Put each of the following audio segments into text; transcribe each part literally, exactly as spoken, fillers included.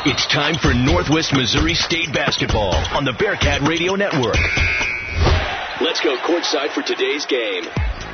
It's time for Northwest Missouri State basketball on the Bearcat Radio Network. Let's go courtside for today's game.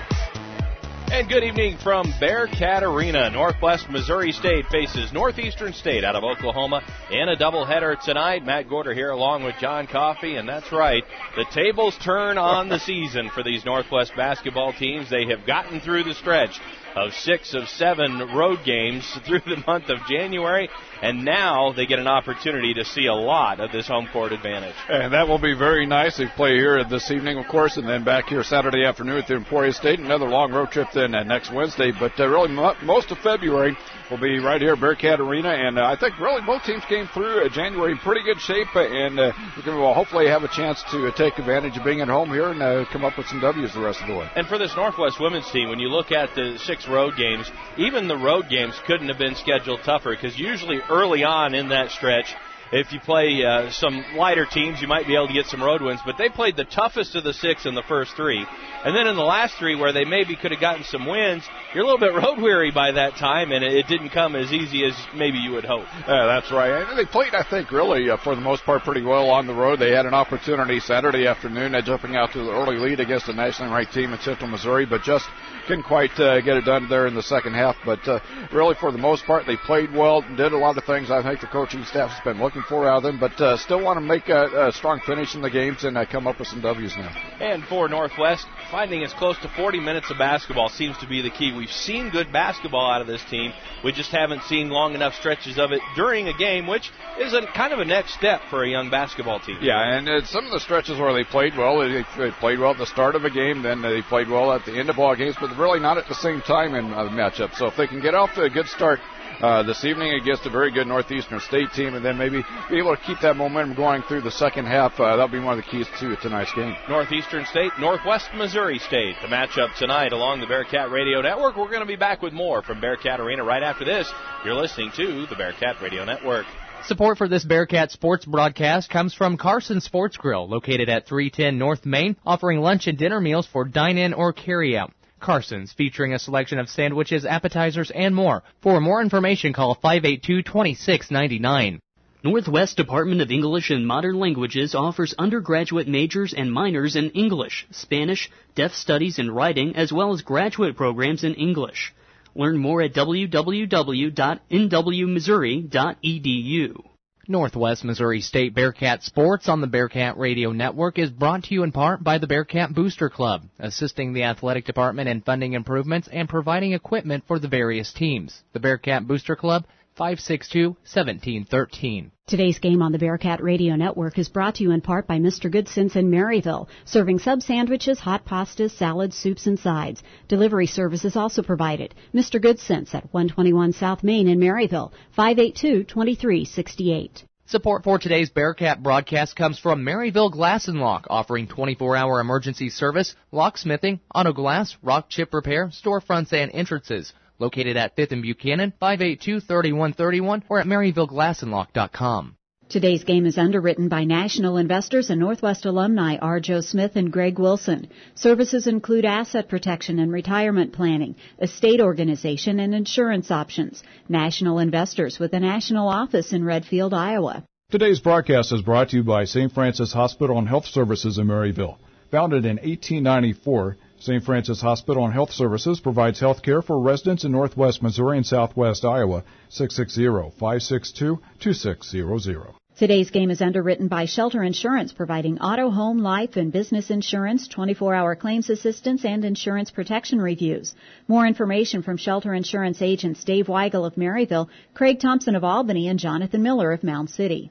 And good evening from Bearcat Arena. Northwest Missouri State faces Northeastern State out of Oklahoma in a doubleheader tonight. Matt Gorder here along with John Coffey, and that's right, the tables turn on the season for these Northwest basketball teams. They have gotten through the stretch of six of seven road games through the month of January, and now they get an opportunity to see a lot of this home court advantage. And that will be very nice. They play here this evening, of course, and then back here Saturday afternoon at the Emporia State. Another long road trip then uh, next Wednesday. But uh, really, mo- most of February will be right here at Bearcat Arena. And uh, I think really both teams came through uh, January in pretty good shape. Uh, and uh, we can well, hopefully have a chance to uh, take advantage of being at home here and uh, come up with some W's the rest of the way. And for this Northwest women's team, when you look at the six road games, even the road games couldn't have been scheduled tougher, because usually early on in that stretch, if you play uh, some lighter teams, you might be able to get some road wins. But they played the toughest of the six in the first three. And then in the last three, where they maybe could have gotten some wins, you're a little bit road weary by that time, and it didn't come as easy as maybe you would hope. Yeah, that's right. And they played, I think, really, uh, for the most part, pretty well on the road. They had an opportunity Saturday afternoon, uh, jumping out to the early lead against a nationally ranked team in Central Missouri, but just couldn't quite uh, get it done there in the second half. But uh, really, for the most part, they played well, did a lot of things I think the coaching staff has been looking for out of them, but uh, still want to make a, a strong finish in the games and uh, come up with some W's now. And for Northwest, finding as close to forty minutes of basketball seems to be the key. We've seen good basketball out of this team. We just haven't seen long enough stretches of it during a game, which is a kind of a next step for a young basketball team. Yeah, and uh, some of the stretches where they played well, they, they played well at the start of a game, then they played well at the end of ball games, but really not at the same time in a matchup. So if they can get off to a good start Uh, this evening against a very good Northeastern State team, and then maybe be able to keep that momentum going through the second half, uh, that'll be one of the keys to tonight's game. Northeastern State, Northwest Missouri State, the matchup tonight along the Bearcat Radio Network. We're going to be back with more from Bearcat Arena right after this. You're listening to the Bearcat Radio Network. Support for this Bearcat sports broadcast comes from Carson Sports Grill, located at three ten North Main, offering lunch and dinner meals for dine-in or carry-out. Carson's, featuring a selection of sandwiches, appetizers, and more. For more information, call five eight two, two six nine nine. Northwest Department of English and Modern Languages offers undergraduate majors and minors in English, Spanish, Deaf Studies and Writing, as well as graduate programs in English. Learn more at w w w dot n w missouri dot e d u. Northwest Missouri State Bearcat Sports on the Bearcat Radio Network is brought to you in part by the Bearcat Booster Club, assisting the athletic department in funding improvements and providing equipment for the various teams. The Bearcat Booster Club, five six two, one seven one three. Today's game on the Bearcat Radio Network is brought to you in part by Mister Goodson's in Maryville, serving sub sandwiches, hot pastas, salads, soups, and sides. Delivery service is also provided. Mister Goodson's at one twenty-one South Main in Maryville, five eight two, two three six eight. Support for today's Bearcat broadcast comes from Maryville Glass and Lock, offering twenty-four hour emergency service, locksmithing, auto glass, rock chip repair, storefronts, and entrances. Located at fifth and Buchanan, five eight two, three one three one, or at maryville glass and lock dot com. Today's game is underwritten by national investors and Northwest alumni R. Joe Smith and Greg Wilson. Services include asset protection and retirement planning, estate organization, and insurance options. National investors with a national office in Redfield, Iowa. Today's broadcast is brought to you by Saint Francis Hospital and Health Services in Maryville. Founded in eighteen ninety-four, Saint Francis Hospital and Health Services provides health care for residents in Northwest Missouri and Southwest Iowa. six six zero, five six two, two six zero zero. Today's game is underwritten by Shelter Insurance, providing auto, home, life, and business insurance, twenty-four hour claims assistance, and insurance protection reviews. More information from Shelter Insurance agents Dave Weigel of Maryville, Craig Thompson of Albany, and Jonathan Miller of Mound City.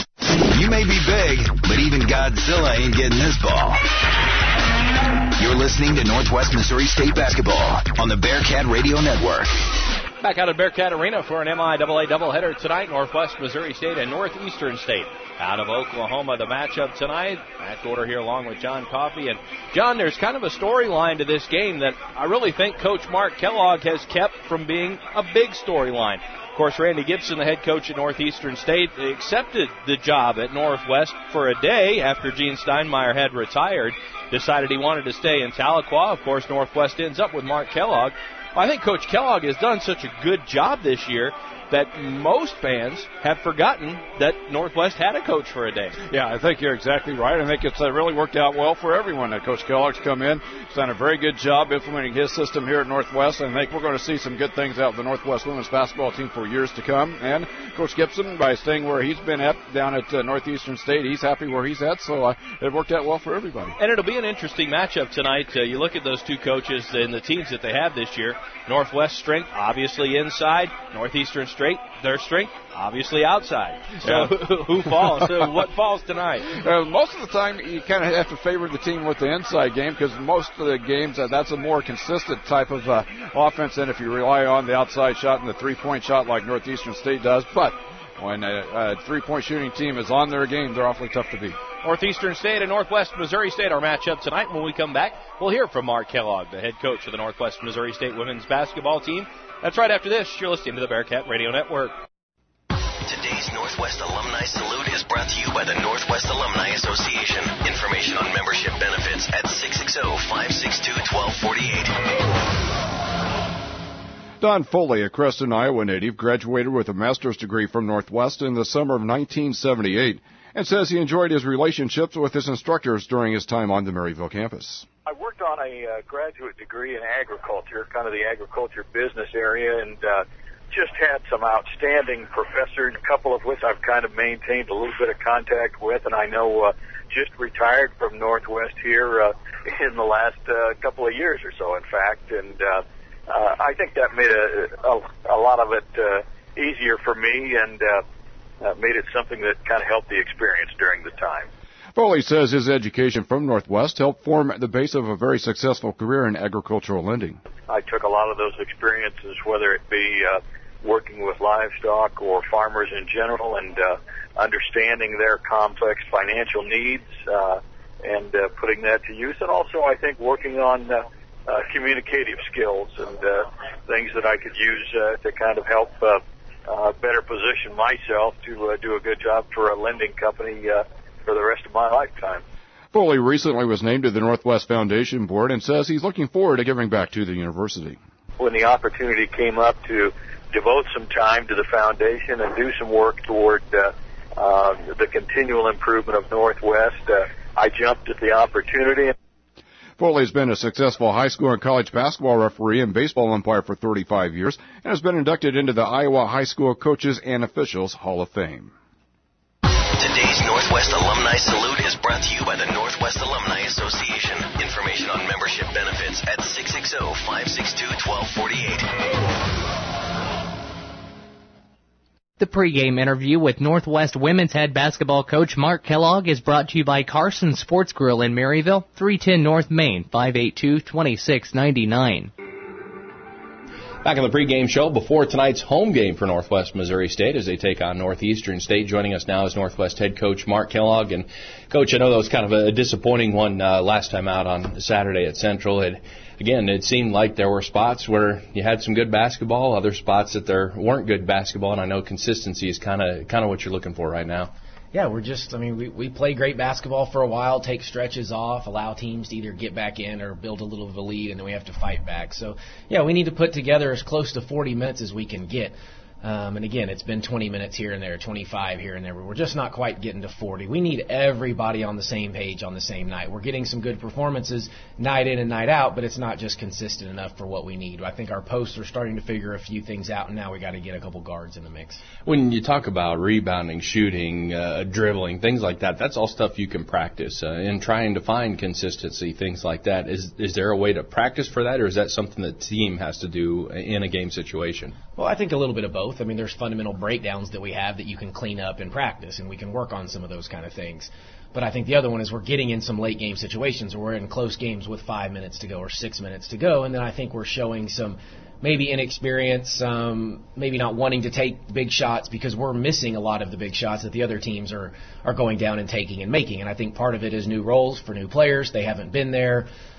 You may be big, but even Godzilla ain't getting this ball. You're listening to Northwest Missouri State basketball on the Bearcat Radio Network. Back out at Bearcat Arena for an M I A A doubleheader tonight. Northwest Missouri State and Northeastern State out of Oklahoma. The matchup tonight. Matt Gorder here along with John Coffey. And, John, there's kind of a storyline to this game that I really think Coach Mark Kellogg has kept from being a big storyline. Of course, Randy Gibson, the head coach at Northeastern State, accepted the job at Northwest for a day after Gene Steinmeier had retired. Decided he wanted to stay in Tahlequah. Of course, Northwest ends up with Mark Kellogg. I think Coach Kellogg has done such a good job this year that most fans have forgotten that Northwest had a coach for a day. Yeah, I think you're exactly right. I think it's uh, really worked out well for everyone. Uh, Coach Kellogg's come in. He's done a very good job implementing his system here at Northwest. I think we're going to see some good things out of the Northwest women's basketball team for years to come. And Coach Gibson, by staying where he's been at down at uh, Northeastern State, he's happy where he's at. So uh, it worked out well for everybody. And it'll be an interesting matchup tonight. Uh, you look at those two coaches and the teams that they have this year. Northwest strength, obviously inside. Northeastern State, their strength, obviously outside. So Yeah. who falls? So what falls tonight? Uh, most of the time, you kind of have to favor the team with the inside game because most of the games, uh, that's a more consistent type of uh, offense than if you rely on the outside shot and the three-point shot like Northeastern State does. But when a, a three-point shooting team is on their game, they're awfully tough to beat. Northeastern State and Northwest Missouri State are matchup tonight. When we come back, we'll hear from Mark Kellogg, the head coach of the Northwest Missouri State women's basketball team. That's right after this. You're listening to the Bearcat Radio Network. Today's Northwest Alumni Salute is brought to you by the Northwest Alumni Association. Information on membership benefits at six six zero, five six two, one two four eight. Don Foley, a Creston, Iowa native, graduated with a master's degree from Northwest in the summer of nineteen seventy-eight and says he enjoyed his relationships with his instructors during his time on the Maryville campus. I worked on a uh, graduate degree in agriculture, kind of the agriculture business area, and uh, just had some outstanding professors, a couple of which I've kind of maintained a little bit of contact with, and I know uh, just retired from Northwest here uh, in the last uh, couple of years or so, in fact, and uh, uh, I think that made a, a, a lot of it uh, easier for me and uh, uh, made it something that kind of helped the experience during the time. Foley says his education from Northwest helped form the base of a very successful career in agricultural lending. I took a lot of those experiences, whether it be uh, working with livestock or farmers in general, and uh, understanding their complex financial needs uh, and uh, putting that to use. And also, I think, working on uh, uh, communicative skills and uh, things that I could use uh, to kind of help uh, uh, better position myself to uh, do a good job for a lending company uh, for the rest of my lifetime. Foley recently was named to the Northwest Foundation Board and says he's looking forward to giving back to the university. When the opportunity came up to devote some time to the foundation and do some work toward uh, uh, the continual improvement of Northwest, uh, I jumped at the opportunity. Foley's been a successful high school and college basketball referee and baseball umpire for thirty-five years and has been inducted into the Iowa High School Coaches and Officials Hall of Fame. Today's Northwest Alumni Salute is brought to you by the Northwest Alumni Association. Information on membership benefits at six six zero, five six two, one two four eight. The pregame interview with Northwest women's head basketball coach Mark Kellogg is brought to you by Carson Sports Grill in Maryville, three ten North Main, five eight two, two six nine nine. Back in the pregame show before tonight's home game for Northwest Missouri State as they take on Northeastern State. Joining us now is Northwest head coach Mark Kellogg. And, Coach, I know that was kind of a disappointing one uh, last time out on Saturday at Central. It, again, it seemed like there were spots where you had some good basketball, other spots that there weren't good basketball, and I know consistency is kind of kind of what you're looking for right now. Yeah, we're just, I mean, we, we play great basketball for a while, take stretches off, allow teams to either get back in or build a little of a lead, and then we have to fight back. So, yeah, we need to put together as close to forty minutes as we can get. Um, and, again, it's been twenty minutes here and there, twenty-five here and there. But we're just not quite getting to forty. We need everybody on the same page on the same night. We're getting some good performances night in and night out, but it's not just consistent enough for what we need. I think our posts are starting to figure a few things out, and now we got to get a couple guards in the mix. When you talk about rebounding, shooting, uh, dribbling, things like that, that's all stuff you can practice. Uh, in trying to find consistency, things like that, is is there a way to practice for that, or is that something the team has to do in a game situation? Well, I think a little bit of both. I mean, there's fundamental breakdowns that we have that you can clean up in practice, and we can work on some of those kind of things. But I think the other one is we're getting in some late game situations where we're in close games with five minutes to go or six minutes to go, and then I think we're showing some maybe inexperience, um, maybe not wanting to take big shots because we're missing a lot of the big shots that the other teams are, are going down and taking and making. And I think part of it is new roles for new players. They haven't been there.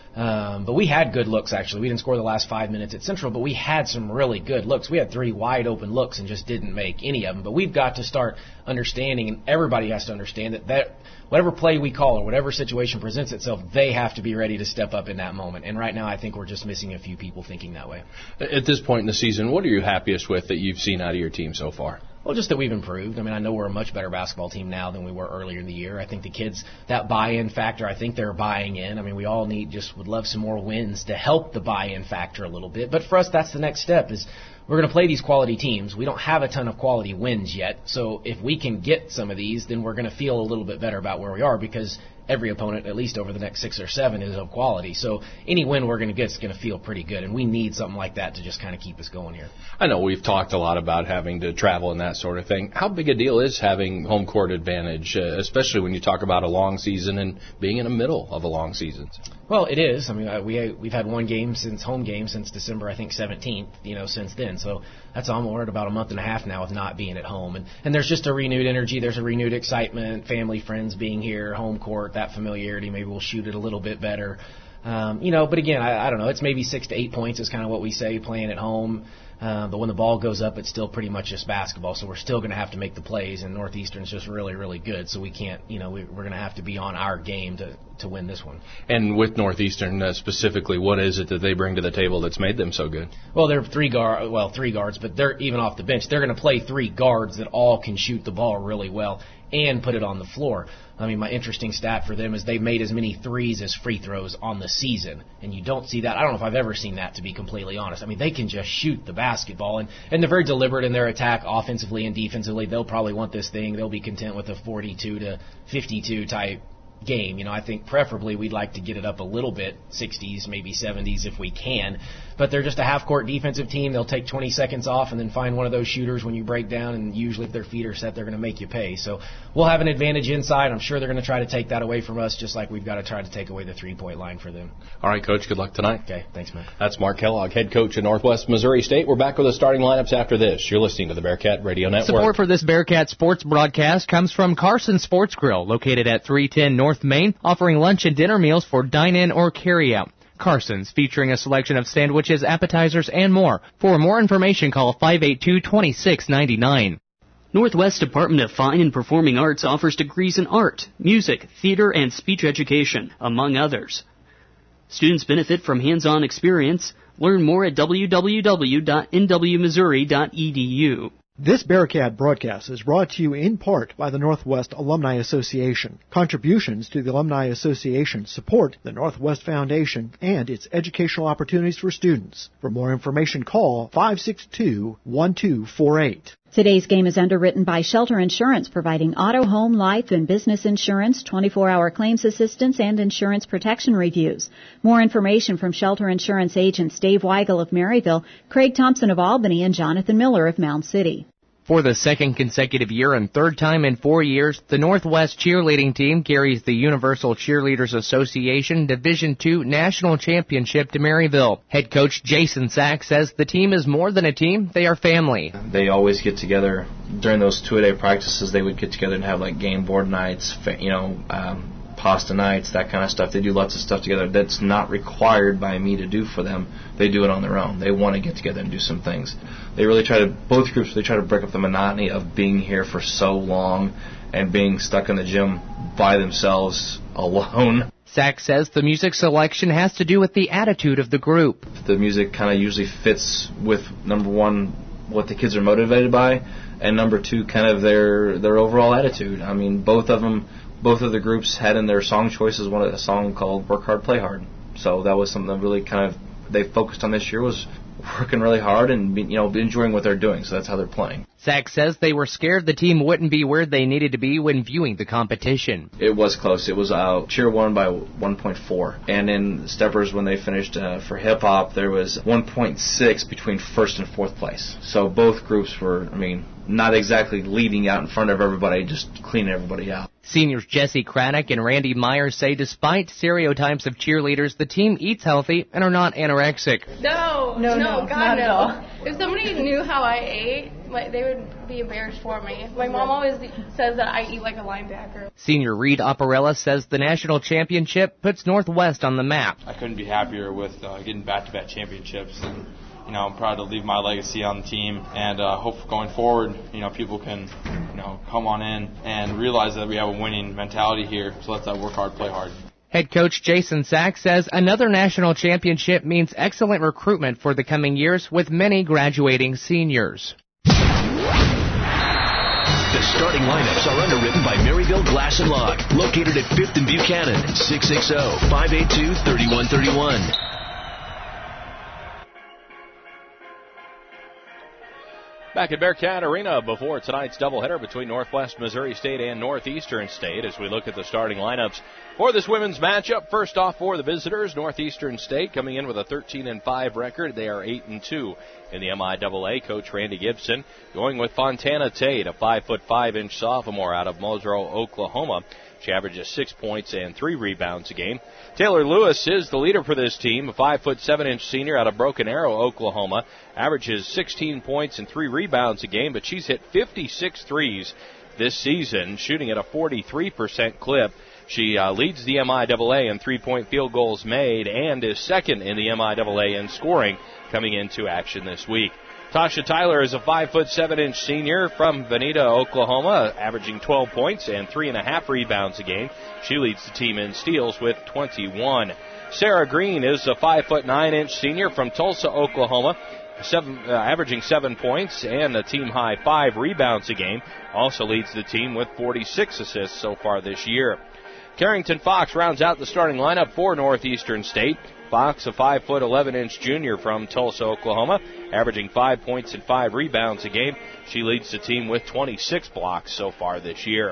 Um, but we had good looks, actually. We didn't score the last five minutes at Central, but we had some really good looks. We had three wide open looks and just didn't make any of them. But we've got to start understanding, and everybody has to understand that, that whatever play we call or whatever situation presents itself, they have to be ready to step up in that moment. And right now I think we're just missing a few people thinking that way. At this point in the season, what are you happiest with that you've seen out of your team so far? Well, just that we've improved. I mean, I know we're a much better basketball team now than we were earlier in the year. I think the kids, that buy-in factor, I think they're buying in. I mean, we all need, just would love some more wins to help the buy-in factor a little bit. But for us, that's the next step is we're going to play these quality teams. We don't have a ton of quality wins yet. So if we can get some of these, then we're going to feel a little bit better about where we are because every opponent, at least over the next six or seven, is of quality. So any win we're going to get is going to feel pretty good, and we need something like that to just kind of keep us going here. I know we've talked a lot about having to travel and that sort of thing. How big a deal is having home court advantage, uh, especially when you talk about a long season and being in the middle of a long season? Well, it is. I mean, uh, we we've had one game since home game since December, I think seventeenth. You know, since then. So that's almost we're at about a month and a half now of not being at home, and and there's just a renewed energy. There's a renewed excitement. Family, friends being here, home court, that familiarity. Maybe we'll shoot it a little bit better. Um, you know, but again, I, I don't know. It's maybe six to eight points is kind of what we say playing at home. Uh, but when the ball goes up, it's still pretty much just basketball. So we're still going to have to make the plays, and Northeastern's just really, really good. So we can't, you know, we, we're going to have to be on our game to, to win this one. And with Northeastern uh, specifically, what is it that they bring to the table that's made them so good? Well, they're three guard, well, three guards, but they're even off the bench. They're going to play three guards that all can shoot the ball really well and put it on the floor. I mean, my interesting stat for them is they've made as many threes as free throws on the season, and you don't see that. I don't know if I've ever seen that, to be completely honest. I mean, they can just shoot the basketball, and, and they're very deliberate in their attack offensively and defensively. They'll probably want this thing. They'll be content with a forty-two to fifty-two type game. You know, I think preferably we'd like to get it up a little bit, sixties, maybe seventies if we can. But they're just a half-court defensive team. They'll take twenty seconds off and then find one of those shooters when you break down, and usually if their feet are set, they're going to make you pay. So we'll have an advantage inside. I'm sure they're going to try to take that away from us, just like we've got to try to take away the three-point line for them. All right, Coach, good luck tonight. Okay, thanks, man. That's Mark Kellogg, head coach at Northwest Missouri State. We're back with the starting lineups after this. You're listening to the Bearcat Radio Network. Support for this Bearcat sports broadcast comes from Carson Sports Grill, located at three ten North Main, offering lunch and dinner meals for dine-in or carry-out. Carson's, featuring a selection of sandwiches, appetizers, and more. For more information, call five eight two, two six nine nine. Northwest Department of Fine and Performing Arts offers degrees in art, music, theater, and speech education, among others. Students benefit from hands-on experience. Learn more at w w w dot n w missouri dot e d u. This Bearcat broadcast is brought to you in part by the Northwest Alumni Association. Contributions to the Alumni Association support the Northwest Foundation and its educational opportunities for students. For more information, call five six two, one two four eight. Today's game is underwritten by Shelter Insurance, providing auto, home, life, and business insurance, twenty-four hour claims assistance, and insurance protection reviews. More information from Shelter Insurance agents Dave Weigel of Maryville, Craig Thompson of Albany, and Jonathan Miller of Mound City. For the second consecutive year and third time in four years, the Northwest cheerleading team carries the Universal Cheerleaders Association Division two National Championship to Maryville. Head coach Jason Sack says the team is more than a team, they are family. They always get together during those two-a-day practices. They would get together and have like game board nights, you know, um, pasta nights, that kind of stuff. They do lots of stuff together that's not required by me to do for them. They do it on their own. They want to get together and do some things. They really try to, both groups, they try to break up the monotony of being here for so long and being stuck in the gym by themselves alone. Sack says the music selection has to do with the attitude of the group. The music kind of usually fits with, number one, what the kids are motivated by, and number two, kind of their their overall attitude. I mean, both of them, both of the groups had in their song choices one a song called "Work Hard, Play Hard." So that was something that really kind of they focused on this year, was working really hard and, you know, enjoying what they're doing. So that's how they're playing. Sack says they were scared the team wouldn't be where they needed to be when viewing the competition. It was close. It was uh, cheer won by one point four. And in steppers, when they finished uh, for hip-hop, there was one point six between first and fourth place. So both groups were, I mean, not exactly leading out in front of everybody, just cleaning everybody out. Seniors Jesse Craddock and Randy Myers say despite stereotypes of cheerleaders, the team eats healthy and are not anorexic. No, no, no, no God, not no. at all. If somebody knew how I ate, like, they would be embarrassed for me. My mom always says that I eat like a linebacker. Senior Reed Operella says the national championship puts Northwest on the map. I couldn't be happier with uh, getting back-to-back championships, and you know, I'm proud to leave my legacy on the team, and uh, hope going forward, you know, people can, you know, come on in and realize that we have a winning mentality here. So let's uh, work hard, play hard. Head coach Jason Sack says another national championship means excellent recruitment for the coming years with many graduating seniors. The starting lineups are underwritten by Maryville Glass and Lock, located at fifth and Buchanan, six six zero, five eight two, three one three one. Back at Bearcat Arena before tonight's doubleheader between Northwest Missouri State and Northeastern State as we look at the starting lineups for this women's matchup. First off for the visitors, Northeastern State coming in with a thirteen and five record. They are eight and two in the M I A A. Coach Randy Gibson going with Fontana Tate, a five foot five inch sophomore out of Mosero, Oklahoma. She averages six points and three rebounds a game. Taylor Lewis is the leader for this team, a five foot seven inch senior out of Broken Arrow, Oklahoma. Averages sixteen points and three rebounds a game, but she's hit fifty-six threes this season, shooting at a forty-three percent clip. She uh, leads the M I A A in three-point field goals made and is second in the M I A A in scoring coming into action this week. Tasha Tyler is a five foot seven inch senior from Veneta, Oklahoma, averaging twelve points and three and a half rebounds a game. She leads the team in steals with twenty-one. Sarah Green is a five foot nine inch senior from Tulsa, Oklahoma, seven, uh, averaging seven points and a team high five rebounds a game. Also leads the team with forty-six assists so far this year. Carrington Fox rounds out the starting lineup for Northeastern State. Fox, a five foot eleven inch junior from Tulsa, Oklahoma, averaging five points and five rebounds a game. She leads the team with twenty-six blocks so far this year.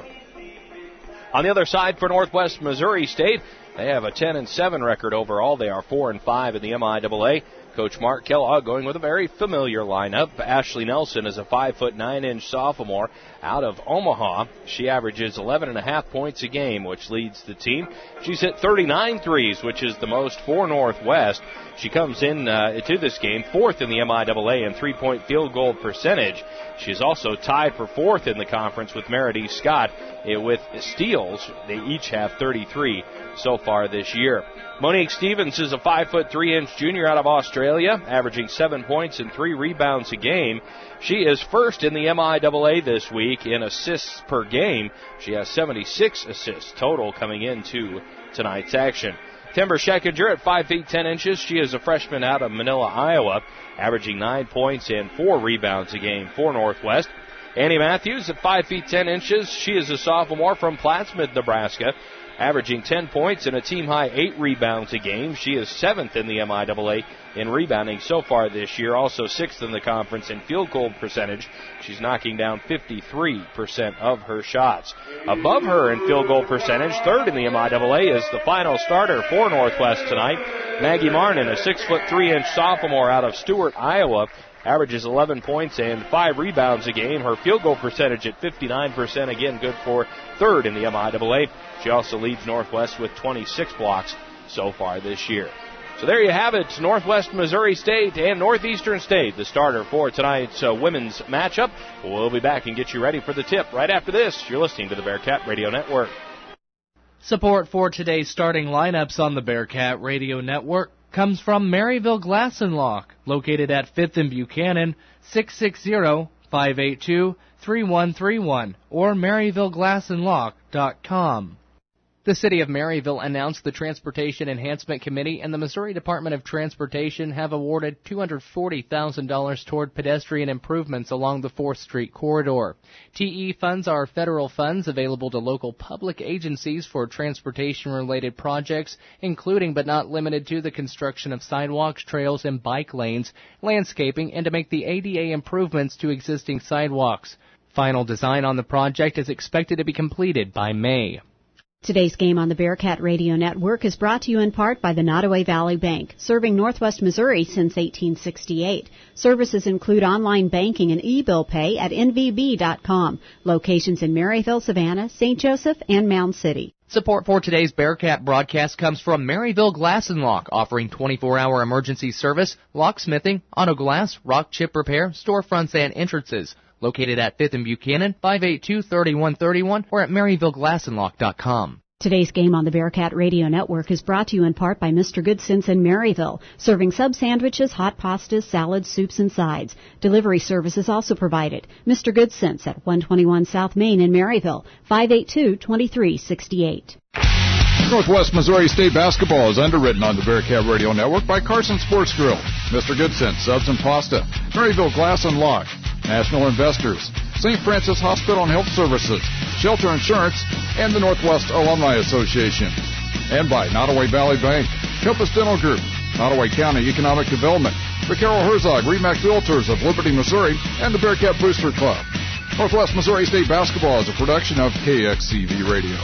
On the other side for Northwest Missouri State, they have a ten and seven record overall. They are four and five in the M I A A. Coach Mark Kellogg going with a very familiar lineup. Ashley Nelson is a five foot nine inch sophomore out of Omaha. She averages eleven and a half points a game, which leads the team. She's hit thirty-nine threes, which is the most for Northwest. She comes in uh, to this game fourth in the M I A A in three-point field goal percentage. She's also tied for fourth in the conference with Meredith Scott uh, with steals. They each have thirty-three so far this year. Monique Stevens is a five foot three inch junior out of Australia, averaging seven points and three rebounds a game. She is first in the M I A A this week in assists per game. She has seventy-six assists total coming into tonight's action. Timber Scheckinger at five feet ten inches. She is a freshman out of Manila, Iowa, averaging nine points and four rebounds a game for Northwest. Annie Matthews at five feet ten inches. She is a sophomore from Plattsmouth, Nebraska, averaging ten points and a team-high eight rebounds a game. She is seventh in the M I A A in rebounding so far this year, also sixth in the conference in field goal percentage. She's knocking down fifty-three percent of her shots. Above her in field goal percentage, third in the M I A A, is the final starter for Northwest tonight, Maggie Marnin, a six foot three inch sophomore out of Stewart, Iowa, averages eleven points and five rebounds a game. Her field goal percentage at fifty-nine percent, again good for third in the M I A A. She also leads Northwest with twenty-six blocks so far this year. So there you have it, Northwest Missouri State and Northeastern State, the starter for tonight's uh, women's matchup. We'll be back and get you ready for the tip right after this. You're listening to the Bearcat Radio Network. Support for today's starting lineups on the Bearcat Radio Network comes from Maryville Glass and Lock, located at fifth and Buchanan, six six zero, five eight two, three one three one, or maryville glass and lock dot com. The City of Maryville announced the Transportation Enhancement Committee and the Missouri Department of Transportation have awarded two hundred forty thousand dollars toward pedestrian improvements along the fourth Street corridor. T E funds are federal funds available to local public agencies for transportation-related projects, including but not limited to the construction of sidewalks, trails, and bike lanes, landscaping, and to make the A D A improvements to existing sidewalks. Final design on the project is expected to be completed by May. Today's game on the Bearcat Radio Network is brought to you in part by the Nottoway Valley Bank, serving Northwest Missouri since eighteen sixty-eight. Services include online banking and e-bill pay at N V B dot com. Locations in Maryville, Savannah, Saint Joseph, and Mound City. Support for today's Bearcat broadcast comes from Maryville Glass and Lock, offering twenty-four hour emergency service, locksmithing, auto glass, rock chip repair, storefronts, and entrances. Located at fifth and Buchanan, five eight two, three one three one, or at maryville glass and lock dot com. Today's game on the Bearcat Radio Network is brought to you in part by Mister Goodson's in Maryville, serving sub sandwiches, hot pastas, salads, soups, and sides. Delivery service is also provided. Mister Goodson's at one twenty-one South Main in Maryville, five eight two, two three six eight. Northwest Missouri State basketball is underwritten on the Bearcat Radio Network by Carson Sports Grill, Mister Goodson, Subs and Pasta, Maryville Glass and Lock, National Investors, Saint Francis Hospital and Health Services, Shelter Insurance, and the Northwest Alumni Association. And by Nottoway Valley Bank, Compass Dental Group, Nottoway County Economic Development, the Carol Herzog Remax Realtors of Liberty, Missouri, and the Bearcat Booster Club. Northwest Missouri State basketball is a production of K X C V Radio.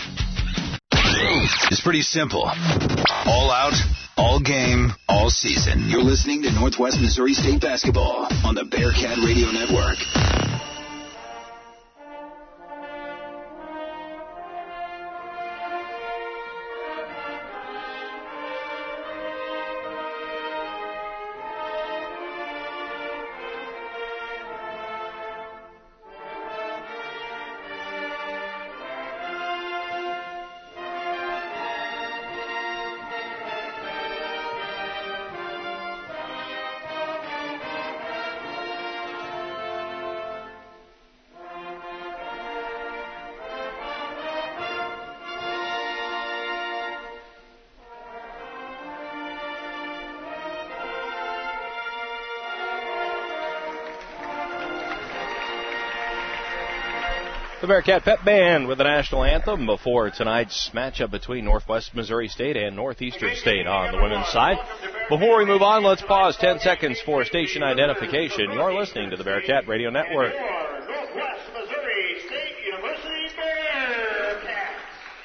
It's pretty simple. All out, all game, all season. You're listening to Northwest Missouri State basketball on the Bearcat Radio Network. The Bearcat Pep Band with the national anthem before tonight's matchup between Northwest Missouri State and Northeastern State on the women's side. Before we move on, let's pause ten seconds for station identification. You're listening to the Bearcat Radio Network. Northwest Missouri State University Bearcats.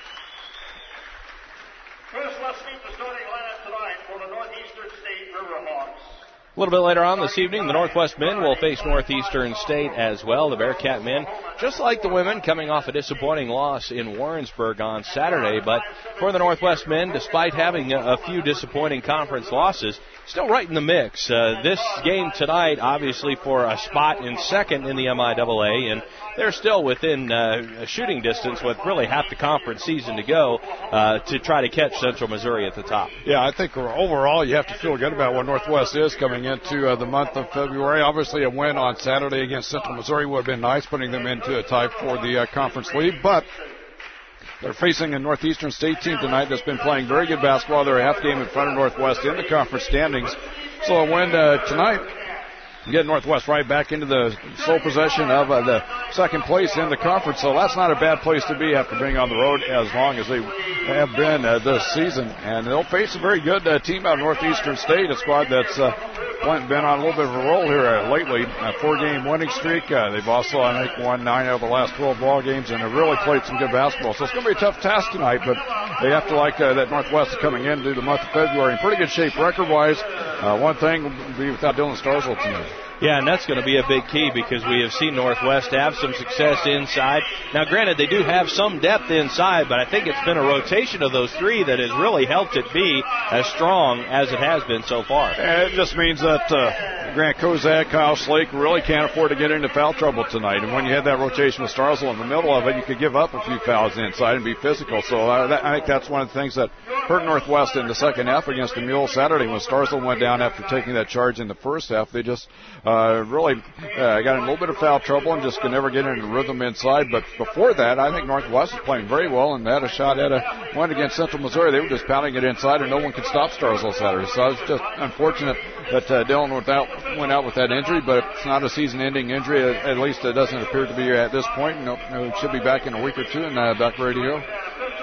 First, let's meet the starting lineup tonight for the Northeastern State Riverhawks. A little bit later on this evening, the Northwest men will face Northeastern State as well. The Bearcat men, just like the women, coming off a disappointing loss in Warrensburg on Saturday. But for the Northwest men, despite having a few disappointing conference losses, still right in the mix. Uh, this game tonight, obviously, for a spot in second in the M I A A, and they're still within uh, shooting distance with really half the conference season to go uh, to try to catch Central Missouri at the top. Yeah, I think overall you have to feel good about what Northwest is coming into uh, the month of February. Obviously, a win on Saturday against Central Missouri would have been nice, putting them into a tie for the uh, conference lead, but they're facing a Northeastern State team tonight that's been playing very good basketball. They're a half game in front of Northwest in the conference standings. So a win uh, tonight, get Northwest right back into the sole possession of uh, the second place in the conference. So that's not a bad place to be after being on the road as long as they have been uh, this season. And they'll face a very good uh, team out of Northeastern State, a squad that's uh, been on a little bit of a roll here uh, lately. A four-game winning streak. Uh, they've also, I think, won nine out of the last twelve ball games, and have really played some good basketball. So it's going to be a tough task tonight, but they have to like uh, that Northwest is coming into the month of February in pretty good shape record-wise. Uh, one thing would be without Dylan Starzl tonight. Yeah, and that's going to be a big key because we have seen Northwest have some success inside. Now, granted, they do have some depth inside, but I think it's been a rotation of those three that has really helped it be as strong as it has been so far. And it just means that uh, Grant Kozak, Kyle Slake really can't afford to get into foul trouble tonight. And when you have that rotation with Starzl in the middle of it, you could give up a few fouls inside and be physical. So uh, that, I think that's one of the things that hurt Northwest in the second half against the Mules Saturday when Starzl went down after taking that charge in the first half. They just uh, really uh, got in a little bit of foul trouble and just could never get into rhythm inside. But before that, I think Northwest was playing very well and had a shot at a win against Central Missouri. They were just pounding it inside and no one could stop Starzl Saturday. So it was just unfortunate that uh, Dylan went out, went out with that injury, but it's not a season-ending injury. At, at least it doesn't appear to be at this point. No, no, it should be back in a week or two, and uh, back ready to go.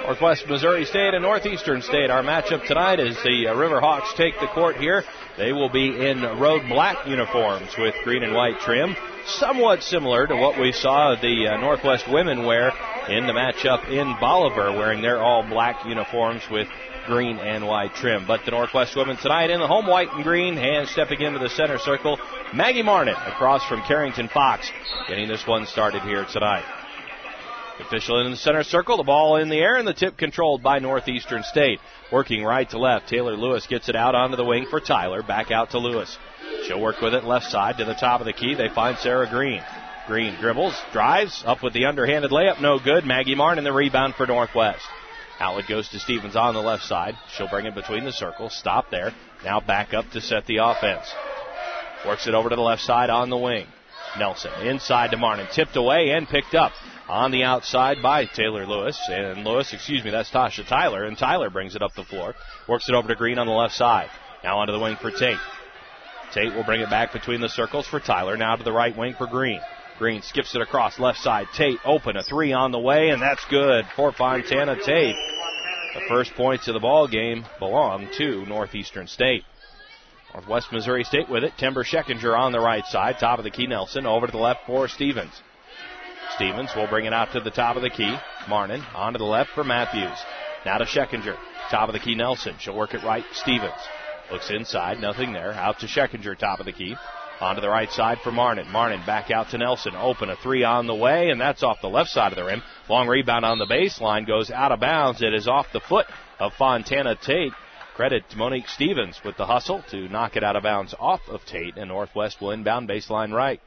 Northwest Missouri State and Northeastern State. Our matchup tonight is the uh, Riverhawks take the court here. They will be in road black uniforms with green and white trim, somewhat similar to what we saw the uh, Northwest women wear in the matchup in Bolivar, wearing their all black uniforms with green and white trim. But the Northwest women tonight in the home white and green, and stepping into the center circle, Maggie Marnin across from Carrington Fox, getting this one started here tonight. Official in the center circle, the ball in the air, and the tip controlled by Northeastern State. Working right to left, Taylor Lewis gets it out onto the wing for Tyler. Back out to Lewis. She'll work with it left side to the top of the key. They find Sarah Green. Green dribbles, drives, up with the underhanded layup, no good. Maggie Martin the rebound for Northwest. Outlet goes to Stevens on the left side. She'll bring it between the circles, stop there. Now back up to set the offense. Works it over to the left side on the wing. Nelson inside to Martin, tipped away and picked up on the outside by Taylor Lewis. And Lewis, excuse me, that's Tasha Tyler. And Tyler brings it up the floor. Works it over to Green on the left side. Now onto the wing for Tate. Tate will bring it back between the circles for Tyler. Now to the right wing for Green. Green skips it across left side. Tate open, a three on the way, and that's good for Fontana Tate. The first points of the ball game belong to Northeastern State. Northwest Missouri State with it. Timber Scheckinger on the right side. Top of the key, Nelson. Over to the left for Stevens. Stevens will bring it out to the top of the key. Marnin onto the left for Matthews. Now to Scheckinger. Top of the key, Nelson. She'll work it right. Stevens looks inside. Nothing there. Out to Scheckinger, top of the key. Onto the right side for Marnin. Marnin back out to Nelson. Open, a three on the way, and that's off the left side of the rim. Long rebound on the baseline. Goes out of bounds. It is off the foot of Fontana Tate. Credit to Monique Stevens with the hustle to knock it out of bounds off of Tate, and Northwest will inbound baseline right.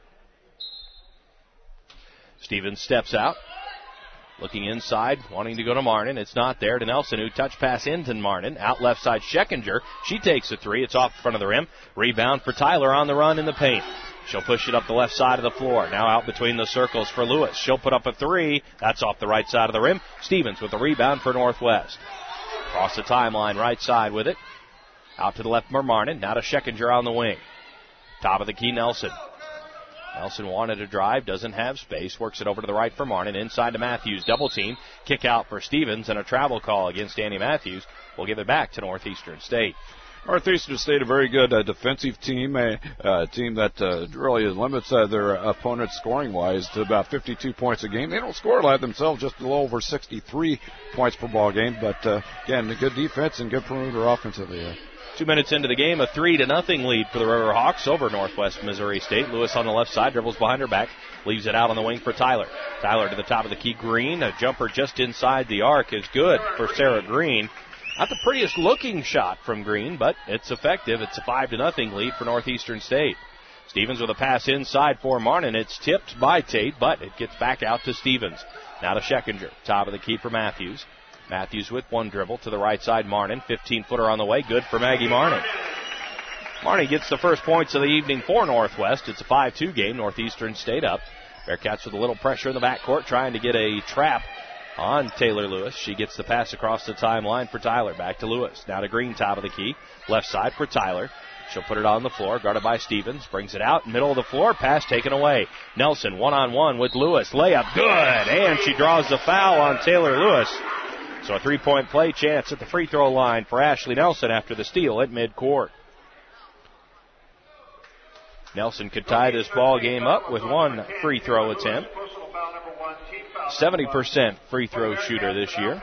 Stevens steps out, looking inside, wanting to go to Marnin. It's not there to Nelson, who touch pass into Marnin. Out left side, Scheckinger. She takes a three. It's off the front of the rim. Rebound for Tyler on the run in the paint. She'll push it up the left side of the floor. Now out between the circles for Lewis. She'll put up a three. That's off the right side of the rim. Stevens with the rebound for Northwest. Across the timeline, right side with it. Out to the left for Marnin. Now to Scheckinger on the wing. Top of the key, Nelson. Nelson wanted to drive, doesn't have space. Works it over to the right for Marnin. Inside to Matthews. Double team. Kick out for Stevens, and a travel call against Annie Matthews. We'll give it back to Northeastern State. Northeastern State, a very good uh, defensive team, a uh, team that uh, really limits uh, their opponents scoring-wise to about fifty-two points a game. They don't score a lot themselves, just a little over sixty-three points per ball game. But, uh, again, a good defense and good perimeter offensively. Uh. Two minutes into the game, a three to nothing lead for the Riverhawks over Northwest Missouri State. Lewis on the left side, dribbles behind her back, leaves it out on the wing for Tyler. Tyler to the top of the key, Green. A jumper just inside the arc is good for Sarah Green. Not the prettiest looking shot from Green, but it's effective. It's a five to nothing lead for Northeastern State. Stevens with a pass inside for Marnin. It's tipped by Tate, but it gets back out to Stevens. Now to Scheckinger, top of the key for Matthews. Matthews with one dribble to the right side, Marnin. fifteen-footer on the way, good for Maggie Marnin. Marnin gets the first points of the evening for Northwest. It's a five two game, Northeastern State up. Bearcats with a little pressure in the backcourt, trying to get a trap on Taylor Lewis. She gets the pass across the timeline for Tyler. Back to Lewis. Now to Green, top of the key. Left side for Tyler. She'll put it on the floor, guarded by Stevens. Brings it out, middle of the floor, pass taken away. Nelson one-on-one with Lewis. Layup good, and she draws the foul on Taylor Lewis. So a three-point play chance at the free throw line for Ashley Nelson after the steal at midcourt. Nelson could tie this ball game up with one free throw attempt. seventy percent free throw shooter this year.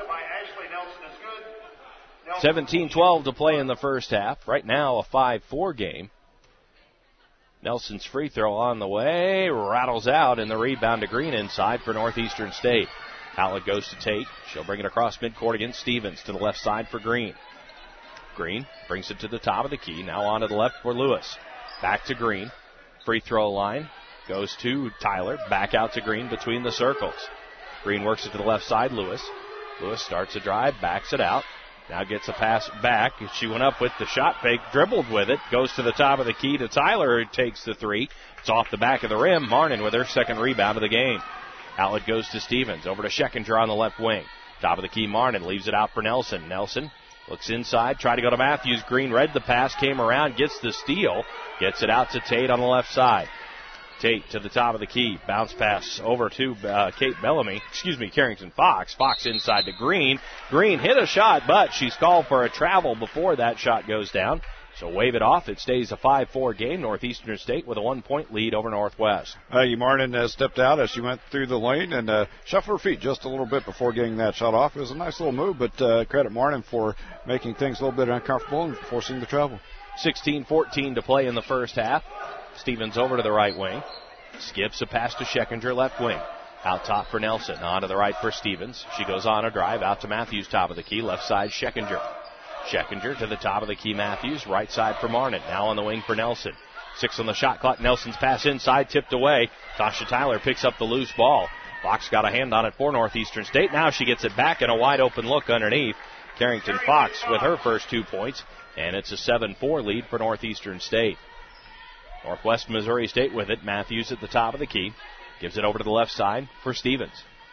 seventeen twelve to play in the first half. Right now a five four game. Nelson's free throw on the way. Rattles out, and the rebound to Green inside for Northeastern State. Outlet goes to Tate. She'll bring it across midcourt against Stevens to the left side for Green. Green brings it to the top of the key. Now on to the left for Lewis. Back to Green. Free throw line goes to Tyler. Back out to Green between the circles. Green works it to the left side, Lewis. Lewis starts a drive, backs it out. Now gets a pass back. She went up with the shot fake, dribbled with it, goes to the top of the key to Tyler, who takes the three. It's off the back of the rim. Marnin with her second rebound of the game. Outlet goes to Stevens. Over to Scheckinger on the left wing. Top of the key, Marnin leaves it out for Nelson. Nelson looks inside, tried to go to Matthews. Green read the pass, came around, gets the steal, gets it out to Tate on the left side. Tate to the top of the key. Bounce pass over to uh, Kate Bellamy. Excuse me, Carrington Fox. Fox inside to Green. Green hit a shot, but she's called for a travel before that shot goes down. So wave it off. It stays a five four game. Northeastern State with a one-point lead over Northwest. Maggie Martin uh, stepped out as she went through the lane and uh, shuffled her feet just a little bit before getting that shot off. It was a nice little move, but uh, credit Martin for making things a little bit uncomfortable and forcing the travel. sixteen fourteen to play in the first half. Stevens over to the right wing. Skips a pass to Scheckinger, left wing. Out top for Nelson. On to the right for Stevens. She goes on a drive out to Matthews, top of the key. Left side, Scheckinger. Scheckinger to the top of the key, Matthews. Right side for Marnin. Now on the wing for Nelson. Six on the shot clock. Nelson's pass inside, tipped away. Tasha Tyler picks up the loose ball. Fox got a hand on it for Northeastern State. Now she gets it back and a wide open look underneath. Carrington Fox with her first two points. And it's a seven four lead for Northeastern State. Northwest Missouri State with it. Matthews at the top of the key. Gives it over to the left side for Stevens.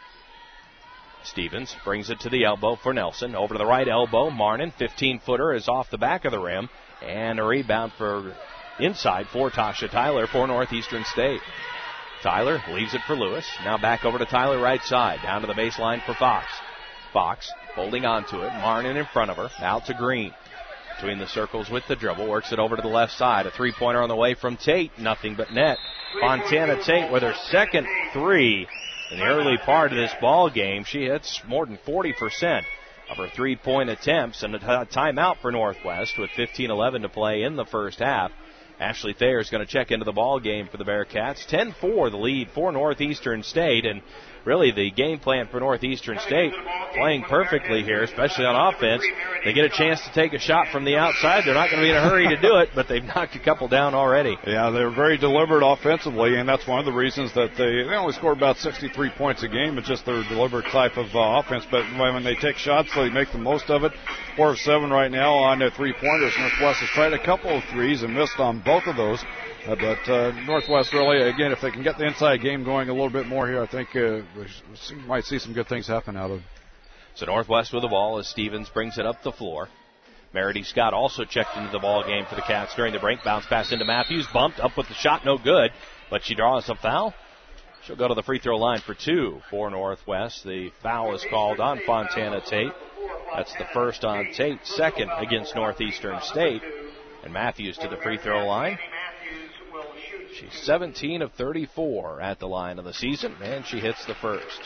Stevens brings it to the elbow for Nelson. Over to the right elbow. Marnin, fifteen-footer, is off the back of the rim. And a rebound for inside for Tasha Tyler for Northeastern State. Tyler leaves it for Lewis. Now back over to Tyler right side. Down to the baseline for Fox. Fox holding on to it. Marnin in front of her. Out to Green. Between the circles with the dribble. Works it over to the left side. A three-pointer on the way from Tate. Nothing but net. Fontana Tate with her second three. In the early part of this ball game, she hits more than forty percent of her three-point attempts, and a t- timeout for Northwest with fifteen eleven to play in the first half. Ashley Thayer is going to check into the ball game for the Bearcats. ten four the lead for Northeastern State, and really the game plan for Northeastern State playing perfectly here, especially on offense. They get a chance to take a shot from the outside. They're not going to be in a hurry to do it, but they've knocked a couple down already. Yeah, they're very deliberate offensively, and that's one of the reasons that they, they only score about sixty-three points a game. It's just their deliberate type of uh, offense, but when they take shots, they make the most of it. Four of seven right now on their three-pointers. Northwest has tried a couple of threes and missed on both of those. Uh, but uh, Northwest really, again, if they can get the inside game going a little bit more here, I think uh, we might see some good things happen out of it. So Northwest with the ball as Stevens brings it up the floor. Meredy Scott also checked into the ball game for the Cats during the break. Bounce pass into Matthews. Bumped up with the shot, no good. But she draws a foul. She'll go to the free throw line for two for Northwest. The foul is called on Fontana Tate. That's the first on Tate, second against Northeastern State. And Matthews to the free throw line. She's seventeen of thirty-four at the line of the season, and she hits the first.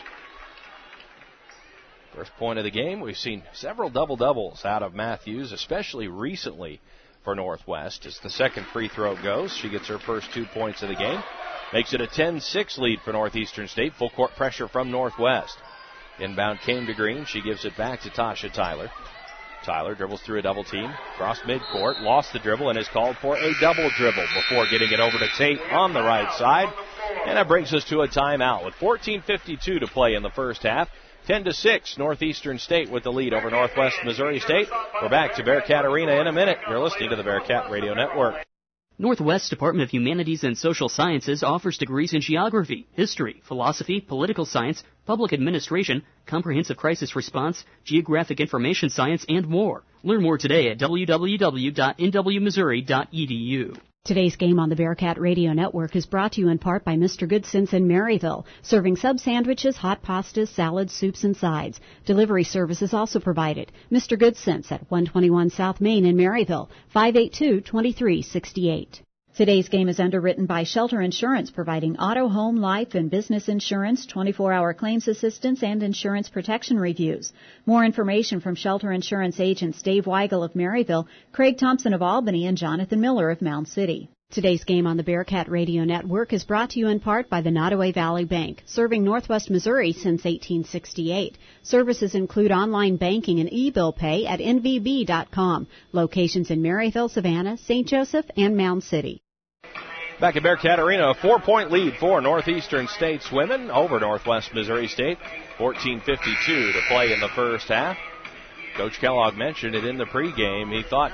First point of the game, we've seen several double-doubles out of Matthews, especially recently for Northwest. As the second free throw goes, she gets her first two points of the game. Makes it a ten six lead for Northeastern State. Full court pressure from Northwest. Inbound came to Green. She gives it back to Tasha Tyler. Tyler dribbles through a double team, crossed midcourt, lost the dribble, and is called for a double dribble before getting it over to Tate on the right side. And that brings us to a timeout with fourteen fifty-two to play in the first half. ten to six, Northeastern State with the lead over Northwest Missouri State. We're back to Bearcat Arena in a minute. You're listening to the Bearcat Radio Network. Northwest Department of Humanities and Social Sciences offers degrees in geography, history, philosophy, political science, public administration, comprehensive crisis response, geographic information science, and more. Learn more today at w w w dot n w missouri dot e d u. Today's game on the Bearcat Radio Network is brought to you in part by Mister Goodson's in Maryville, serving sub sandwiches, hot pastas, salads, soups, and sides. Delivery service is also provided. Mister Goodson's at one twenty-one South Main in Maryville, five eight two, two three six eight. Today's game is underwritten by Shelter Insurance, providing auto, home, life, and business insurance, twenty-four hour claims assistance, and insurance protection reviews. More information from Shelter Insurance agents Dave Weigel of Maryville, Craig Thompson of Albany, and Jonathan Miller of Mound City. Today's game on the Bearcat Radio Network is brought to you in part by the Nottoway Valley Bank, serving Northwest Missouri since eighteen sixty-eight. Services include online banking and e-bill pay at n v b dot com. Locations in Maryville, Savannah, Saint Joseph, and Mound City. Back at Bearcat Arena, a four-point lead for Northeastern State's women over Northwest Missouri State. fourteen fifty-two to play in the first half. Coach Kellogg mentioned it in the pregame. He thought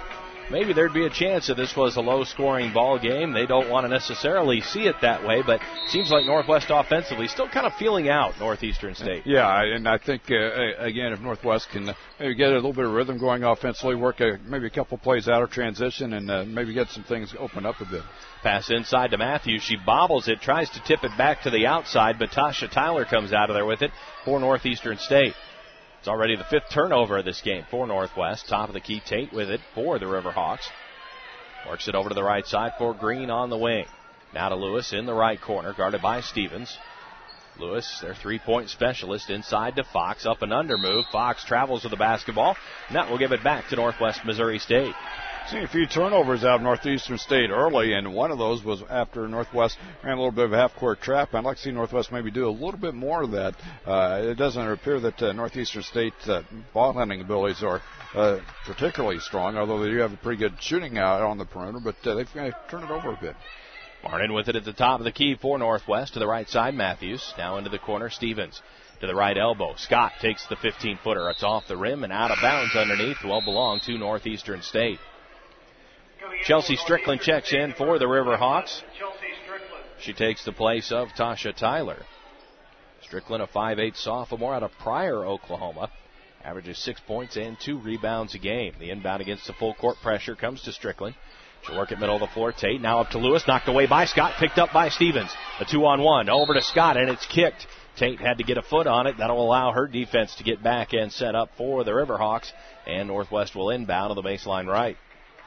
maybe there'd be a chance that this was a low-scoring ball game. They don't want to necessarily see it that way, but it seems like Northwest offensively still kind of feeling out Northeastern State. Yeah, and I think, uh, again, if Northwest can maybe get a little bit of rhythm going offensively, work a, maybe a couple plays out of transition, and uh, maybe get some things open up a bit. Pass inside to Matthews. She bobbles it, tries to tip it back to the outside, but Tasha Tyler comes out of there with it for Northeastern State. It's already the fifth turnover of this game for Northwest. Top of the key, Tate with it for the Riverhawks. Works it over to the right side for Green on the wing. Now to Lewis in the right corner, guarded by Stevens. Lewis, their three-point specialist, inside to Fox. Up and under move. Fox travels with the basketball, and that will give it back to Northwest Missouri State. Seen a few turnovers out of Northeastern State early, and one of those was after Northwest ran a little bit of a half-court trap. I'd like to see Northwest maybe do a little bit more of that. Uh, it doesn't appear that uh, Northeastern State's uh, ball handling abilities are uh, particularly strong, although they do have a pretty good shooting out on the perimeter, but uh, they've got to turn it over a bit. Martin with it at the top of the key for Northwest. To the right side, Matthews. Now into the corner, Stevens. To the right elbow, Scott takes the fifteen-footer. It's off the rim and out of bounds underneath. Will belong to Northeastern State. Chelsea Strickland checks in for the Riverhawks. She takes the place of Tasha Tyler. Strickland, a five eight sophomore out of Pryor, Oklahoma. Averages six points and two rebounds a game. The inbound against the full court pressure comes to Strickland. She'll work at middle of the floor. Tate now up to Lewis. Knocked away by Scott. Picked up by Stevens. A two-on-one. Over to Scott, and it's kicked. Tate had to get a foot on it. That'll allow her defense to get back and set up for the Riverhawks. And Northwest will inbound on the baseline right.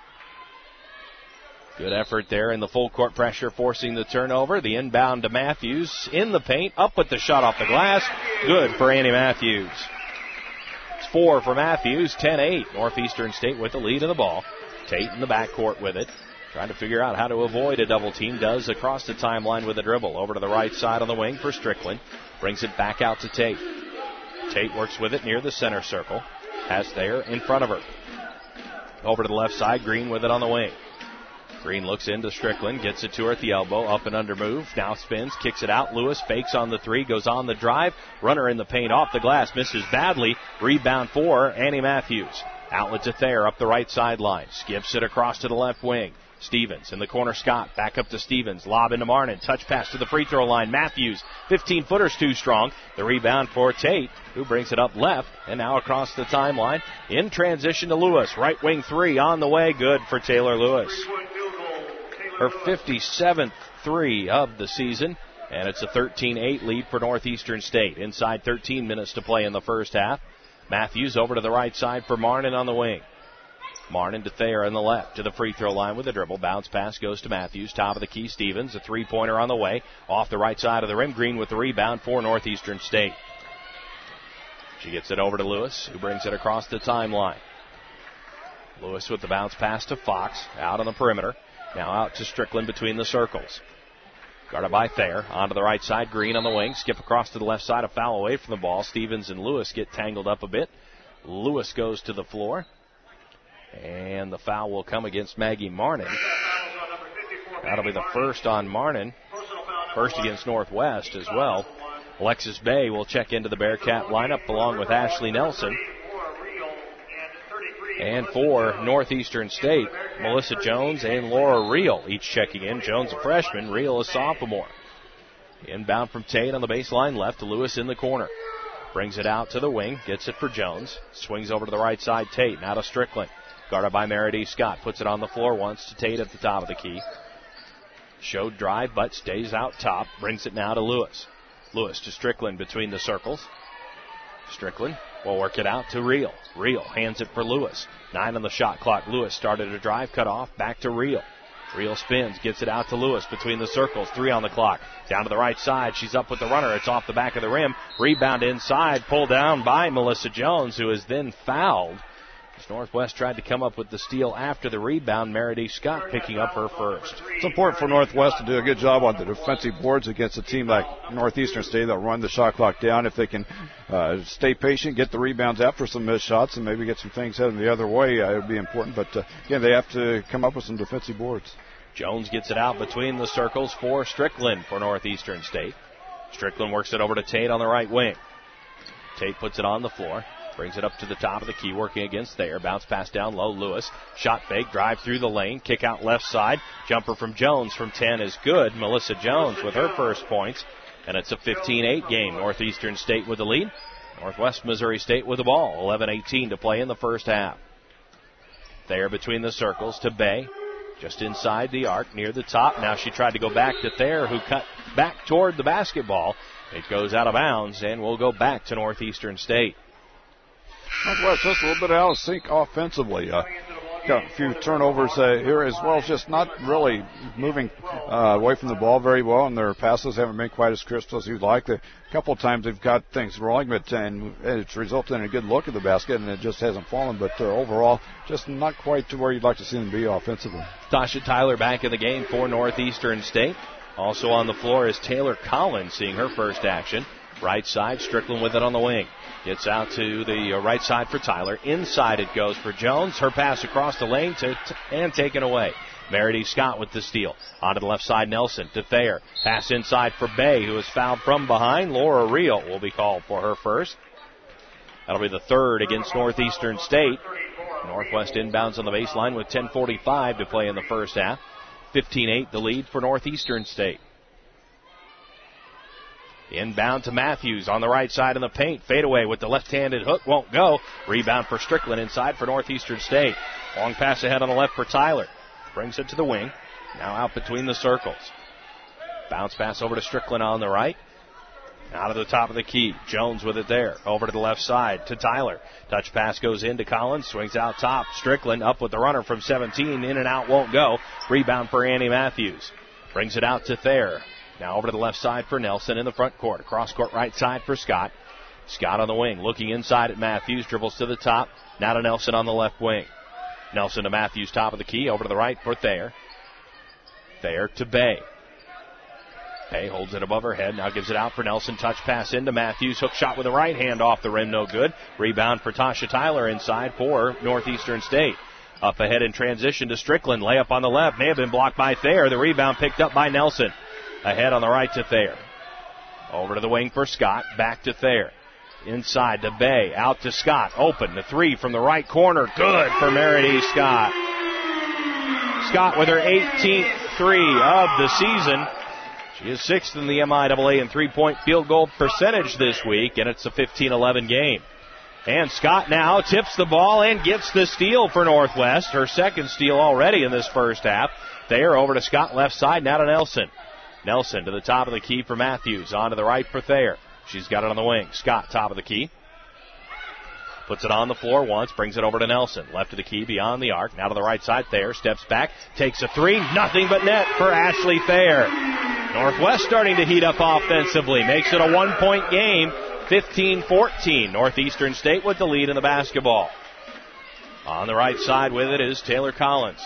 Good effort there in the full court pressure, forcing the turnover. The inbound to Matthews in the paint. Up with the shot off the glass. Good for Annie Matthews. It's four for Matthews, ten eight. Northeastern State with the lead of the ball. Tate in the backcourt with it. Trying to figure out how to avoid a double team. Does across the timeline with a dribble. Over to the right side on the wing for Strickland. Brings it back out to Tate. Tate works with it near the center circle. Has there in front of her. Over to the left side. Green with it on the wing. Green looks into Strickland, gets it to her at the elbow, up and under move, now spins, kicks it out. Lewis fakes on the three, goes on the drive, runner in the paint, off the glass, misses badly. Rebound for Annie Matthews. Outlet to Thayer up the right sideline, skips it across to the left wing. Stevens in the corner, Scott back up to Stevens, lob into Marnin, touch pass to the free throw line. Matthews, fifteen-footer's too strong. The rebound for Tate, who brings it up left, and now across the timeline. In transition to Lewis, right wing three on the way, good for Taylor Lewis. Her fifty-seventh three of the season, and it's a thirteen eight lead for Northeastern State. Inside thirteen minutes to play in the first half. Matthews over to the right side for Marnin on the wing. Marnin to Thayer on the left to the free throw line with a dribble. Bounce pass goes to Matthews. Top of the key, Stevens. A three-pointer on the way. Off the right side of the rim. Green with the rebound for Northeastern State. She gets it over to Lewis, who brings it across the timeline. Lewis with the bounce pass to Fox. Out on the perimeter. Now out to Strickland between the circles. Guarded by Thayer. Onto the right side. Green on the wing. Skip across to the left side. A foul away from the ball. Stevens and Lewis get tangled up a bit. Lewis goes to the floor. And the foul will come against Maggie Marnin. That'll be the first on Marnin. First against Northwest as well. Alexis Bay will check into the Bearcat lineup along with Ashley Nelson. And for Northeastern State, Melissa Jones and Laura Reel each checking in. Jones a freshman, Reel a sophomore. Inbound from Tate on the baseline left to Lewis in the corner. Brings it out to the wing, gets it for Jones. Swings over to the right side, Tate, now to Strickland. Guarded by Meredith Scott, puts it on the floor once to Tate at the top of the key. Showed drive, but stays out top. Brings it now to Lewis. Lewis to Strickland between the circles. Strickland will work it out to Reel. Reel hands it for Lewis. Nine on the shot clock. Lewis started a drive, cut off, back to Reel. Reel spins, gets it out to Lewis between the circles. Three on the clock. Down to the right side. She's up with the runner. It's off the back of the rim. Rebound inside. Pulled down by Melissa Jones, who is then fouled. As Northwest tried to come up with the steal after the rebound, Meredith Scott picking up her first. It's important for Northwest to do a good job on the defensive boards against a team like Northeastern State. They'll run the shot clock down. If they can uh, stay patient, get the rebounds after some missed shots, and maybe get some things heading the other way, uh, it would be important. But, uh, again, they have to come up with some defensive boards. Jones gets it out between the circles for Strickland for Northeastern State. Strickland works it over to Tate on the right wing. Tate puts it on the floor. Brings it up to the top of the key, working against Thayer. Bounce pass down low. Lewis. Shot fake. Drive through the lane. Kick out left side. Jumper from Jones from ten is good. Melissa Jones with her first points. And it's a fifteen eight game. Northeastern State with the lead. Northwest Missouri State with the ball. eleven eighteen to play in the first half. Thayer between the circles to Bay. Just inside the arc, near the top. Now she tried to go back to Thayer, who cut back toward the basketball. It goes out of bounds, and will go back to Northeastern State. Northwest just a little bit out of sync offensively. Uh, got a few turnovers uh, here, as well as just not really moving uh, away from the ball very well, and their passes haven't been quite as crisp as you'd like. A couple of times they've got things rolling, but and it's resulted in a good look at the basket, and it just hasn't fallen. But uh, overall, just not quite to where you'd like to see them be offensively. Tasha Tyler back in the game for Northeastern State. Also on the floor is Taylor Collins, seeing her first action. Right side, Strickland with it on the wing. Gets out to the uh, right side for Tyler. Inside it goes for Jones. Her pass across the lane to, to, and taken away. Meredith Scott with the steal. Onto the left side, Nelson to Thayer. Pass inside for Bay, who is fouled from behind. Laura Reel will be called for her first. That'll be the third against Northeastern State. Northwest inbounds on the baseline with ten forty-five to play in the first half. fifteen eight the lead for Northeastern State. Inbound to Matthews on the right side in the paint. Fadeaway with the left-handed hook. Won't go. Rebound for Strickland inside for Northeastern State. Long pass ahead on the left for Tyler. Brings it to the wing. Now out between the circles. Bounce pass over to Strickland on the right. Out of the top of the key. Jones with it there. Over to the left side to Tyler. Touch pass goes into Collins. Swings out top. Strickland up with the runner from seventeen. In and out won't go. Rebound for Annie Matthews. Brings it out to Thayer. Now over to the left side for Nelson in the front court. Cross court right side for Scott. Scott on the wing. Looking inside at Matthews. Dribbles to the top. Now to Nelson on the left wing. Nelson to Matthews, top of the key. Over to the right for Thayer. Thayer to Bay. Bay holds it above her head. Now gives it out for Nelson. Touch pass into Matthews. Hook shot with the right hand off the rim. No good. Rebound for Tasha Tyler inside for Northeastern State. Up ahead in transition to Strickland. Layup on the left. May have been blocked by Thayer. The rebound picked up by Nelson. Ahead on the right to Thayer. Over to the wing for Scott. Back to Thayer. Inside to Bay. Out to Scott. Open. The three from the right corner. Good for Meredith Scott. Scott with her eighteenth three of the season. She is sixth in the M I A A in three-point field goal percentage this week, and it's a fifteen eleven game. And Scott now tips the ball and gets the steal for Northwest. Her second steal already in this first half. Thayer over to Scott, left side. Now to Nelson. Nelson to the top of the key for Matthews. On to the right for Thayer. She's got it on the wing. Scott, top of the key. Puts it on the floor once. Brings it over to Nelson. Left of the key, beyond the arc. Now to the right side. Thayer steps back. Takes a three. Nothing but net for Ashley Thayer. Northwest starting to heat up offensively. Makes it a one-point game. fifteen fourteen. Northeastern State with the lead in the basketball. On the right side with it is Taylor Collins.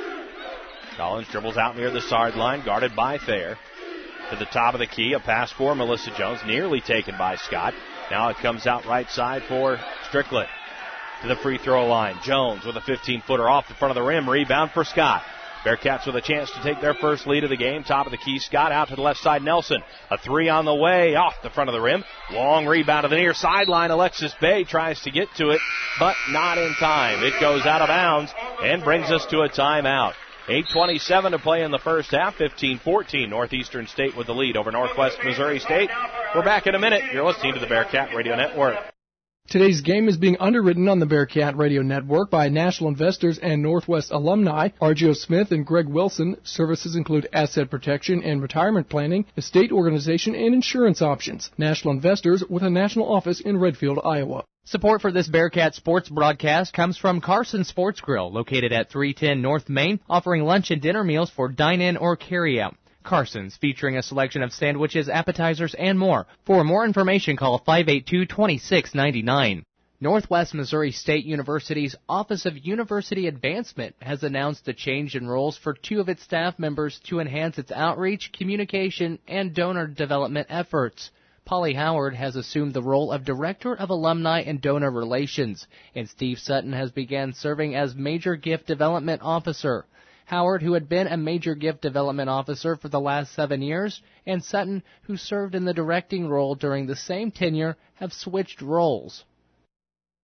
Collins dribbles out near the sideline, guarded by Thayer. To the top of the key, a pass for Melissa Jones, nearly taken by Scott. Now it comes out right side for Strickland. To the free throw line, Jones with a fifteen-footer off the front of the rim, rebound for Scott. Bearcats with a chance to take their first lead of the game. Top of the key, Scott out to the left side, Nelson. A three on the way, off the front of the rim. Long rebound to the near sideline. Alexis Bay tries to get to it, but not in time. It goes out of bounds and brings us to a timeout. eight twenty-seven to play in the first half, fifteen fourteen. Northeastern State with the lead over Northwest Missouri State. We're back in a minute. You're listening to the Bearcat Radio Network. Today's game is being underwritten on the Bearcat Radio Network by National Investors and Northwest alumni R J O Smith and Greg Wilson. Services include asset protection and retirement planning, estate organization, and insurance options. National Investors with a national office in Redfield, Iowa. Support for this Bearcat sports broadcast comes from Carson Sports Grill, located at three ten North Main, offering lunch and dinner meals for dine-in or carry-out. Carson's, featuring a selection of sandwiches, appetizers, and more. For more information, call five eight two, two six nine nine. Northwest Missouri State University's Office of University Advancement has announced a change in roles for two of its staff members to enhance its outreach, communication, and donor development efforts. Polly Howard has assumed the role of Director of Alumni and Donor Relations, and Steve Sutton has begun serving as Major Gift Development Officer. Howard, who had been a Major Gift Development Officer for the last seven years, and Sutton, who served in the directing role during the same tenure, have switched roles.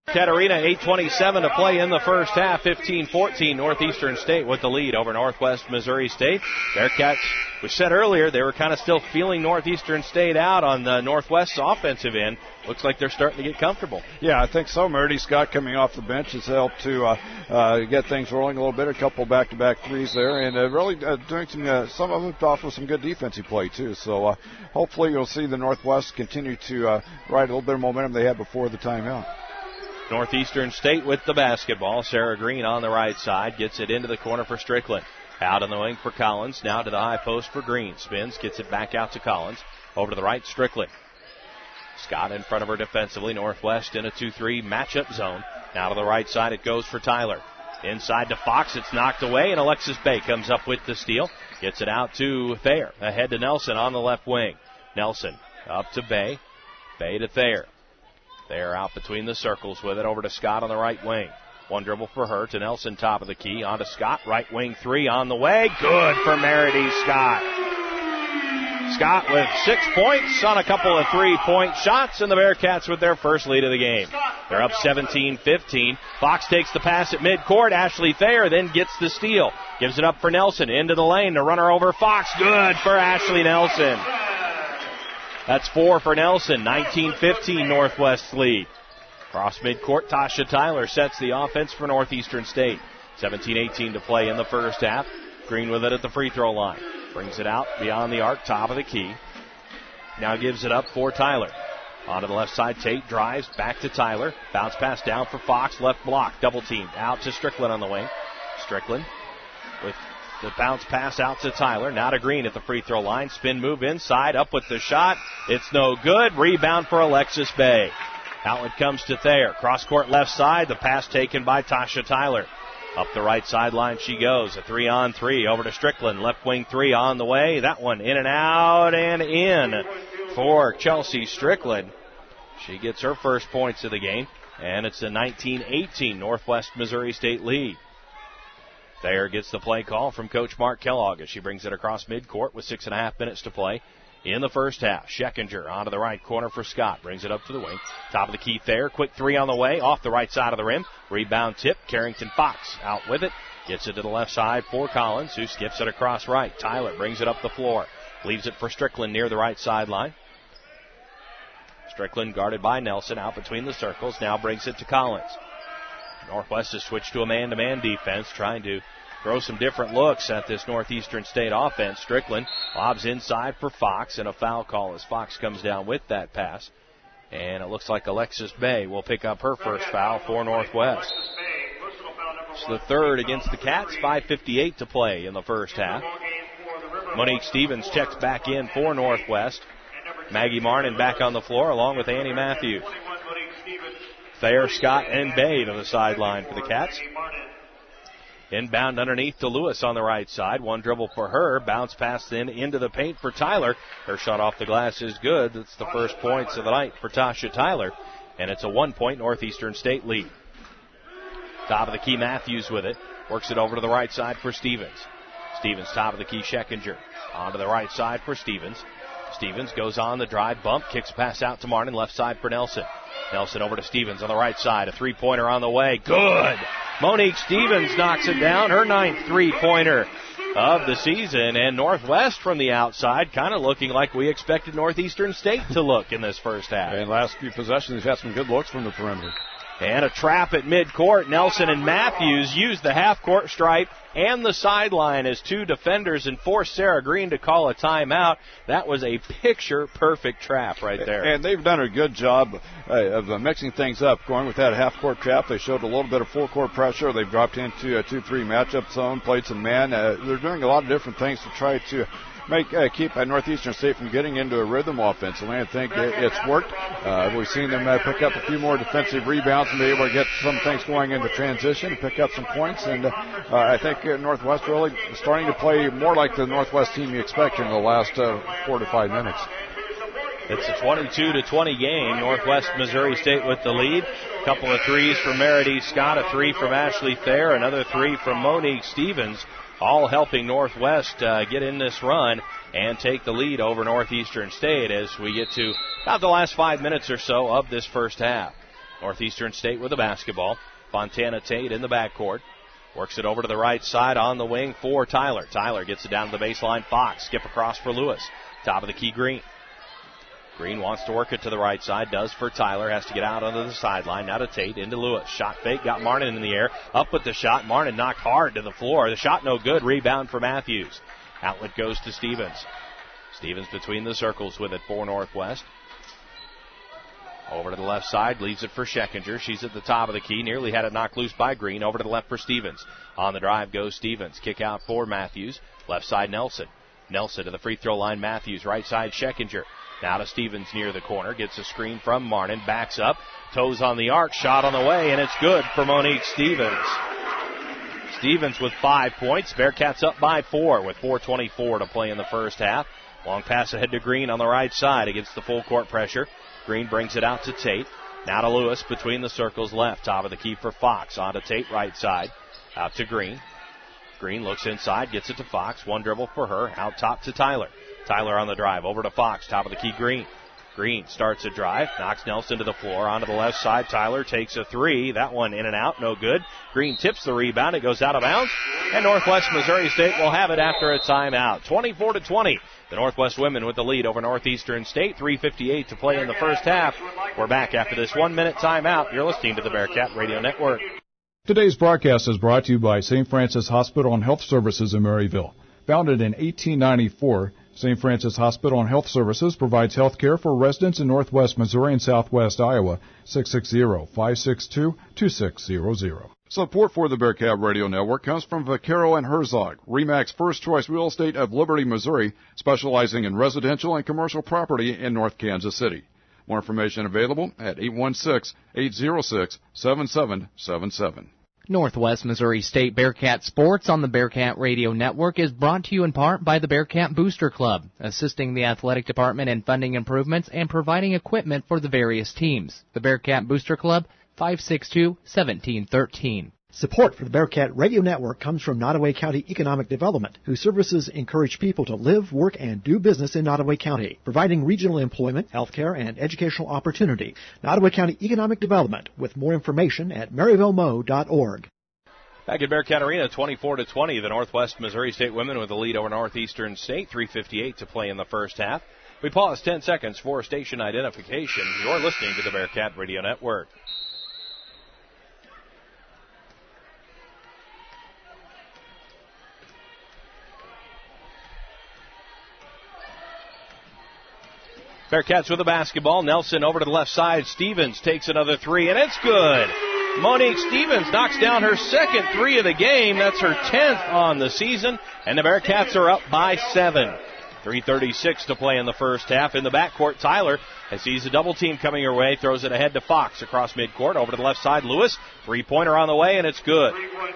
Katarina, eight twenty-seven to play in the first half, fifteen fourteen, Northeastern State with the lead over Northwest Missouri State. Bearcats, we said earlier, they were kind of still feeling Northeastern State out on the Northwest's offensive end. Looks like they're starting to get comfortable. Yeah, I think so. Meredith Scott coming off the bench has helped to uh, uh, get things rolling a little bit. A couple back-to-back threes there, and uh, really uh, doing some, uh, some of it off with some good defensive play, too. So uh, hopefully you'll see the Northwest continue to uh, ride a little bit of momentum they had before the timeout. Northeastern State with the basketball. Sarah Green on the right side. Gets it into the corner for Strickland. Out on the wing for Collins. Now to the high post for Green. Spins. Gets it back out to Collins. Over to the right, Strickland. Scott in front of her defensively. Northwest in a two three matchup zone. Now to the right side it goes for Tyler. Inside to Fox. It's knocked away, and Alexis Bay comes up with the steal. Gets it out to Thayer. Ahead to Nelson on the left wing. Nelson up to Bay. Bay to Thayer. They're out between the circles with it over to Scott on the right wing. One dribble for her to Nelson, top of the key. On to Scott, right wing three on the way. Good for Meredith Scott. Scott with six points on a couple of three-point shots, and the Bearcats with their first lead of the game. They're up seventeen fifteen. Fox takes the pass at midcourt. Ashley Thayer then gets the steal. Gives it up for Nelson. Into the lane to run her over Fox. Good for Ashley Nelson. That's four for Nelson. nineteen fifteen Northwest's lead. Cross midcourt, Tasha Tyler sets the offense for Northeastern State. seventeen eighteen to play in the first half. Green with it at the free throw line. Brings it out beyond the arc, top of the key. Now gives it up for Tyler. Onto the left side, Tate drives back to Tyler. Bounce pass down for Fox, left block, double team. Out to Strickland on the wing. Strickland with the bounce pass out to Tyler. Now to Green at the free throw line. Spin move inside. Up with the shot. It's no good. Rebound for Alexis Bay. Outlet comes to Thayer. Cross court left side. The pass taken by Tasha Tyler. Up the right sideline she goes. A three on three over to Strickland. Left wing three on the way. That one in and out and in for Chelsea Strickland. She gets her first points of the game. And it's a nineteen eighteen Northwest Missouri State lead. Thayer gets the play call from Coach Mark Kellogg as she brings it across midcourt with six and a half minutes to play in the first half. Scheckinger onto the right corner for Scott. Brings it up to the wing. Top of the key Thayer. Quick three on the way. Off the right side of the rim. Rebound tip. Carrington Fox out with it. Gets it to the left side for Collins, who skips it across right. Tyler brings it up the floor. Leaves it for Strickland near the right sideline. Strickland guarded by Nelson out between the circles. Now brings it to Collins. Northwest has switched to a man-to-man defense, trying to throw some different looks at this Northeastern State offense. Strickland lobs inside for Fox, and a foul call as Fox comes down with that pass. And it looks like Alexis Bay will pick up her first foul for Northwest. It's the third against the Cats, five fifty-eight to play in the first half. Monique Stevens checks back in for Northwest. Maggie Marnin back on the floor along with Annie Matthews. Thayer, Scott, and Bay to the sideline for the Cats. Inbound underneath to Lewis on the right side. One dribble for her. Bounce pass then into the paint for Tyler. Her shot off the glass is good. That's the first points of the night for Tasha Tyler. And it's a one-point Northeastern State lead. Top of the key, Matthews with it. Works it over to the right side for Stevens. Stevens, top of the key, Scheckinger. On to the right side for Stevens. Stevens goes on the drive, bump, kicks a pass out to Martin, left side for Nelson. Nelson over to Stevens on the right side. A three-pointer on the way. Good! Monique Stevens knocks it down. Her ninth three-pointer of the season. And Northwest from the outside kind of looking like we expected Northeastern State to look in this first half. And last few possessions, they've had some good looks from the perimeter. And a trap at midcourt. Nelson and Matthews use the half-court stripe and the sideline as two defenders and force Sarah Green to call a timeout. That was a picture-perfect trap right there. And they've done a good job uh, of uh, mixing things up. Going with that half-court trap, they showed a little bit of full-court pressure. They've dropped into a two three matchup zone, played some man. Uh, they're doing a lot of different things to try to make uh, keep uh, Northeastern State from getting into a rhythm offensively. I think it, it's worked. Uh, we've seen them uh, pick up a few more defensive rebounds and be able to get some things going into transition, pick up some points. And uh, uh, I think uh, Northwest really starting to play more like the Northwest team you expect in the last uh, four to five minutes. It's a twenty-two to twenty game. Northwest Missouri State with the lead. A couple of threes from Meredith Scott, a three from Ashley Thayer, another three from Monique Stevens, all helping Northwest uh, get in this run and take the lead over Northeastern State as we get to about the last five minutes or so of this first half. Northeastern State with the basketball. Fontana Tate in the backcourt. Works it over to the right side on the wing for Tyler. Tyler gets it down to the baseline. Fox, skip across for Lewis. Top of the key, Green. Green wants to work it to the right side. Does for Tyler. Has to get out onto the sideline. Now to Tate. Into Lewis. Shot fake. Got Marnin in the air. Up with the shot. Marnin knocked hard to the floor. The shot no good. Rebound for Matthews. Outlet goes to Stevens. Stevens between the circles with it for Northwest. Over to the left side, leaves it for Scheckinger. She's at the top of the key, nearly had it knocked loose by Green. Over to the left for Stevens. On the drive goes Stevens. Kick out for Matthews. Left side, Nelson. Nelson to the free throw line, Matthews. Right side, Scheckinger. Now to Stevens near the corner. Gets a screen from Marnin. Backs up. Toes on the arc. Shot on the way, and it's good for Monique Stevens. Stevens with five points. Bearcats up by four with four twenty-four to play in the first half. Long pass ahead to Green on the right side against the full court pressure. Green brings it out to Tate. Now to Lewis between the circles left. Top of the key for Fox. On to Tate right side. Out to Green. Green looks inside. Gets it to Fox. One dribble for her. Out top to Tyler. Tyler on the drive. Over to Fox. Top of the key, Green. Green starts a drive. Knocks Nelson to the floor. Onto the left side. Tyler takes a three. That one in and out. No good. Green tips the rebound. It goes out of bounds. And Northwest Missouri State will have it after a timeout. twenty-four to twenty. The Northwest women with the lead over Northeastern State. three fifty-eight to play in the first half. We're back after this one-minute timeout. You're listening to the Bearcat Radio Network. Today's broadcast is brought to you by Saint Francis Hospital and Health Services in Maryville. Founded in eighteen ninety-four, Saint Francis Hospital and Health Services provides health care for residents in Northwest Missouri and Southwest Iowa. six six zero, five six two, two six zero zero. Support for the Bearcat Radio Network comes from Vaquero and Herzog, RE/MAX First Choice Real Estate of Liberty, Missouri, specializing in residential and commercial property in North Kansas City. More information available at eight one six, eight zero six, seven seven seven seven. Northwest Missouri State Bearcat Sports on the Bearcat Radio Network is brought to you in part by the Bearcat Booster Club, assisting the athletic department in funding improvements and providing equipment for the various teams. The Bearcat Booster Club, five six two, one seven one three. Support for the Bearcat Radio Network comes from Nottoway County Economic Development, whose services encourage people to live, work, and do business in Nottoway County, providing regional employment, healthcare, and educational opportunity. Nottoway County Economic Development, with more information at maryville mo dot org. Back at Bearcat Arena, twenty-four to twenty, the Northwest Missouri State women with the lead over Northeastern State. three fifty-eight to play in the first half. We pause ten seconds for station identification. You're listening to the Bearcat Radio Network. Bearcats with the basketball. Nelson over to the left side. Stevens takes another three, and it's good. Monique Stevens knocks down her second three of the game. That's her tenth on the season, and the Bearcats are up by seven. three thirty-six to play in the first half. In the backcourt, Tyler, as sees a double team coming her way, throws it ahead to Fox across midcourt. Over to the left side, Lewis. Three-pointer on the way, and it's good.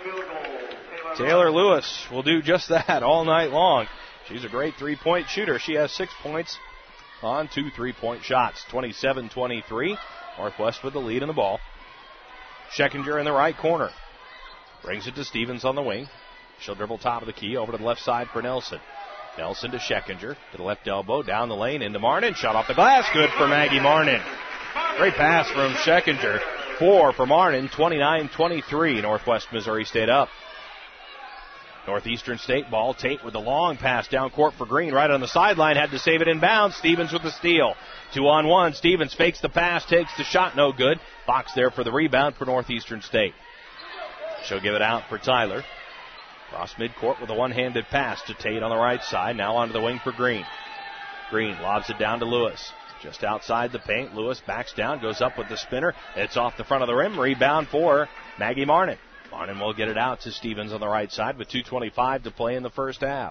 Taylor Lewis will do just that all night long. She's a great three-point shooter. She has six points on two three-point shots. twenty-seven twenty-three. Northwest with the lead in the ball. Scheckinger in the right corner. Brings it to Stevens on the wing. She'll dribble top of the key over to the left side for Nelson. Nelson to Scheckinger. To the left elbow. Down the lane into Marnin. Shot off the glass. Good for Maggie Marnin. Great pass from Scheckinger. Four for Marnin. twenty-nine twenty-three. Northwest Missouri State up. Northeastern State ball. Tate with a long pass down court for Green. Right on the sideline. Had to save it in bounds. Stevens with the steal. Two on one. Stevens fakes the pass. Takes the shot. No good. Fox there for the rebound for Northeastern State. She'll give it out for Tyler. Cross midcourt with a one-handed pass to Tate on the right side. Now onto the wing for Green. Green lobs it down to Lewis. Just outside the paint. Lewis backs down. Goes up with the spinner. It's off the front of the rim. Rebound for Maggie Marnin. Marnin will get it out to Stevens on the right side with two twenty-five to play in the first half.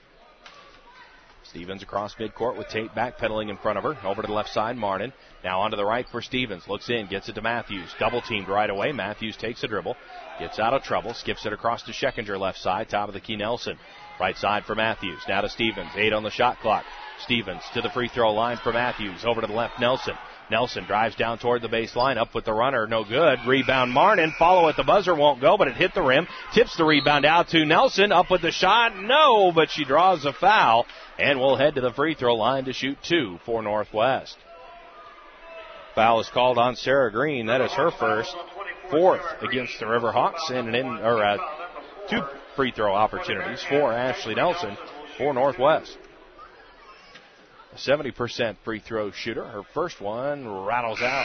Stevens across midcourt with Tate backpedaling in front of her. Over to the left side, Marnin. Now onto the right for Stevens. Looks in, gets it to Matthews. Double teamed right away. Matthews takes a dribble. Gets out of trouble. Skips it across to Scheckinger left side. Top of the key, Nelson. Right side for Matthews. Now to Stevens. Eight on the shot clock. Stevens to the free throw line for Matthews. Over to the left, Nelson. Nelson drives down toward the baseline. Up with the runner. No good. Rebound Marnin. Follow at the buzzer. Won't go, but it hit the rim. Tips the rebound out to Nelson. Up with the shot. No, but she draws a foul. And will head to the free throw line to shoot two for Northwest. Foul is called on Sarah Green. That is her first, fourth against the Riverhawks, and an in, or uh, two free throw opportunities for Ashley Nelson for Northwest. A seventy percent free throw shooter. Her first one rattles out.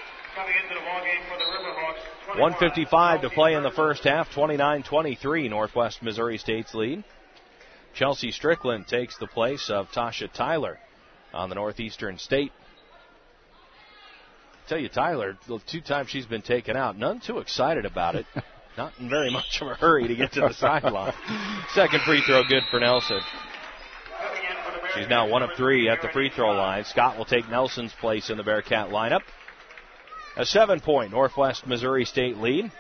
one fifty-five to play in the first half. twenty-nine twenty-three, Northwest Missouri State's lead. Chelsea Strickland takes the place of Tasha Tyler on the Northeastern State. I tell you, Tyler, the two times she's been taken out, none too excited about it. Not in very much of a hurry to get to the sideline. Second free throw good for Nelson. She's now one of three at the free throw line. Scott will take Nelson's place in the Bearcat lineup. A seven-point Northwest Missouri State lead.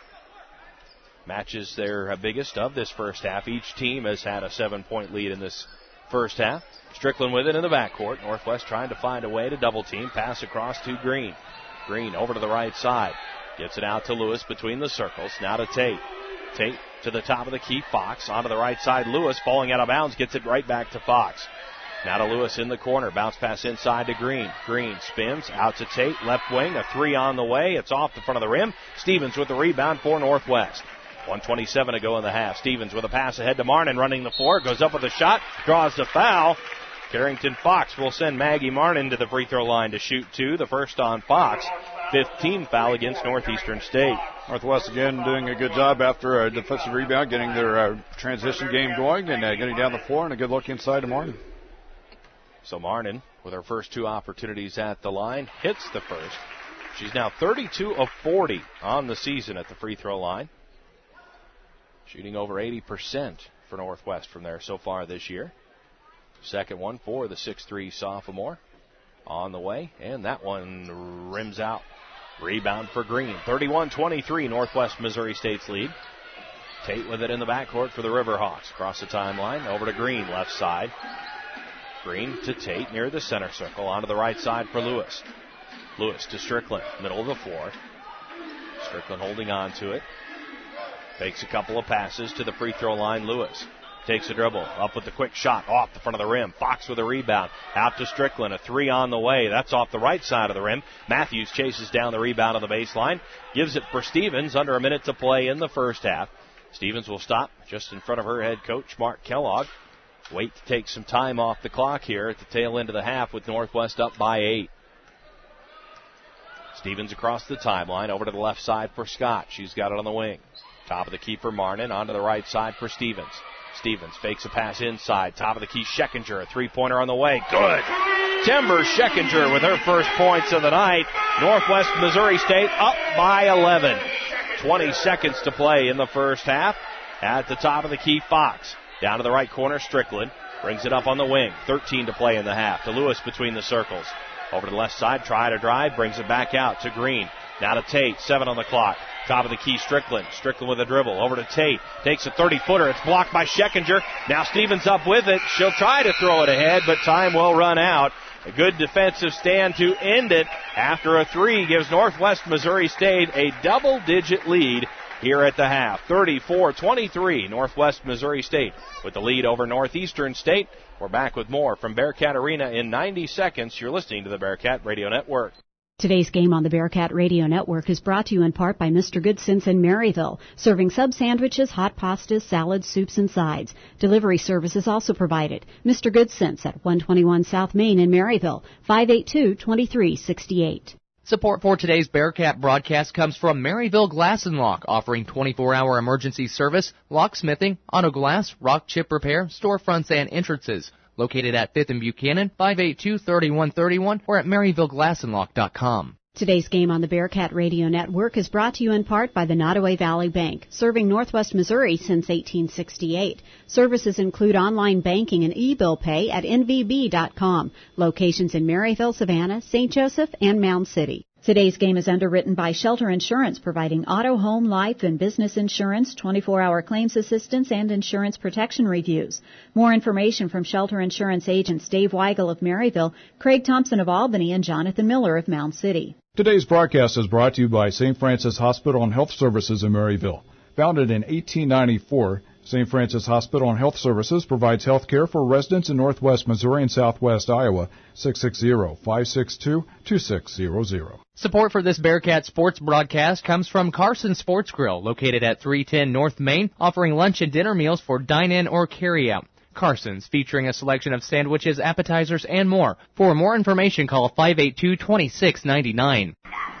Matches their biggest of this first half. Each team has had a seven-point lead in this first half. Strickland with it in the backcourt. Northwest trying to find a way to double team. Pass across to Green. Green over to the right side. Gets it out to Lewis between the circles. Now to Tate. Tate to the top of the key. Fox onto the right side. Lewis falling out of bounds. Gets it right back to Fox. Now to Lewis in the corner. Bounce pass inside to Green. Green spins out to Tate. Left wing. A three on the way. It's off the front of the rim. Stevens with the rebound for Northwest. one twenty-seven to go in the half. Stevens with a pass ahead to Marnin running the floor. Goes up with a shot. Draws the foul. Carrington Fox will send Maggie Marnin to the free throw line to shoot two. The first on Fox. fifteen foul against Northeastern State. Northwest again doing a good job after a defensive rebound, getting their uh, transition game going and uh, getting down the floor, and a good look inside to Marnin. So Marnin, with her first two opportunities at the line, hits the first. She's now thirty-two of forty on the season at the free throw line. Shooting over eighty percent for Northwest from there so far this year. Second one for the six three sophomore on the way, and that one rims out. Rebound for Green. thirty-one twenty-three, Northwest Missouri State's lead. Tate with it in the backcourt for the Riverhawks. Across the timeline, over to Green, left side. Green to Tate near the center circle. Onto the right side for Lewis. Lewis to Strickland, middle of the floor. Strickland holding on to it. Takes a couple of passes to the free throw line. Lewis takes a dribble, up with the quick shot, off the front of the rim. Fox with a rebound, out to Strickland, a three on the way. That's off the right side of the rim. Matthews chases down the rebound on the baseline, gives it for Stevens, under a minute to play in the first half. Stevens will stop just in front of her head coach, Mark Kellogg. Wait to take some time off the clock here at the tail end of the half with Northwest up by eight. Stevens across the timeline, over to the left side for Scott. She's got it on the wing. Top of the key for Marnin, onto the right side for Stevens. Stevens fakes a pass inside. Top of the key, Scheckinger, a three-pointer on the way. Good. Timber Scheckinger with her first points of the night. Northwest Missouri State up by eleven. twenty seconds to play in the first half. At the top of the key, Fox. Down to the right corner, Strickland. Brings it up on the wing. thirteen to play in the half. To Lewis between the circles. Over to the left side, try to drive. Brings it back out to Green. Now to Tate, seven on the clock. Top of the key, Strickland. Strickland with a dribble. Over to Tate. Takes a thirty-footer. It's blocked by Scheckinger. Now Stevens up with it. She'll try to throw it ahead, but time will run out. A good defensive stand to end it after a three gives Northwest Missouri State a double-digit lead here at the half. thirty-four twenty-three, Northwest Missouri State with the lead over Northeastern State. We're back with more from Bearcat Arena in ninety seconds. You're listening to the Bearcat Radio Network. Today's game on the Bearcat Radio Network is brought to you in part by Mister Goodson's in Maryville, serving sub sandwiches, hot pastas, salads, soups, and sides. Delivery service is also provided. Mister Goodson's at one twenty-one South Main in Maryville, five eight two, two three six eight. Support for today's Bearcat broadcast comes from Maryville Glass and Lock, offering twenty-four hour emergency service, locksmithing, auto glass, rock chip repair, storefronts, and entrances. Located at fifth and Buchanan, five eight two, three one three one, or at maryville glass and lock dot com. Today's game on the Bearcat Radio Network is brought to you in part by the Nottoway Valley Bank, serving Northwest Missouri since eighteen sixty-eight. Services include online banking and e-bill pay at n v b dot com. Locations in Maryville, Savannah, Saint Joseph, and Mound City. Today's game is underwritten by Shelter Insurance, providing auto, home, life, and business insurance, twenty-four hour claims assistance, and insurance protection reviews. More information from Shelter Insurance agents Dave Weigel of Maryville, Craig Thompson of Albany, and Jonathan Miller of Mound City. Today's broadcast is brought to you by Saint Francis Hospital and Health Services in Maryville. Founded in eighteen ninety-four, Saint Francis Hospital and Health Services provides health care for residents in northwest Missouri and southwest Iowa. six six zero, five six two, two six zero zero. Support for this Bearcat sports broadcast comes from Carson Sports Grill, located at three ten North Main, offering lunch and dinner meals for dine-in or carry-out. Carson's, featuring a selection of sandwiches, appetizers, and more. For more information, call five eight two, two six nine nine.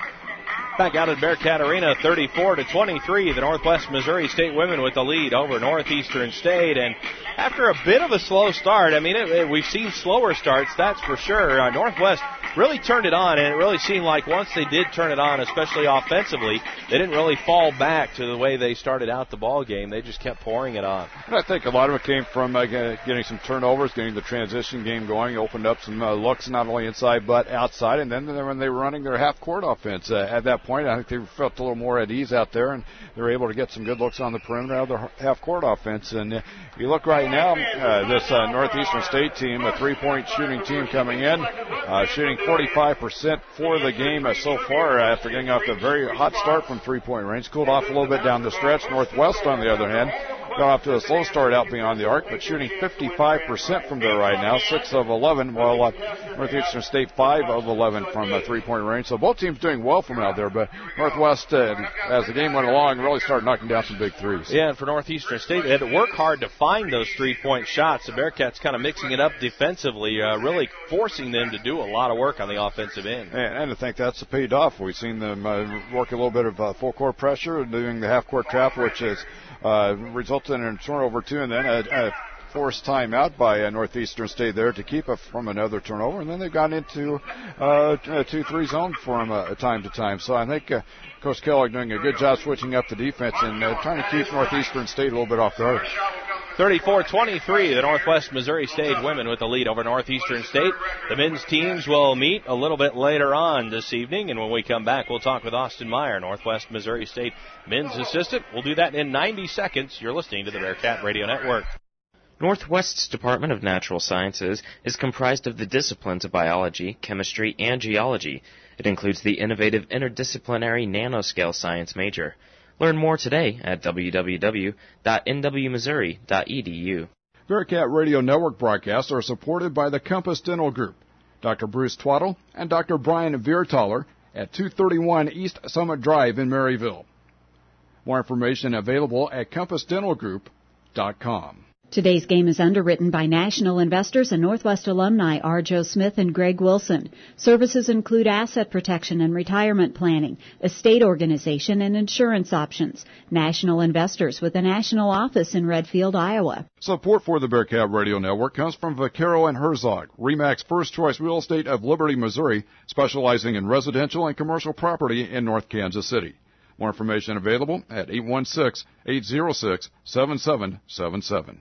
Back out at Bearcat Arena, thirty-four to twenty-three. The Northwest Missouri State women with the lead over Northeastern State. And after a bit of a slow start, I mean, it, it, we've seen slower starts, that's for sure. Uh, Northwest really turned it on, and it really seemed like once they did turn it on, especially offensively, they didn't really fall back to the way they started out the ball game. They just kept pouring it on. And I think a lot of it came from uh, getting some turnovers, getting the transition game going, opened up some uh, looks not only inside but outside, and then when they were running their half-court offense uh, at that point, I think they felt a little more at ease out there, and they were able to get some good looks on the perimeter of their half-court offense. And uh, if you look right now, uh, this uh, Northeastern State team, a three-point shooting team coming in, uh, shooting forty-five percent for the game uh, so far uh, after getting off to a very hot start from three-point range. Cooled off a little bit down the stretch. Northwest, on the other hand, got off to a slow start out beyond the arc, but shooting fifty-five percent from there right now, six of eleven, while uh, Northeastern State five of eleven from a three-point range. So both teams doing well from out there, but Northwest, uh, as the game went along, really started knocking down some big threes. Yeah, and for Northeastern State, they had to work hard to find those three-point shots. The Bearcats kind of mixing it up defensively, uh, really forcing them to do a lot of work on the offensive end. And, and I think that's paid off. We've seen them uh, work a little bit of uh, full-court pressure, doing the half-court trap, which has uh, resulted in a turnover, too, and then a, a forced timeout by uh, Northeastern State there to keep it from another turnover. And then they've gone into uh, a two three zone for them uh, time to time. So I think uh, Coach Kellogg doing a good job switching up the defense and uh, trying to keep Northeastern State a little bit off guard. thirty-four twenty-three, the Northwest Missouri State women with the lead over Northeastern State. The men's teams will meet a little bit later on this evening, and when we come back, we'll talk with Austin Meyer, Northwest Missouri State men's assistant. We'll do that in ninety seconds. You're listening to the Bearcat Radio Network. Northwest's Department of Natural Sciences is comprised of the disciplines of biology, chemistry, and geology. It includes the innovative interdisciplinary nanoscale science major. Learn more today at w w w dot n w missouri dot e d u. Bearcat Radio Network broadcasts are supported by the Compass Dental Group, Doctor Bruce Twaddle and Doctor Brian Viertaler at two thirty-one East Summit Drive in Maryville. More information available at compass dental group dot com. Today's game is underwritten by national investors and Northwest alumni R. Joe Smith and Greg Wilson. Services include asset protection and retirement planning, estate organization, and insurance options. National investors with a national office in Redfield, Iowa. Support for the Bearcat Radio Network comes from Vaquero and Herzog, RE/MAX First Choice Real Estate of Liberty, Missouri, specializing in residential and commercial property in North Kansas City. More information available at eight one six, eight zero six, seven seven seven seven.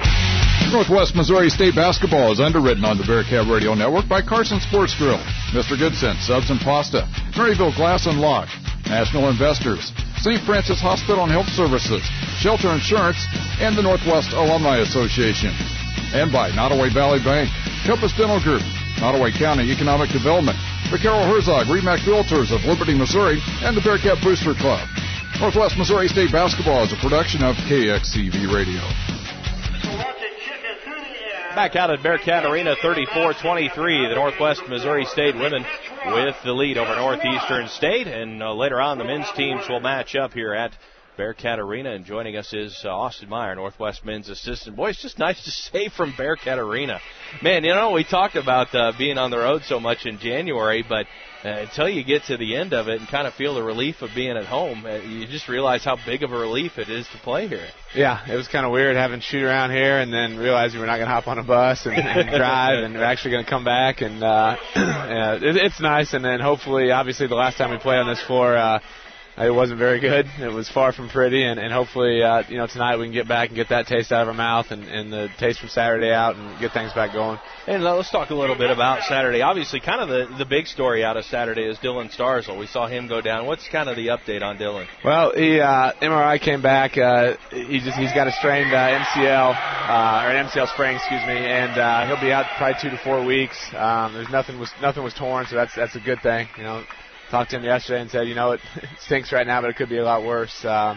Northwest Missouri State basketball is underwritten on the Bearcat Radio Network by Carson Sports Grill, Mister Goodson, Subs and Pasta, Maryville Glass and Lock, National Investors, Saint Francis Hospital and Health Services, Shelter Insurance, and the Northwest Alumni Association. And by Nottoway Valley Bank, Compass Dental Group, Nottoway County Economic Development, Vaquero Herzog, RE/MAX Realtors of Liberty, Missouri, and the Bearcat Booster Club. Northwest Missouri State basketball is a production of K X C V Radio. Back out at Bearcat Arena, thirty-four twenty-three. The Northwest Missouri State women with the lead over Northeastern State. And uh, later on, the men's teams will match up here at Bearcat Arena. And joining us is uh, Austin Meyer, Northwest men's assistant. Boy, it's just nice to say from Bearcat Arena. Man, you know, we talked about uh, being on the road so much in January, but Uh, until you get to the end of it and kind of feel the relief of being at home, uh, you just realize how big of a relief it is to play here. Yeah, it was kind of weird having to shoot around here and then realizing we're not going to hop on a bus and, and drive and we're actually going to come back. And uh, yeah, it, it's nice. And then hopefully, obviously, the last time we played on this floor, uh, it wasn't very good. It was far from pretty, and, and hopefully, uh, you know, tonight we can get back and get that taste out of our mouth and, and the taste from Saturday out and get things back going. And let's talk a little bit about Saturday. Obviously, kind of the, the big story out of Saturday is Dylan Starzl. We saw him go down. What's kind of the update on Dylan? Well, he uh, M R I came back. Uh, he just he's got a strained uh, M C L uh, or an M C L sprain, excuse me, and uh, he'll be out probably two to four weeks. Um, there's nothing was nothing was torn, so that's that's a good thing, you know. Talked to him yesterday and said, you know, it, it stinks right now, but it could be a lot worse. Uh,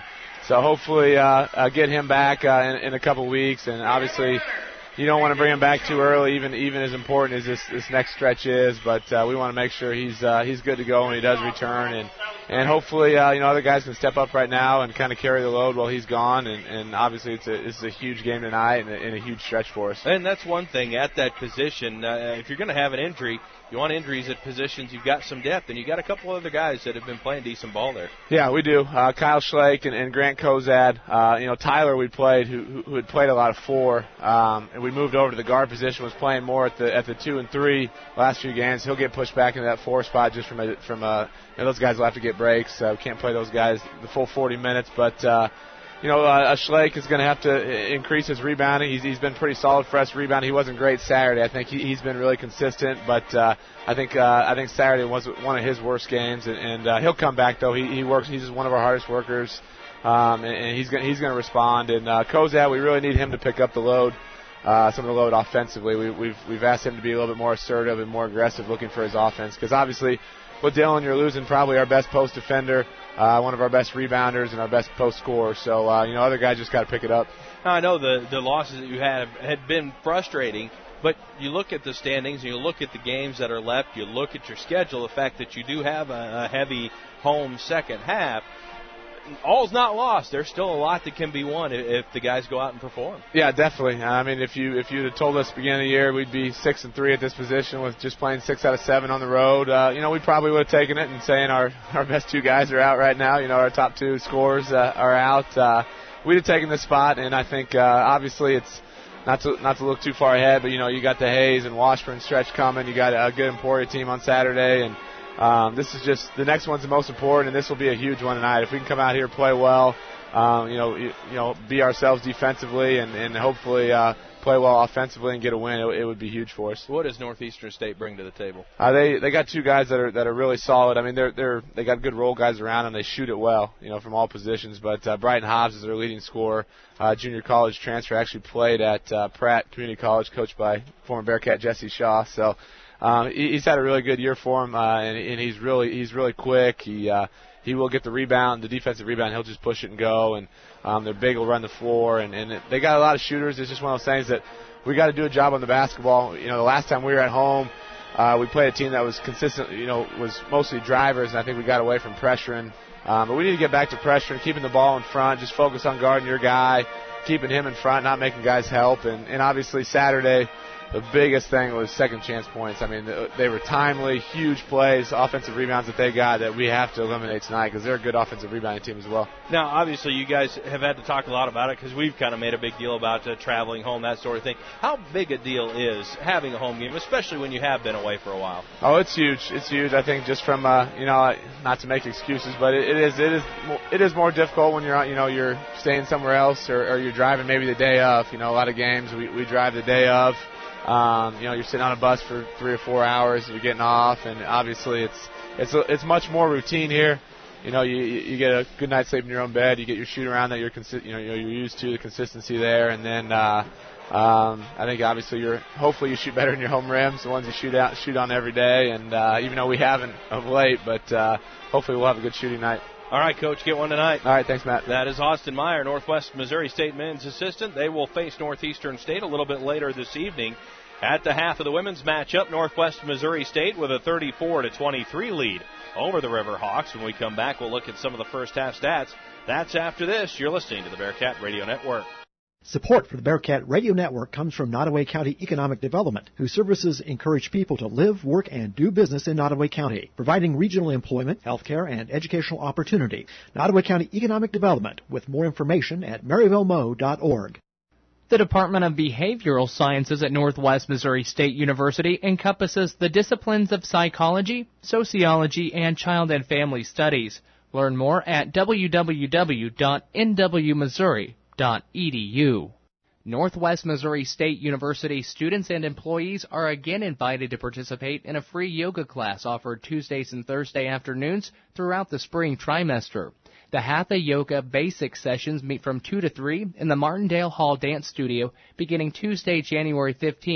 So hopefully uh, uh, get him back uh, in, in a couple weeks, and obviously you don't want to bring him back too early, even even as important as this, this next stretch is. But uh, we want to make sure he's uh, he's good to go when he does return, and and hopefully uh, you know other guys can step up right now and kind of carry the load while he's gone. And, and obviously it's a it's a huge game tonight and a, and a huge stretch for us. And that's one thing at that position. Uh, if you're going to have an injury, you want injuries at positions. You've got some depth, and you got a couple other guys that have been playing decent ball there. Yeah, we do. Uh, Kyle Schlake and, and Grant Kozad. Uh, you know, Tyler we played, who, who, who had played a lot of four, um, and we moved over to the guard position. Was playing more at the at the two and three last few games. He'll get pushed back into that four spot just from a, from a. You know, those guys will have to get breaks. Uh, we can't play those guys the full forty minutes, but. Uh, You know, uh, Schlake is going to have to increase his rebounding. He's, he's been pretty solid for us rebounding. He wasn't great Saturday. I think he, he's been really consistent, but uh, I think uh, I think Saturday was one of his worst games, and, and uh, he'll come back though. He, he works. He's just one of our hardest workers, um, and, and he's going he's going to respond. And uh, Kozad, we really need him to pick up the load, uh, some of the load offensively. We, we've we've asked him to be a little bit more assertive and more aggressive, looking for his offense, because obviously with Dylan, you're losing probably our best post defender. Uh, one of our best rebounders and our best post scorers. So, uh, you know, other guys just got to pick it up. I know the the losses that you had had been frustrating, but you look at the standings, and you look at the games that are left, you look at your schedule, the fact that you do have a, a heavy home second half. All's not lost. There's still a lot that can be won if, if the guys go out and perform. Yeah, definitely. I mean, if you if you'd have told us at the beginning of the year we'd be six and three at this position with just playing six out of seven on the road, uh, you know, we probably would have taken it and saying our our best two guys are out right now. You know, our top two scorers uh, are out. Uh, we'd have taken this spot, and I think uh, obviously it's not to not to look too far ahead, but you know, you got the Hayes and Washburn stretch coming. You got a good Emporia team on Saturday, and. Um, this is just the next one's the most important, and this will be a huge one tonight. If we can come out here, play well, um, you know, you, you know, be ourselves defensively, and, and hopefully uh, play well offensively and get a win, it, it would be huge for us. What does Northeastern State bring to the table? Uh, they they got two guys that are that are really solid. I mean, they're they're they got good role guys around them. They shoot it well, you know, from all positions. But uh, Brighton Hobbs is their leading scorer. Uh, junior college transfer, actually played at uh, Pratt Community College, coached by former Bearcat Jesse Shaw. So. Um, he's had a really good year for him, uh, and, and he's really he's really quick. He uh, he will get the rebound, the defensive rebound. He'll just push it and go. And um, they're big, will run the floor, and, and it, they got a lot of shooters. It's just one of those things that we got to do a job on the basketball. You know, the last time we were at home, uh, we played a team that was consistent. You know, was mostly drivers, and I think we got away from pressuring. Um, but we need to get back to pressuring, keeping the ball in front. Just focus on guarding your guy, keeping him in front, not making guys help. And, and obviously Saturday. The biggest thing was second chance points. I mean, they were timely, huge plays, offensive rebounds that they got that we have to eliminate tonight because they're a good offensive rebounding team as well. Now, obviously, you guys have had to talk a lot about it because we've kind of made a big deal about uh, traveling home, that sort of thing. How big a deal is having a home game, especially when you have been away for a while? Oh, it's huge. It's huge. I think just from, uh, you know, not to make excuses, but it, it is it is it is more difficult when you're, you know, you're staying somewhere else or, or you're driving maybe the day of. You know, a lot of games we, we drive the day of. Um, you know, you're sitting on a bus for three or four hours, you're getting off, and obviously it's it's it's much more routine here. You know, you you get a good night's sleep in your own bed, you get your shoot around that you're consi- you know you're used to, the consistency there, and then uh, um, I think obviously you're hopefully you shoot better in your home rims, the ones you shoot out shoot on every day, and uh, even though we haven't of late, but uh, hopefully we'll have a good shooting night. All right, Coach, get one tonight. All right, thanks, Matt. That is Austin Meyer, Northwest Missouri State men's assistant. They will face Northeastern State a little bit later this evening. At the half of the women's matchup, Northwest Missouri State with a thirty-four to twenty-three lead over the Riverhawks. When we come back, we'll look at some of the first half stats. That's after this. You're listening to the Bearcat Radio Network. Support for the Bearcat Radio Network comes from Nottoway County Economic Development, whose services encourage people to live, work, and do business in Nottoway County, providing regional employment, health care, and educational opportunity. Nottoway County Economic Development, with more information at maryville mo dot org. The Department of Behavioral Sciences at Northwest Missouri State University encompasses the disciplines of psychology, sociology, and child and family studies. Learn more at w w w dot n w missouri dot e d u. Northwest Missouri State University students and employees are again invited to participate in a free yoga class offered Tuesdays and Thursday afternoons throughout the spring trimester. The Hatha Yoga Basic Sessions meet from two to three in the Martindale Hall Dance Studio beginning Tuesday, January fifteenth.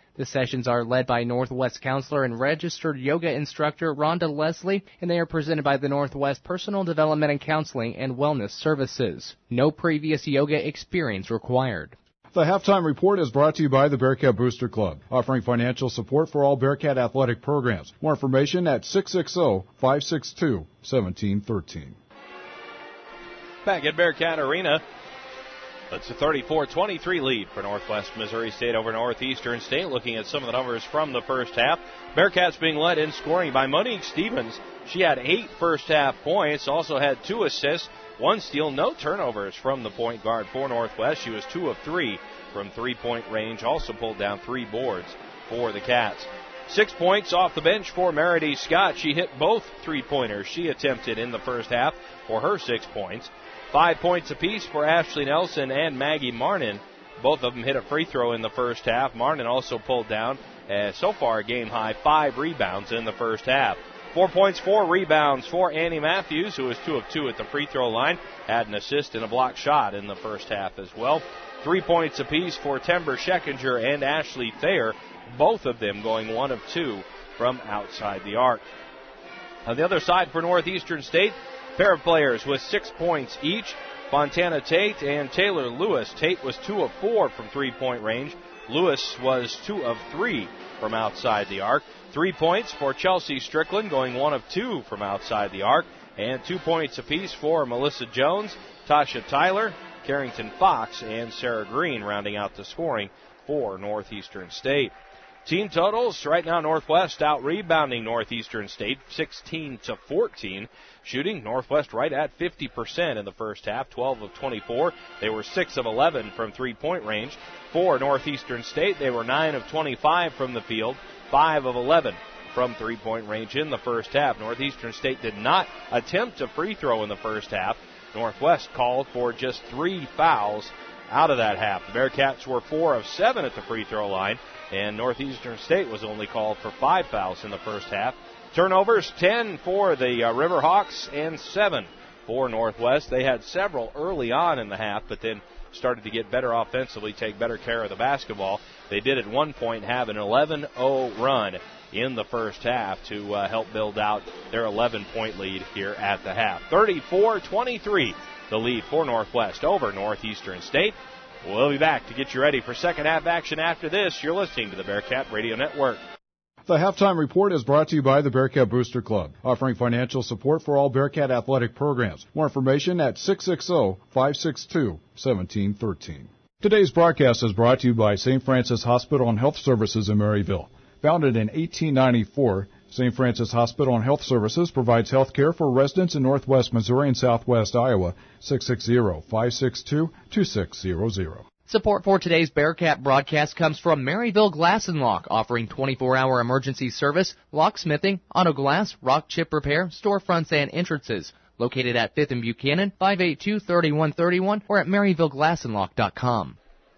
The sessions are led by Northwest counselor and registered yoga instructor Rhonda Leslie, and they are presented by the Northwest Personal Development and Counseling and Wellness Services. No previous yoga experience required. The Halftime Report is brought to you by the Bearcat Booster Club, offering financial support for all Bearcat athletic programs. More information at six six zero, five six two, one seven one three. Back at Bearcat Arena, it's a thirty-four twenty-three lead for Northwest Missouri State over Northeastern State. Looking at some of the numbers from the first half, Bearcats being led in scoring by Monique Stevens. She had eight first half points, also had two assists, one steal, no turnovers from the point guard for Northwest. She was two of three from three-point range, also pulled down three boards for the Cats. Six points off the bench for Meredith Scott. She hit both three-pointers she attempted in the first half for her six points. Five points apiece for Ashley Nelson and Maggie Marnin. Both of them hit a free throw in the first half. Marnin also pulled down, uh, so far a game-high, five rebounds in the first half. Four points, four rebounds for Annie Matthews, who was two of two at the free throw line. Had an assist and a block shot in the first half as well. Three points apiece for Timber Scheckinger and Ashley Thayer, both of them going one of two from outside the arc. On the other side for Northeastern State, pair of players with six points each, Fontana Tate and Taylor Lewis. Tate was two of four from three-point range. Lewis was two of three from outside the arc. Three points for Chelsea Strickland, going one of two from outside the arc. And two points apiece for Melissa Jones, Tasha Tyler, Carrington Fox, and Sarah Green, rounding out the scoring for Northeastern State. Team totals, right now Northwest out rebounding Northeastern State sixteen to fourteen. Shooting Northwest right at fifty percent in the first half, twelve of twenty-four. They were six of eleven from three-point range. For Northeastern State, they were nine of twenty-five from the field, five of eleven from three-point range in the first half. Northeastern State did not attempt a free throw in the first half. Northwest called for just three fouls out of that half. The Bearcats were four of seven at the free throw line, and Northeastern State was only called for five fouls in the first half. Turnovers, ten for the uh, Riverhawks and seven for Northwest. They had several early on in the half, but then started to get better offensively, take better care of the basketball. They did at one point have an eleven oh run in the first half to uh, help build out their eleven-point lead here at the half. thirty-four twenty-three, the lead for Northwest over Northeastern State. We'll be back to get you ready for second half action after this. You're listening to the Bearcat Radio Network. The Halftime Report is brought to you by the Bearcat Booster Club, offering financial support for all Bearcat athletic programs. More information at six six zero, five six two, one seven one three. Today's broadcast is brought to you by Saint Francis Hospital and Health Services in Maryville. Founded in eighteen ninety-four, Saint Francis Hospital and Health Services provides health care for residents in northwest Missouri and southwest Iowa. six six zero, five six two, two six zero zero. Support for today's Bearcat broadcast comes from Maryville Glass and Lock, offering twenty-four hour emergency service, locksmithing, auto glass, rock chip repair, storefronts, and entrances. Located at fifth and Buchanan, five eight two, three one three one, or at maryville glass and lock dot com.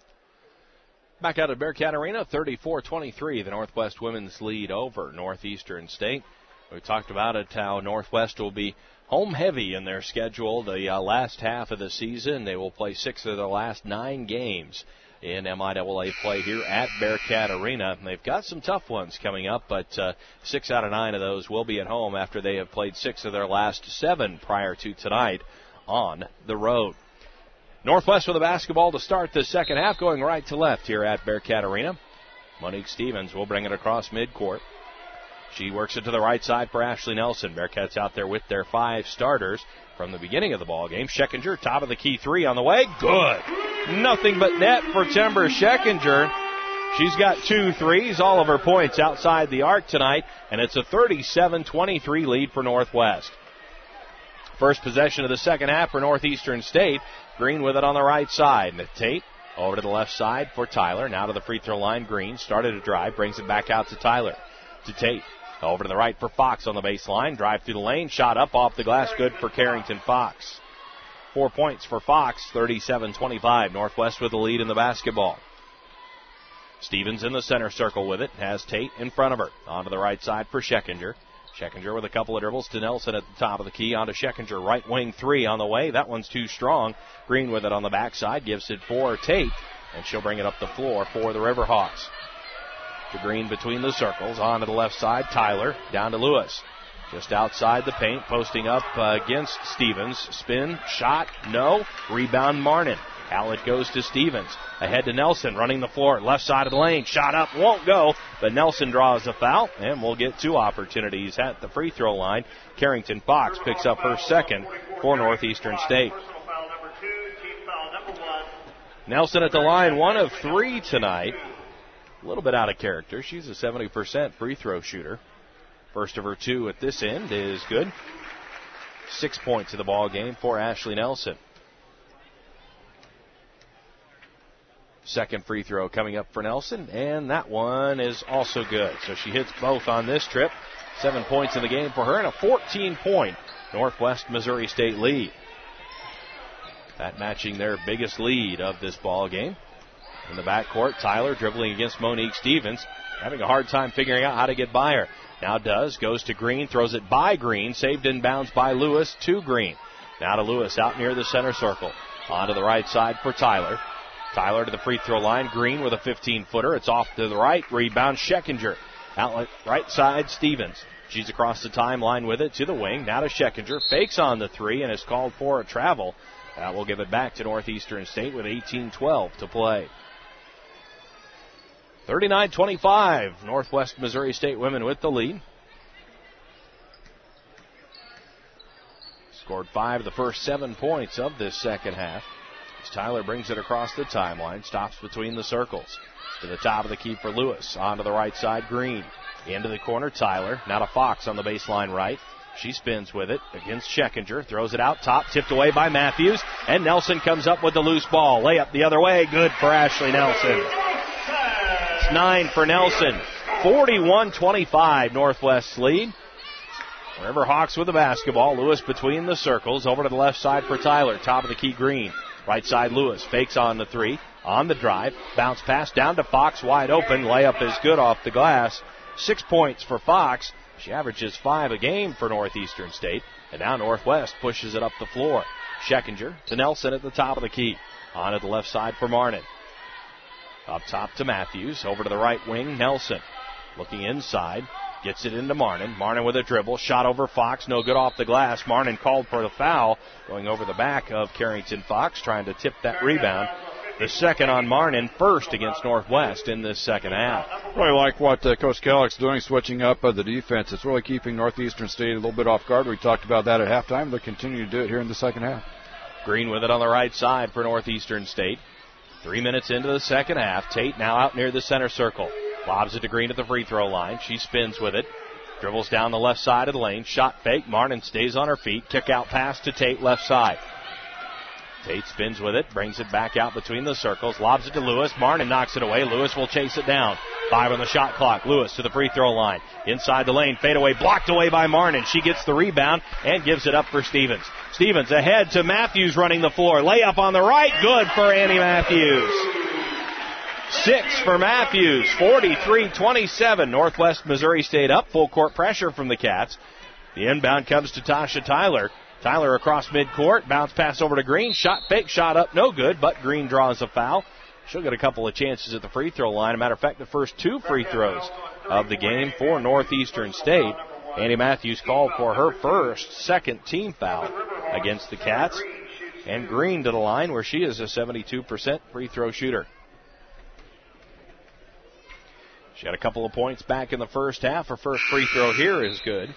Back out at Bearcat Arena, thirty-four twenty-three, the Northwest women's lead over Northeastern State. We talked about it, how Northwest will be home heavy in their schedule the uh, last half of the season. They will play six of their last nine games in M I A A play here at Bearcat Arena. They've got some tough ones coming up, but uh, six out of nine of those will be at home after they have played six of their last seven prior to tonight on the road. Northwest with the basketball to start the second half, going right to left here at Bearcat Arena. Monique Stevens will bring it across midcourt. She works it to the right side for Ashley Nelson. Bearcats out there with their five starters from the beginning of the ball game. Scheckinger, top of the key three on the way. Good. Nothing but net for Timber Scheckinger. She's got two threes, all of her points outside the arc tonight, and it's a thirty-seven twenty-three lead for Northwest. First possession of the second half for Northeastern State. Green with it on the right side. Tate over to the left side for Tyler. Now to the free throw line. Green started a drive, brings it back out to Tyler. To Tate. Over to the right for Fox on the baseline. Drive through the lane. Shot up off the glass. Good for Carrington Fox. Four points for Fox. thirty-seven twenty-five. Northwest with the lead in the basketball. Stevens in the center circle with it. Has Tate in front of her. On to the right side for Scheckinger. Scheckinger with a couple of dribbles to Nelson at the top of the key. On to Scheckinger. Right wing three on the way. That one's too strong. Green with it on the backside. Gives it for Tate. And she'll bring it up the floor for the Riverhawks. To Green between the circles. On to the left side. Tyler down to Lewis. Just outside the paint. Posting up uh, against Stevens. Spin. Shot. No. Rebound Marnin. Outlet goes to Stevens. Ahead to Nelson. Running the floor. Left side of the lane. Shot up. Won't go. But Nelson draws a foul. And we'll get two opportunities at the free throw line. Carrington Fox picks up her second for Northeastern State. Nelson at the line. One of three tonight. A little bit out of character. She's a seventy percent free throw shooter. First of her two at this end is good. Six points in the ball game for Ashley Nelson. Second free throw coming up for Nelson, and that one is also good. So she hits both on this trip. Seven points in the game for her and a fourteen-point Northwest Missouri State lead. That matching their biggest lead of this ball game. In the backcourt, Tyler dribbling against Monique Stevens, having a hard time figuring out how to get by her. Now does, goes to Green, throws it by Green, saved in bounds by Lewis to Green. Now to Lewis out near the center circle. On to the right side for Tyler. Tyler to the free throw line. Green with a fifteen-footer. It's off to the right. Rebound Scheckinger. Outlet right side Stevens. She's across the timeline with it to the wing. Now to Scheckinger. Fakes on the three and is called for a travel. That will give it back to Northeastern State with eighteen twelve to play. thirty-nine twenty-five. Northwest Missouri State women with the lead. Scored five of the first seven points of this second half. As Tyler brings it across the timeline, stops between the circles. To the top of the key for Lewis. On to the right side, Green. Into the corner, Tyler. Now to Fox on the baseline right. She spins with it against Scheckinger. Throws it out top, tipped away by Matthews. And Nelson comes up with the loose ball. Layup the other way. Good for Ashley Nelson. It's nine for Nelson. forty-one twenty-five, Northwest's lead. River Hawks with the basketball. Lewis between the circles. Over to the left side for Tyler. Top of the key, Green. Right side, Lewis. Fakes on the three. On the drive. Bounce pass down to Fox. Wide open. Layup is good off the glass. Six points for Fox. She averages five a game for Northeastern State. And now Northwest pushes it up the floor. Scheckinger to Nelson at the top of the key. On to the left side for Marnin. Up top to Matthews. Over to the right wing, Nelson. Looking inside. Gets it into Marnin. Marnin with a dribble. Shot over Fox. No good off the glass. Marnin called for the foul. Going over the back of Carrington Fox. Trying to tip that rebound. The second on Marnin, first against Northwest in this second half. Really like what uh, Coach Kellogg's doing, switching up uh, the defense. It's really keeping Northeastern State a little bit off guard. We talked about that at halftime. They'll continue to do it here in the second half. Green with it on the right side for Northeastern State. Three minutes into the second half. Tate now out near the center circle. Lobs it to Green at the free throw line. She spins with it. Dribbles down the left side of the lane. Shot fake. Marnin stays on her feet. Kick out pass to Tate left side. Tate spins with it. Brings it back out between the circles. Lobs it to Lewis. Marnin knocks it away. Lewis will chase it down. Five on the shot clock. Lewis to the free throw line. Inside the lane. Fade away. Blocked away by Marnin. She gets the rebound and gives it up for Stevens. Stevens ahead to Matthews running the floor. Layup on the right. Good for Annie Matthews. Six for Matthews. forty-three twenty-seven. Northwest Missouri State up. Full court pressure from the Cats. The inbound comes to Tasha Tyler. Tyler across midcourt. Bounce pass over to Green. Shot fake. Shot up. No good, but Green draws a foul. She'll get a couple of chances at the free throw line. As a matter of fact, the first two free throws of the game for Northeastern State. Annie Matthews called for her first, second team foul against the Cats. And Green to the line where she is a seventy-two percent free throw shooter. She had a couple of points back in the first half. Her first free throw here is good.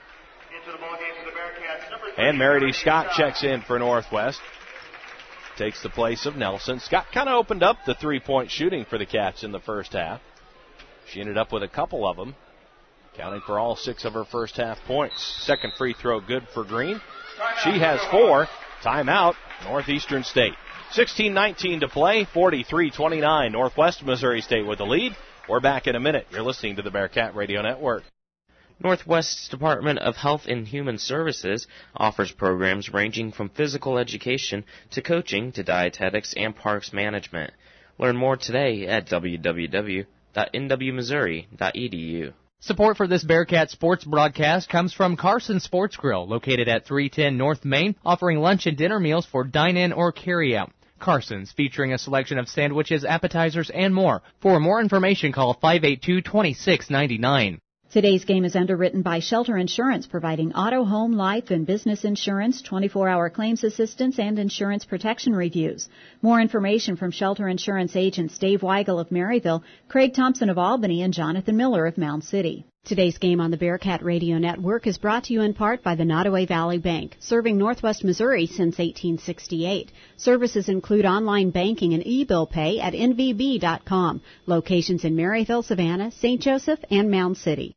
And Meredith Scott checks in for Northwest. Takes the place of Nelson. Scott kind of opened up the three-point shooting for the Cats in the first half. She ended up with a couple of them, counting for all six of her first half points. Second free throw good for Green. She has four. Timeout, Northeastern State. sixteen nineteen to play, forty-three twenty-nine. Northwest Missouri State with the lead. We're back in a minute. You're listening to the Bearcat Radio Network. Northwest's Department of Health and Human Services offers programs ranging from physical education to coaching to dietetics and parks management. Learn more today at w w w dot n w missouri dot e d u. Support for this Bearcat sports broadcast comes from Carson Sports Grill, located at three ten North Main, offering lunch and dinner meals for dine-in or carry-out. Carson's, featuring a selection of sandwiches, appetizers, and more. For more information, call five eight two, two six nine nine. Today's game is underwritten by Shelter Insurance, providing auto, home, life, and business insurance, twenty-four hour claims assistance, and insurance protection reviews. More information from Shelter Insurance agents Dave Weigel of Maryville, Craig Thompson of Albany, and Jonathan Miller of Mound City. Today's game on the Bearcat Radio Network is brought to you in part by the Nottoway Valley Bank, serving Northwest Missouri since eighteen sixty-eight. Services include online banking and e-bill pay at N V B dot com. Locations in Maryville, Savannah, Saint Joseph, and Mound City.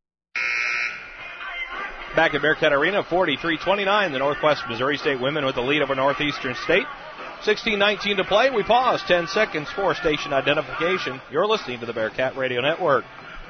Back at Bearcat Arena, forty-three twenty-nine, the Northwest Missouri State women with the lead over Northeastern State. sixteen nineteen to play. We pause ten seconds for station identification. You're listening to the Bearcat Radio Network.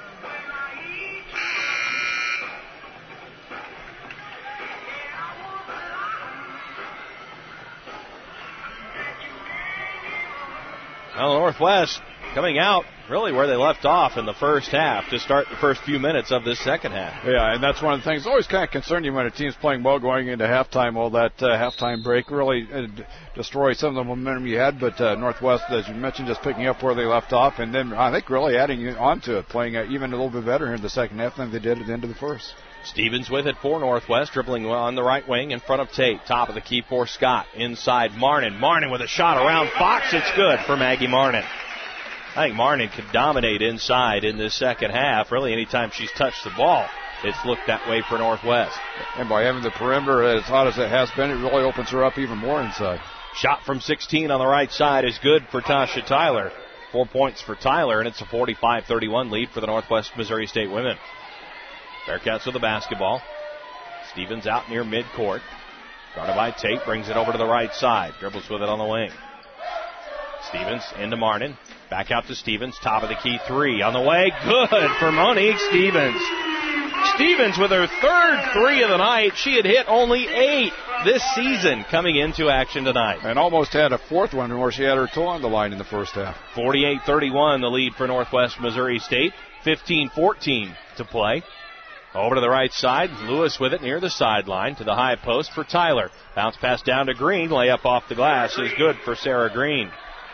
Well, Northwest coming out really where they left off in the first half to start the first few minutes of this second half. Yeah, and that's one of the things always kind of concern you when a team's playing well going into halftime. Well, that uh, halftime break really uh, d- destroys some of the momentum you had, but uh, Northwest, as you mentioned, just picking up where they left off, and then I think really adding on to it, playing uh, even a little bit better here in the second half than they did at the end of the first. Stevens with it for Northwest, dribbling on the right wing in front of Tate. Top of the key for Scott. Inside Marnin. Marnin with a shot around Fox. It's good for Maggie Marnin. I think Marnin could dominate inside in this second half. Really, anytime she's touched the ball, it's looked that way for Northwest. And by having the perimeter as hot as it has been, it really opens her up even more inside. Shot from sixteen on the right side is good for Tasha Tyler. Four points for Tyler, and it's a forty-five thirty-one lead for the Northwest Missouri State women. Bearcats with the basketball. Stevens out near midcourt. Guarded by Tate, brings it over to the right side. Dribbles with it on the wing. Stevens into Marnin. Back out to Stevens. Top of the key three on the way. Good for Monique Stevens. Stevens with her third three of the night. She had hit only eight this season coming into action tonight. And almost had a fourth one where she had her toe on the line in the first half. forty-eight thirty-one the lead for Northwest Missouri State. fifteen fourteen to play. Over to the right side. Lewis with it near the sideline to the high post for Tyler. Bounce pass down to Green. Layup off the glass is good for Sarah Green.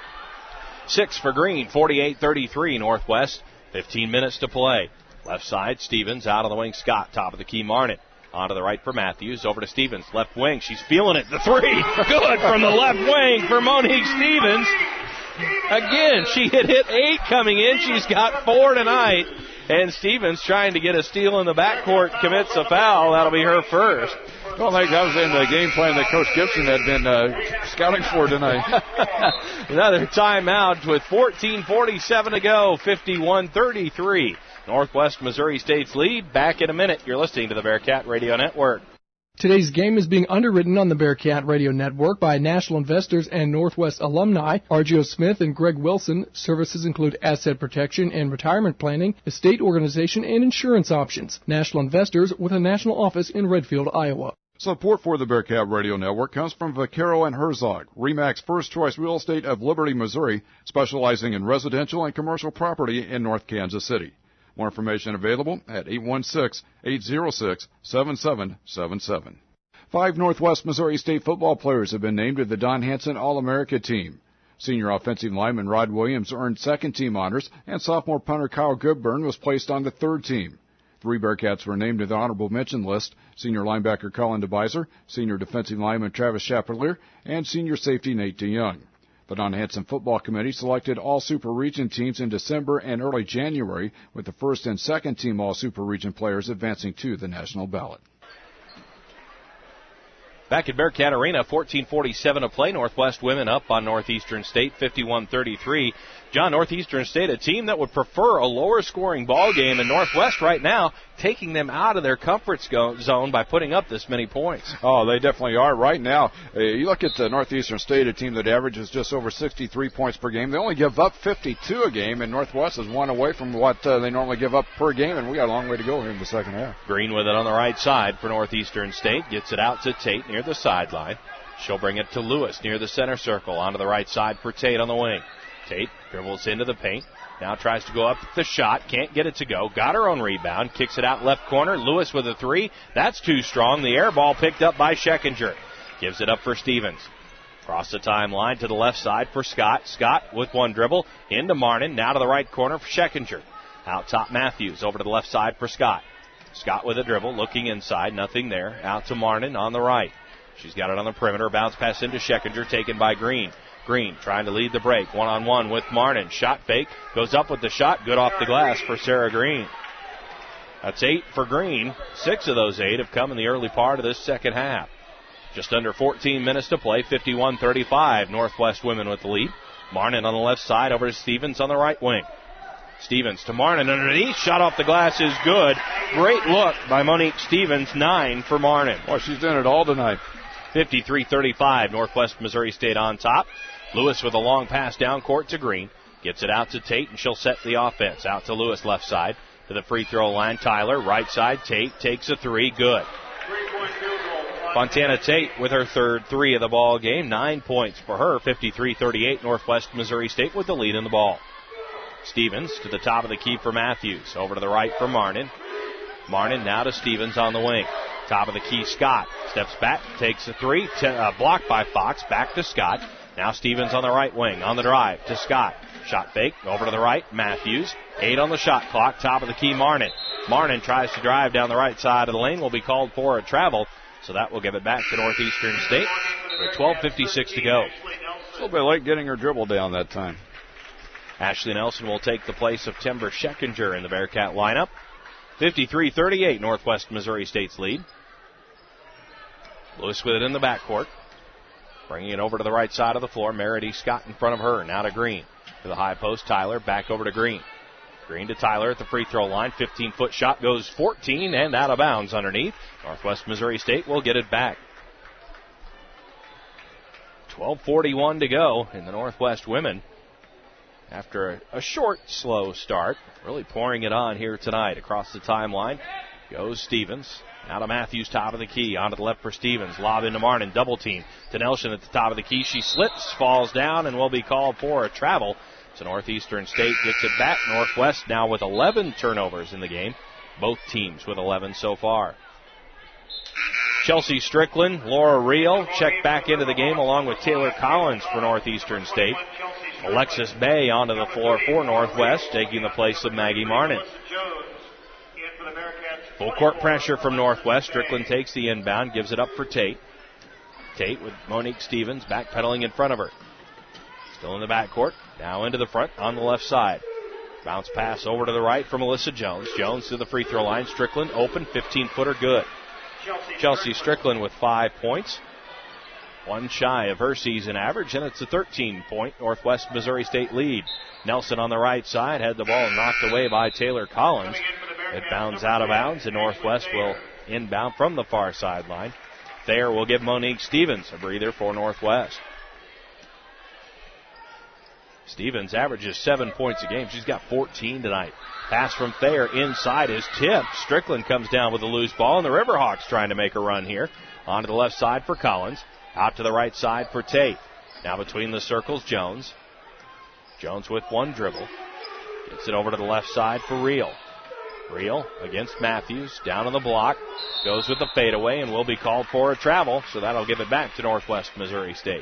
Six for Green. forty-eight thirty-three Northwest. fifteen minutes to play. Left side, Stevens. Out on the wing, Scott. Top of the key, Marnin. On to the right for Matthews. Over to Stevens. Left wing. She's feeling it. The three. Good from the left wing for Monique Stevens. Again, she had hit eight coming in. She's got four tonight. And Stevens trying to get a steal in the backcourt, commits a foul. That'll be her first. I don't think that was in the game plan that Coach Gibson had been uh, scouting for tonight. Another timeout with fourteen forty-seven to go, fifty-one thirty-three. Northwest Missouri State's lead. Back in a minute. You're listening to the Bearcat Radio Network. Today's game is being underwritten on the Bearcat Radio Network by National Investors and Northwest alumni R J O Smith and Greg Wilson. Services include asset protection and retirement planning, estate organization, and insurance options. National Investors with a national office in Redfield, Iowa. Support for the Bearcat Radio Network comes from Vaquero and Herzog, RE/MAX First Choice Real Estate of Liberty, Missouri, specializing in residential and commercial property in North Kansas City. More information available at eight one six, eight zero six, seven seven seven seven. Five Northwest Missouri State football players have been named to the Don Hanson All-America team. Senior offensive lineman Rod Williams earned second-team honors, and sophomore punter Kyle Goodburn was placed on the third team. Three Bearcats were named to the honorable mention list: senior linebacker Colin DeBiser, senior defensive lineman Travis Chapelier, and senior safety Nate DeYoung. The Don Hanson Football Committee selected all Super Region teams in December and early January, with the first and second team all Super Region players advancing to the national ballot. Back at Bearcat Arena, fourteen forty-seven to play. Northwest women up on Northeastern State, fifty-one thirty-three. John, Northeastern State, a team that would prefer a lower-scoring ball game, and Northwest right now taking them out of their comfort zone by putting up this many points. Oh, they definitely are. Right now, uh, you look at uh, Northeastern State, a team that averages just over sixty-three points per game. They only give up fifty-two a game, and Northwest is one away from what uh, they normally give up per game, and we got a long way to go here in the second half. Green with it on the right side for Northeastern State. Gets it out to Tate near the sideline. She'll bring it to Lewis near the center circle. Onto the right side for Tate on the wing. Tate dribbles into the paint. Now tries to go up the shot. Can't get it to go. Got her own rebound. Kicks it out left corner. Lewis with a three. That's too strong. The air ball picked up by Scheckinger. Gives it up for Stevens. Across the timeline to the left side for Scott. Scott with one dribble into Marnin. Now to the right corner for Schekinger. Out top Matthews. Over to the left side for Scott. Scott with a dribble. Looking inside. Nothing there. Out to Marnin on the right. She's got it on the perimeter. Bounce pass into Schekinger. Taken by Green. Green trying to lead the break. One-on-one with Marnin. Shot fake. Goes up with the shot. Good off the glass for Sarah Green. That's eight for Green. Six of those eight have come in the early part of this second half. Just under fourteen minutes to play, fifty-one thirty-five. Northwest women with the lead. Marnin on the left side, over to Stevens on the right wing. Stevens to Marnin underneath. Shot off the glass is good. Great look by Monique Stevens. Nine for Marnin. Well, she's done it all tonight. fifty-three thirty-five. Northwest Missouri State on top. Lewis with a long pass down court to Green. Gets it out to Tate, and she'll set the offense. Out to Lewis, left side. To the free throw line, Tyler. Right side, Tate takes a three. Good. Fontana Tate with her third three of the ball game. Nine points for her. fifty-three thirty-eight. Northwest Missouri State with the lead in the ball. Stevens to the top of the key for Matthews. Over to the right for Marnin. Marnin now to Stevens on the wing. Top of the key, Scott. Steps back, takes a three. T- uh, blocked by Fox. Back to Scott. Now Stevens on the right wing. On the drive to Scott. Shot fake. Over to the right. Matthews. Eight on the shot clock. Top of the key, Marnin. Marnin tries to drive down the right side of the lane. Will be called for a travel. So that will give it back to Northeastern State with twelve fifty-six to go. A little bit late getting her dribble down that time. Ashley Nelson will take the place of Timber Schekinger in the Bearcat lineup. fifty-three thirty-eight, Northwest Missouri State's lead. Lewis with it in the backcourt. Bringing it over to the right side of the floor. Meredith Scott in front of her. Now to Green. To the high post, Tyler. Back over to Green. Green to Tyler at the free throw line. fifteen-foot shot goes fourteen and out of bounds underneath. Northwest Missouri State will get it back. twelve forty-one to go in the Northwest women. After a, a short, slow start, really pouring it on here tonight. Across the timeline goes Stevens. Now to Matthews, top of the key. Onto the left for Stevens. Lob into Marnin. Double team to Nelson at the top of the key. She slips, falls down, and will be called for a travel. So Northeastern State gets it back. Northwest now with eleven turnovers in the game. Both teams with eleven so far. Chelsea Strickland, Laura Reel check back into the game along with Taylor Collins for Northeastern State. Alexis Bay onto the floor for Northwest, taking the place of Maggie Marnin. Full court pressure from Northwest. Strickland takes the inbound, gives it up for Tate. Tate with Monique Stevens backpedaling in front of her. Still in the backcourt. Now into the front on the left side. Bounce pass over to the right for Melissa Jones. Jones to the free throw line. Strickland open. fifteen-footer good. Chelsea Strickland with five points. One shy of her season average, and it's a thirteen-point Northwest Missouri State lead. Nelson on the right side had the ball knocked away by Taylor Collins. It bounds out of bounds, and Northwest will inbound from the far sideline. Thayer will give Monique Stevens a breather for Northwest. Stevens averages seven points a game. She's got fourteen tonight. Pass from Thayer inside is tipped. Strickland comes down with a loose ball, and the Riverhawks trying to make a run here. Onto the left side for Collins. Out to the right side for Tate. Now between the circles, Jones. Jones with one dribble. Gets it over to the left side for Reel. Reel against Matthews. Down on the block. Goes with the fadeaway and will be called for a travel. So that'll give it back to Northwest Missouri State.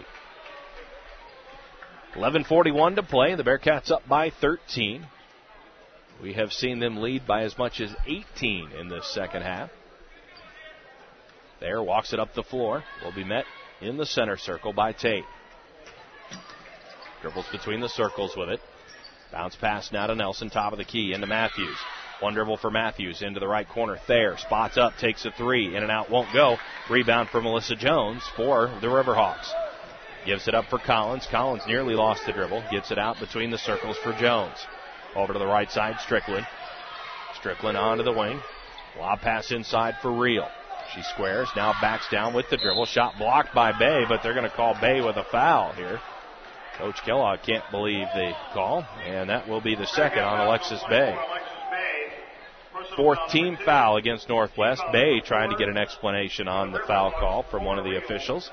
eleven forty-one to play. The Bearcats up by thirteen. We have seen them lead by as much as eighteen in this second half. Thayer walks it up the floor. Will be met in the center circle by Tate. Dribbles between the circles with it. Bounce pass now to Nelson, top of the key, into Matthews. One dribble for Matthews, into the right corner. Thayer spots up, takes a three. In and out, won't go. Rebound for Melissa Jones for the Riverhawks. Gives it up for Collins. Collins nearly lost the dribble. Gets it out between the circles for Jones. Over to the right side, Strickland. Strickland onto the wing. Lob pass inside for Reel. She squares, now backs down with the dribble. Shot blocked by Bay, but they're going to call Bay with a foul here. Coach Kellogg can't believe the call, and that will be the second on Alexis Bay. Fourth team foul against Northwest. Bay trying to get an explanation on the foul call from one of the officials.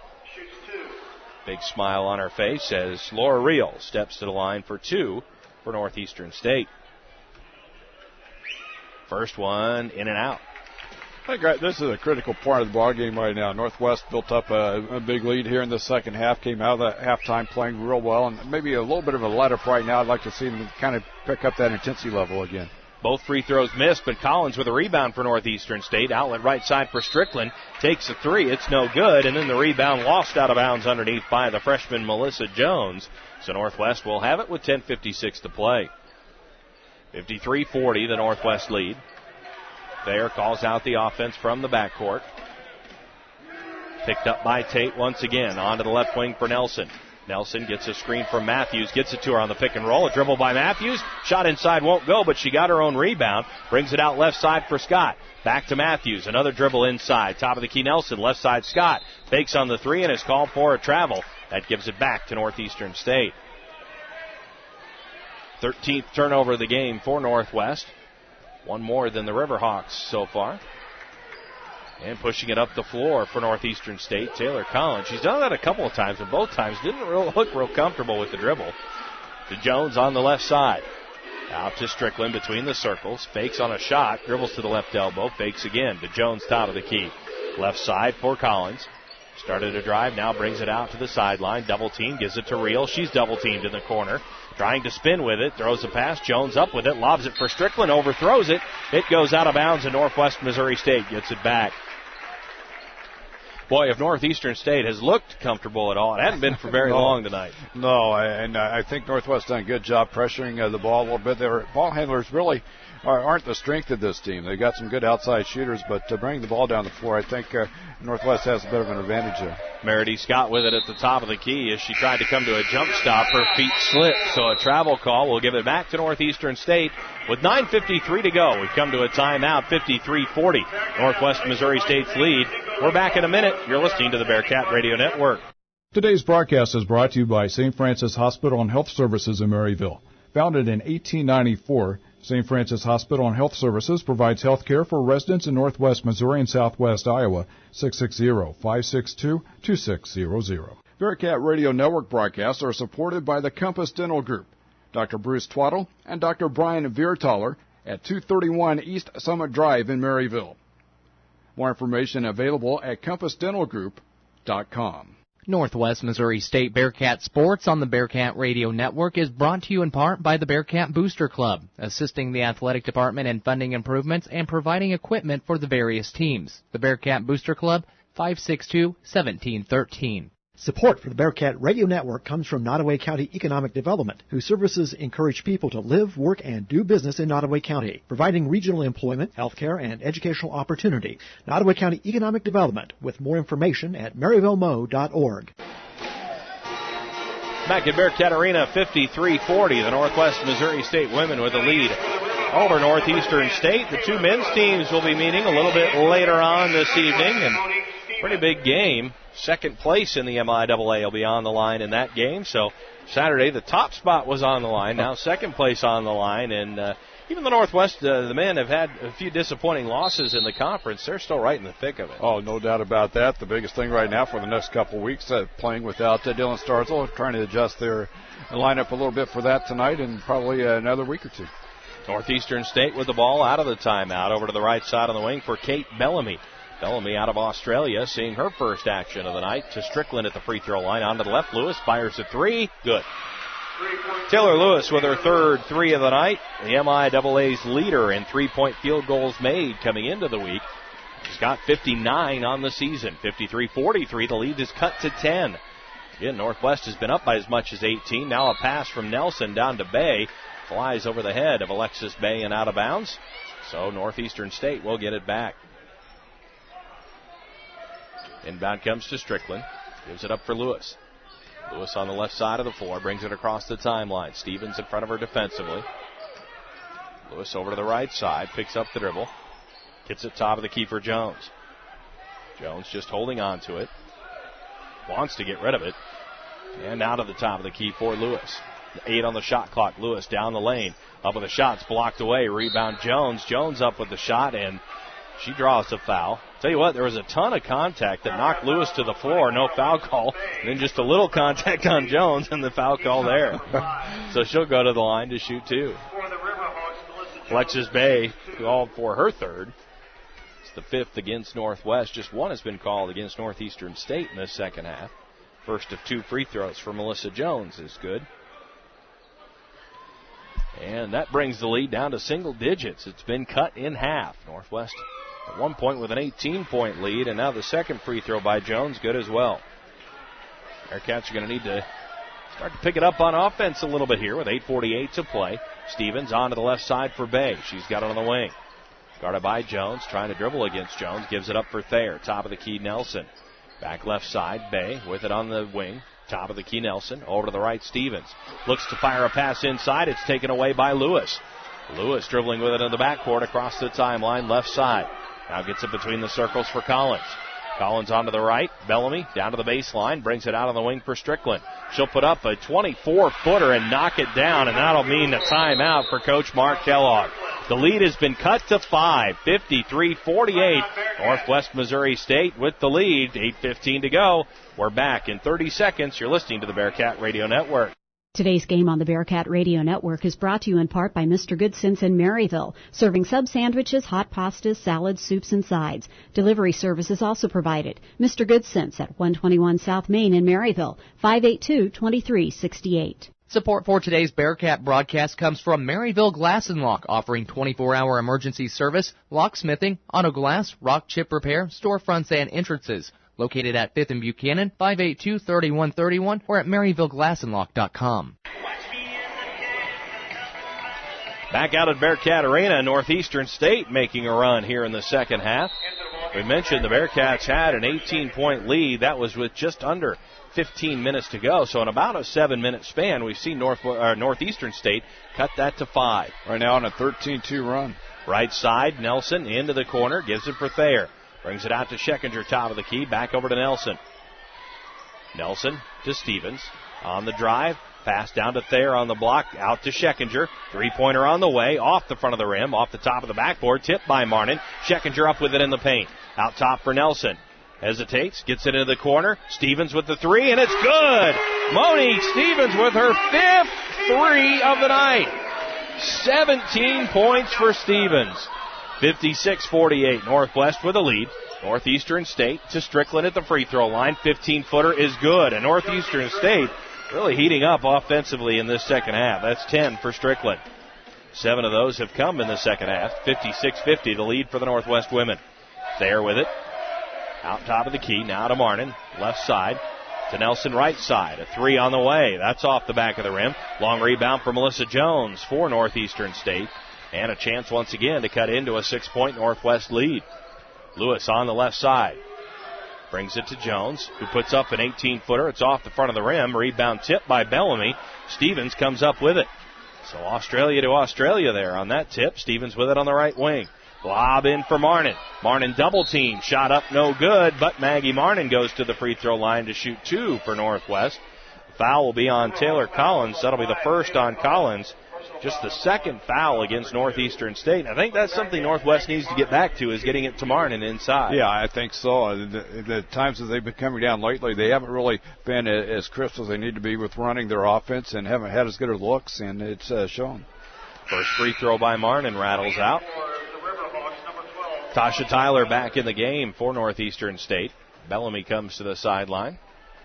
Big smile on her face as Laura Reel steps to the line for two for Northeastern State. First one in and out. I think this is a critical part of the ball game right now. Northwest built up a, a big lead here in the second half, came out of the halftime playing real well, and maybe a little bit of a let-up right now. I'd like to see them kind of pick up that intensity level again. Both free throws missed, but Collins with a rebound for Northeastern State. Outlet right side for Strickland. Takes a three. It's no good, and then the rebound lost out of bounds underneath by the freshman Melissa Jones. So Northwest will have it with ten fifty-six to play. fifty-three forty, the Northwest lead. Thayer calls out the offense from the backcourt. Picked up by Tate once again. Onto the left wing for Nelson. Nelson gets a screen from Matthews. Gets it to her on the pick and roll. A dribble by Matthews. Shot inside won't go, but she got her own rebound. Brings it out left side for Scott. Back to Matthews. Another dribble inside. Top of the key Nelson. Left side Scott. Fakes on the three and is called for a travel. That gives it back to Northeastern State. thirteenth turnover of the game for Northwest. One more than the Riverhawks so far. And pushing it up the floor for Northeastern State, Taylor Collins. She's done that a couple of times, and both times didn't real, look real comfortable with the dribble. To Jones on the left side. Out to Strickland between the circles. Fakes on a shot. Dribbles to the left elbow. Fakes again to Jones, top of the key. Left side for Collins. Started a drive, now brings it out to the sideline. Double team, gives it to Reel. She's double teamed in the corner. Trying to spin with it, throws a pass. Jones up with it, lobs it for Strickland, overthrows it. It goes out of bounds, and Northwest Missouri State gets it back. Boy, if Northeastern State has looked comfortable at all, it hadn't been for very no, long tonight. No, and I think Northwest done a good job pressuring uh, the ball a little bit. Their ball handlers really are, aren't the strength of this team. They've got some good outside shooters, but to bring the ball down the floor, I think uh, Northwest has a bit of an advantage there. Meredith Scott with it at the top of the key as she tried to come to a jump stop. Her feet slipped, so a travel call will give it back to Northeastern State. With nine fifty-three to go, we've come to a timeout, fifty-three forty. Northwest Missouri State's lead. We're back in a minute. You're listening to the Bearcat Radio Network. Today's broadcast is brought to you by Saint Francis Hospital and Health Services in Maryville. Founded in eighteen ninety-four, Saint Francis Hospital and Health Services provides health care for residents in northwest Missouri and southwest Iowa. six six zero, five six two, two six zero zero. Bearcat Radio Network broadcasts are supported by the Compass Dental Group, Doctor Bruce Twaddle and Doctor Brian Viertaler at two thirty-one East Summit Drive in Maryville. More information available at compass dental group dot com. Northwest Missouri State Bearcat Sports on the Bearcat Radio Network is brought to you in part by the Bearcat Booster Club, assisting the athletic department in funding improvements and providing equipment for the various teams. The Bearcat Booster Club, five six two, one seven one three. Support for the Bearcat Radio Network comes from Nottoway County Economic Development, whose services encourage people to live, work, and do business in Nottoway County, providing regional employment, healthcare, and educational opportunity. Nottoway County Economic Development, with more information at maryville mo dot org. Back at Bearcat Arena, fifty-three forty. The Northwest Missouri State women with the lead over Northeastern State. The two men's teams will be meeting a little bit later on this evening, and pretty big game. Second place in the M I A A will be on the line in that game. So Saturday, the top spot was on the line. Now second place on the line. And uh, even the Northwest, uh, the men have had a few disappointing losses in the conference. They're still right in the thick of it. Oh, no doubt about that. The biggest thing right now for the next couple of weeks, uh, playing without uh, Dylan Starzl, trying to adjust their lineup a little bit for that tonight and probably uh, another week or two. Northeastern State with the ball out of the timeout. Over to the right side on the wing for Kate Bellamy. Bellamy out of Australia, seeing her first action of the night to Strickland at the free throw line. On to the left, Lewis fires a three. Good. Taylor Lewis with her third three of the night. The M I A A's leader in three-point field goals made coming into the week. She's got fifty-nine on the season. fifty-three forty-three. The lead is cut to ten. Again, Northwest has been up by as much as eighteen. Now a pass from Nelson down to Bay. Flies over the head of Alexis Bay and out of bounds. So Northeastern State will get it back. Inbound comes to Strickland. Gives it up for Lewis. Lewis on the left side of the floor. Brings it across the timeline. Stevens in front of her defensively. Lewis over to the right side. Picks up the dribble. Gets it top of the key for Jones. Jones just holding on to it. Wants to get rid of it. And out of the top of the key for Lewis. Eight on the shot clock. Lewis down the lane. Up with the shots. Blocked away. Rebound Jones. Jones up with the shot, and she draws a foul. Tell you what, there was a ton of contact that knocked Lewis to the floor. No foul call. And then just a little contact on Jones and the foul call there. So she'll go to the line to shoot two. Alexis Bay called for her third. It's the fifth against Northwest. Just one has been called against Northeastern State in this second half. First of two free throws for Melissa Jones is good. And that brings the lead down to single digits. It's been cut in half. Northwest at one point with an eighteen-point lead, and now the second free throw by Jones, good as well. Bearcats are going to need to start to pick it up on offense a little bit here with eight forty-eight to play. Stevens on to the left side for Bay. She's got it on the wing. Guarded by Jones, trying to dribble against Jones. Gives it up for Thayer. Top of the key, Nelson. Back left side, Bay with it on the wing. Top of the key, Nelson. Over to the right, Stevens. Looks to fire a pass inside. It's taken away by Lewis. Lewis dribbling with it in the backcourt across the timeline, left side. Now gets it between the circles for Collins. Collins onto the right. Bellamy down to the baseline. Brings it out on the wing for Strickland. She'll put up a twenty-four footer and knock it down, and that'll mean a timeout for Coach Mark Kellogg. The lead has been cut to five, fifty-three forty-eight. Northwest Missouri State with the lead. eight fifteen to go. We're back in thirty seconds. You're listening to the Bearcat Radio Network. Today's game on the Bearcat Radio Network is brought to you in part by Mister Goodsense in Maryville, serving sub sandwiches, hot pastas, salads, soups, and sides. Delivery service is also provided. Mister Goodsense at one twenty-one South Main in Maryville, five eight two, two three six eight. Support for today's Bearcat broadcast comes from Maryville Glass and Lock, offering twenty-four hour emergency service, locksmithing, auto glass, rock chip repair, storefronts, and entrances. Located at fifth and Buchanan, five eight two, three one three one, or at maryville glass and lock dot com. Back out at Bearcat Arena, Northeastern State making a run here in the second half. We mentioned the Bearcats had an eighteen-point lead. That was with just under fifteen minutes to go. So in about a seven-minute span, we've seen North, uh, Northeastern State cut that to five. Right now on a thirteen two run. Right side, Nelson into the corner, gives it for Thayer. Brings it out to Scheckinger, top of the key, back over to Nelson. Nelson to Stevens on the drive. Pass down to Thayer on the block, out to Scheckinger. Three-pointer on the way, off the front of the rim, off the top of the backboard, tipped by Marnin. Scheckinger up with it in the paint. Out top for Nelson. Hesitates, gets it into the corner. Stevens with the three, and it's good! Monique Stevens with her fifth three of the night. seventeen points for Stevens. fifty-six forty-eight, Northwest with a lead. Northeastern State to Strickland at the free throw line. fifteen-footer is good. And Northeastern State really heating up offensively in this second half. That's ten for Strickland. Seven of those have come in the second half. fifty-six fifty, the lead for the Northwest women. Thayer with it. Out top of the key, now to Marnin. Left side to Nelson, right side. A three on the way. That's off the back of the rim. Long rebound for Melissa Jones for Northeastern State. And a chance once again to cut into a six-point Northwest lead. Lewis on the left side. Brings it to Jones, who puts up an eighteen-footer. It's off the front of the rim. Rebound tipped by Bellamy. Stevens comes up with it. So Australia to Australia there on that tip. Stevens with it on the right wing. Lob in for Marnin. Marnin double team. Shot up no good, but Maggie Marnin goes to the free throw line to shoot two for Northwest. The foul will be on Taylor Collins. That'll be the first on Collins. Just the second foul against Northeastern State. I think that's something Northwest needs to get back to, is getting it to Marnin inside. Yeah, I think so. The, the times that they've been coming down lately, they haven't really been as crisp as they need to be with running their offense and haven't had as good of looks, and it's uh, shown. First free throw by Marnin rattles out. Tasha Tyler back in the game for Northeastern State. Bellamy comes to the sideline.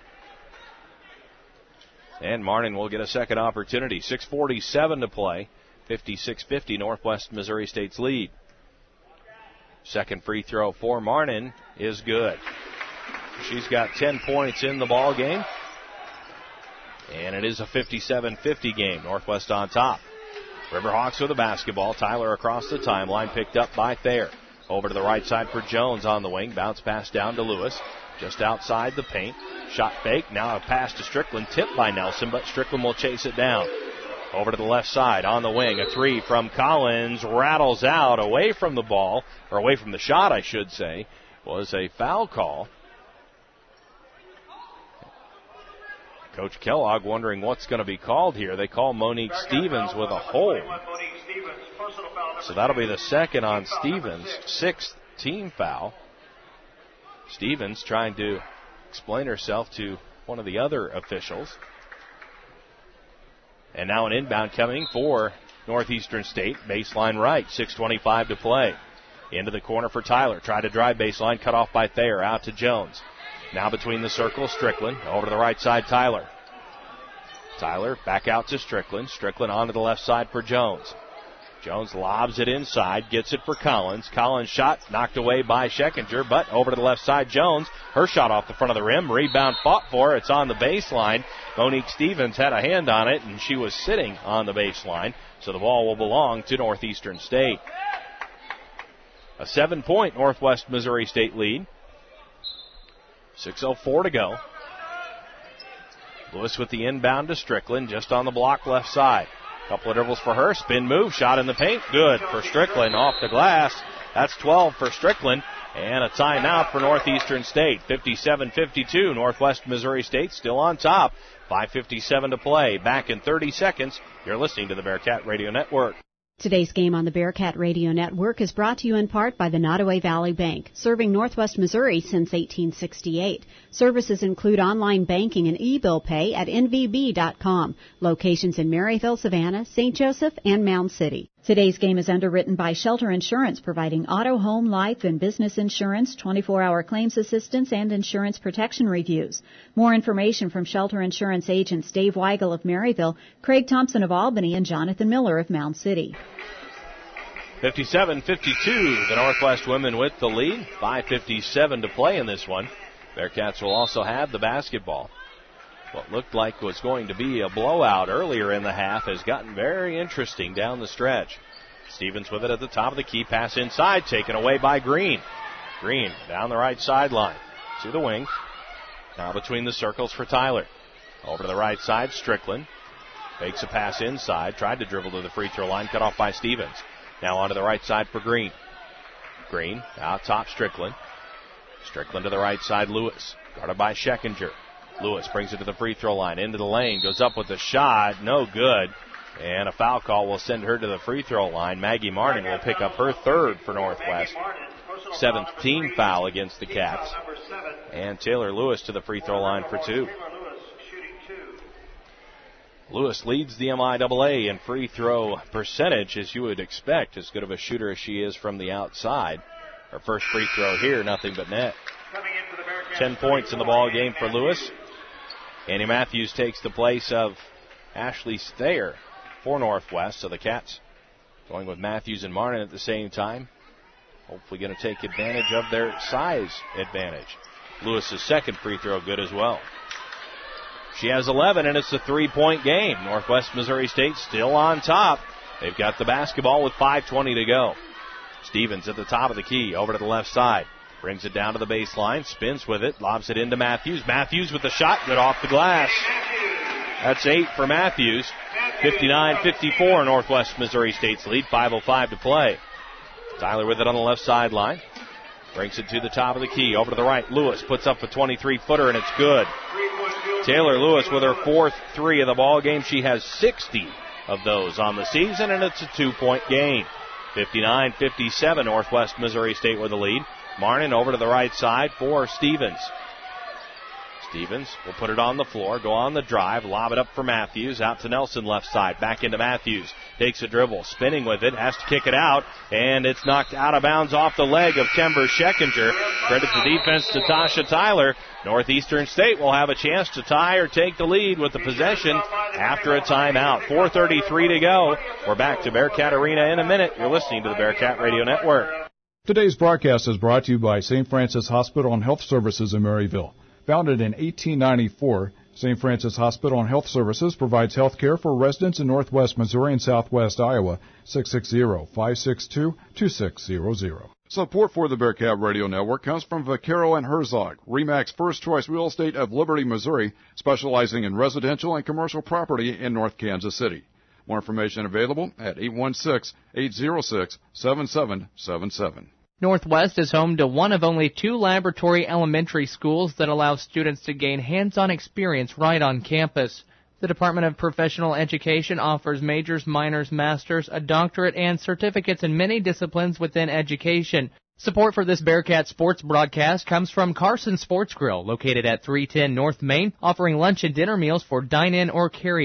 And Marnin will get a second opportunity. six forty-seven to play. fifty-six fifty, Northwest Missouri State's lead. Second free throw for Marnin is good. She's got ten points in the ball game. And it is a fifty-seven fifty game. Northwest on top. Riverhawks with the basketball. Tyler across the timeline, picked up by Thayer. Over to the right side for Jones on the wing. Bounce pass down to Lewis. Just outside the paint. Shot fake. Now a pass to Strickland. Tipped by Nelson, but Strickland will chase it down. Over to the left side on the wing. A three from Collins. Rattles out away from the ball, or away from the shot, I should say. Was a foul call. Coach Kellogg wondering what's going to be called here. They call Monique Stevens with a hold. So that'll be the second on Stevens. Sixth team foul. Stevens trying to explain herself to one of the other officials. And now an inbound coming for Northeastern State. Baseline right. six twenty-five to play. Into the corner for Tyler. Tried to drive baseline, cut off by Thayer. Out to Jones. Now between the circles, Strickland. Over to the right side, Tyler. Tyler back out to Strickland. Strickland onto the left side for Jones. Jones lobs it inside, gets it for Collins. Collins' shot knocked away by Scheckinger, but over to the left side, Jones. Her shot off the front of the rim. Rebound fought for. It's on the baseline. Monique Stevens had a hand on it, and she was sitting on the baseline, so the ball will belong to Northeastern State. A seven-point Northwest Missouri State lead. six oh four to go. Lewis with the inbound to Strickland, just on the block left side. Couple of dribbles for her. Spin move. Shot in the paint. Good for Strickland. Off the glass. That's twelve for Strickland. And a timeout for Northeastern State. fifty-seven fifty-two. Northwest Missouri State still on top. five fifty-seven to play. Back in thirty seconds. You're listening to the Bearcat Radio Network. Today's game on the Bearcat Radio Network is brought to you in part by the Nottoway Valley Bank, serving Northwest Missouri since eighteen sixty-eight. Services include online banking and e-bill pay at N V B dot com. Locations in Maryville, Savannah, Saint Joseph, and Mound City. Today's game is underwritten by Shelter Insurance, providing auto, home, life, and business insurance, twenty-four hour claims assistance, and insurance protection reviews. More information from Shelter Insurance agents Dave Weigel of Maryville, Craig Thompson of Albany, and Jonathan Miller of Mound City. fifty-seven fifty-two, the Northwest women with the lead. five fifty-seven to play in this one. Bearcats will also have the basketball. What looked like was going to be a blowout earlier in the half has gotten very interesting down the stretch. Stevens with it at the top of the key. Pass inside, taken away by Green. Green down the right sideline to the wing. Now between the circles for Tyler. Over to the right side, Strickland. Fakes a pass inside. Tried to dribble to the free throw line. Cut off by Stevens. Now onto the right side for Green. Green out top, Strickland. Strickland to the right side, Lewis. Guarded by Scheckinger. Lewis brings it to the free throw line, into the lane, goes up with the shot, no good. And a foul call will send her to the free throw line. Maggie Martin will pick up her third for Northwest. Seventh team foul against the Cats. And Taylor Lewis to the free throw line for two. Lewis leads the M I A A in free throw percentage, as you would expect, as good of a shooter as she is from the outside. Her first free throw here, nothing but net. Ten points in the ball game for Lewis. Annie Matthews takes the place of Ashley Thayer for Northwest. So the Cats going with Matthews and Martin at the same time. Hopefully going to take advantage of their size advantage. Lewis's second free throw good as well. She has eleven, and it's a three-point game. Northwest Missouri State still on top. They've got the basketball with five twenty to go. Stevens at the top of the key, over to the left side. Brings it down to the baseline, spins with it, lobs it into Matthews. Matthews with the shot, good off the glass. That's eight for Matthews. fifty-nine fifty-four, Northwest Missouri State's lead. five oh five to play. Tyler with it on the left sideline. Brings it to the top of the key, over to the right. Lewis puts up a twenty-three footer, and it's good. Taylor Lewis with her fourth three of the ball game. She has sixty of those on the season, and it's a two-point game. fifty-nine fifty-seven, Northwest Missouri State with the lead. Martin over to the right side for Stevens. Stevens will put it on the floor, go on the drive, lob it up for Matthews, out to Nelson left side, back into Matthews. Takes a dribble, spinning with it, has to kick it out, and it's knocked out of bounds off the leg of Kimber Scheckinger. Credit the defense to Tasha Tyler. Northeastern State will have a chance to tie or take the lead with the possession after a timeout. four thirty-three to go. We're back to Bearcat Arena in a minute. You're listening to the Bearcat Radio Network. Today's broadcast is brought to you by Saint Francis Hospital and Health Services in Maryville. Founded in eighteen ninety-four, Saint Francis Hospital and Health Services provides health care for residents in northwest Missouri and southwest Iowa. six six zero, five six two, two six zero zero. Support for the Bearcat Radio Network comes from Vaquero and Herzog, RE/MAX First Choice Real Estate of Liberty, Missouri, specializing in residential and commercial property in North Kansas City. More information available at eight one six, eight zero six, seven seven seven seven. Northwest is home to one of only two laboratory elementary schools that allow students to gain hands-on experience right on campus. The Department of Professional Education offers majors, minors, masters, a doctorate, and certificates in many disciplines within education. Support for this Bearcat sports broadcast comes from Carson Sports Grill, located at three ten North Main, offering lunch and dinner meals for dine-in or carry-out.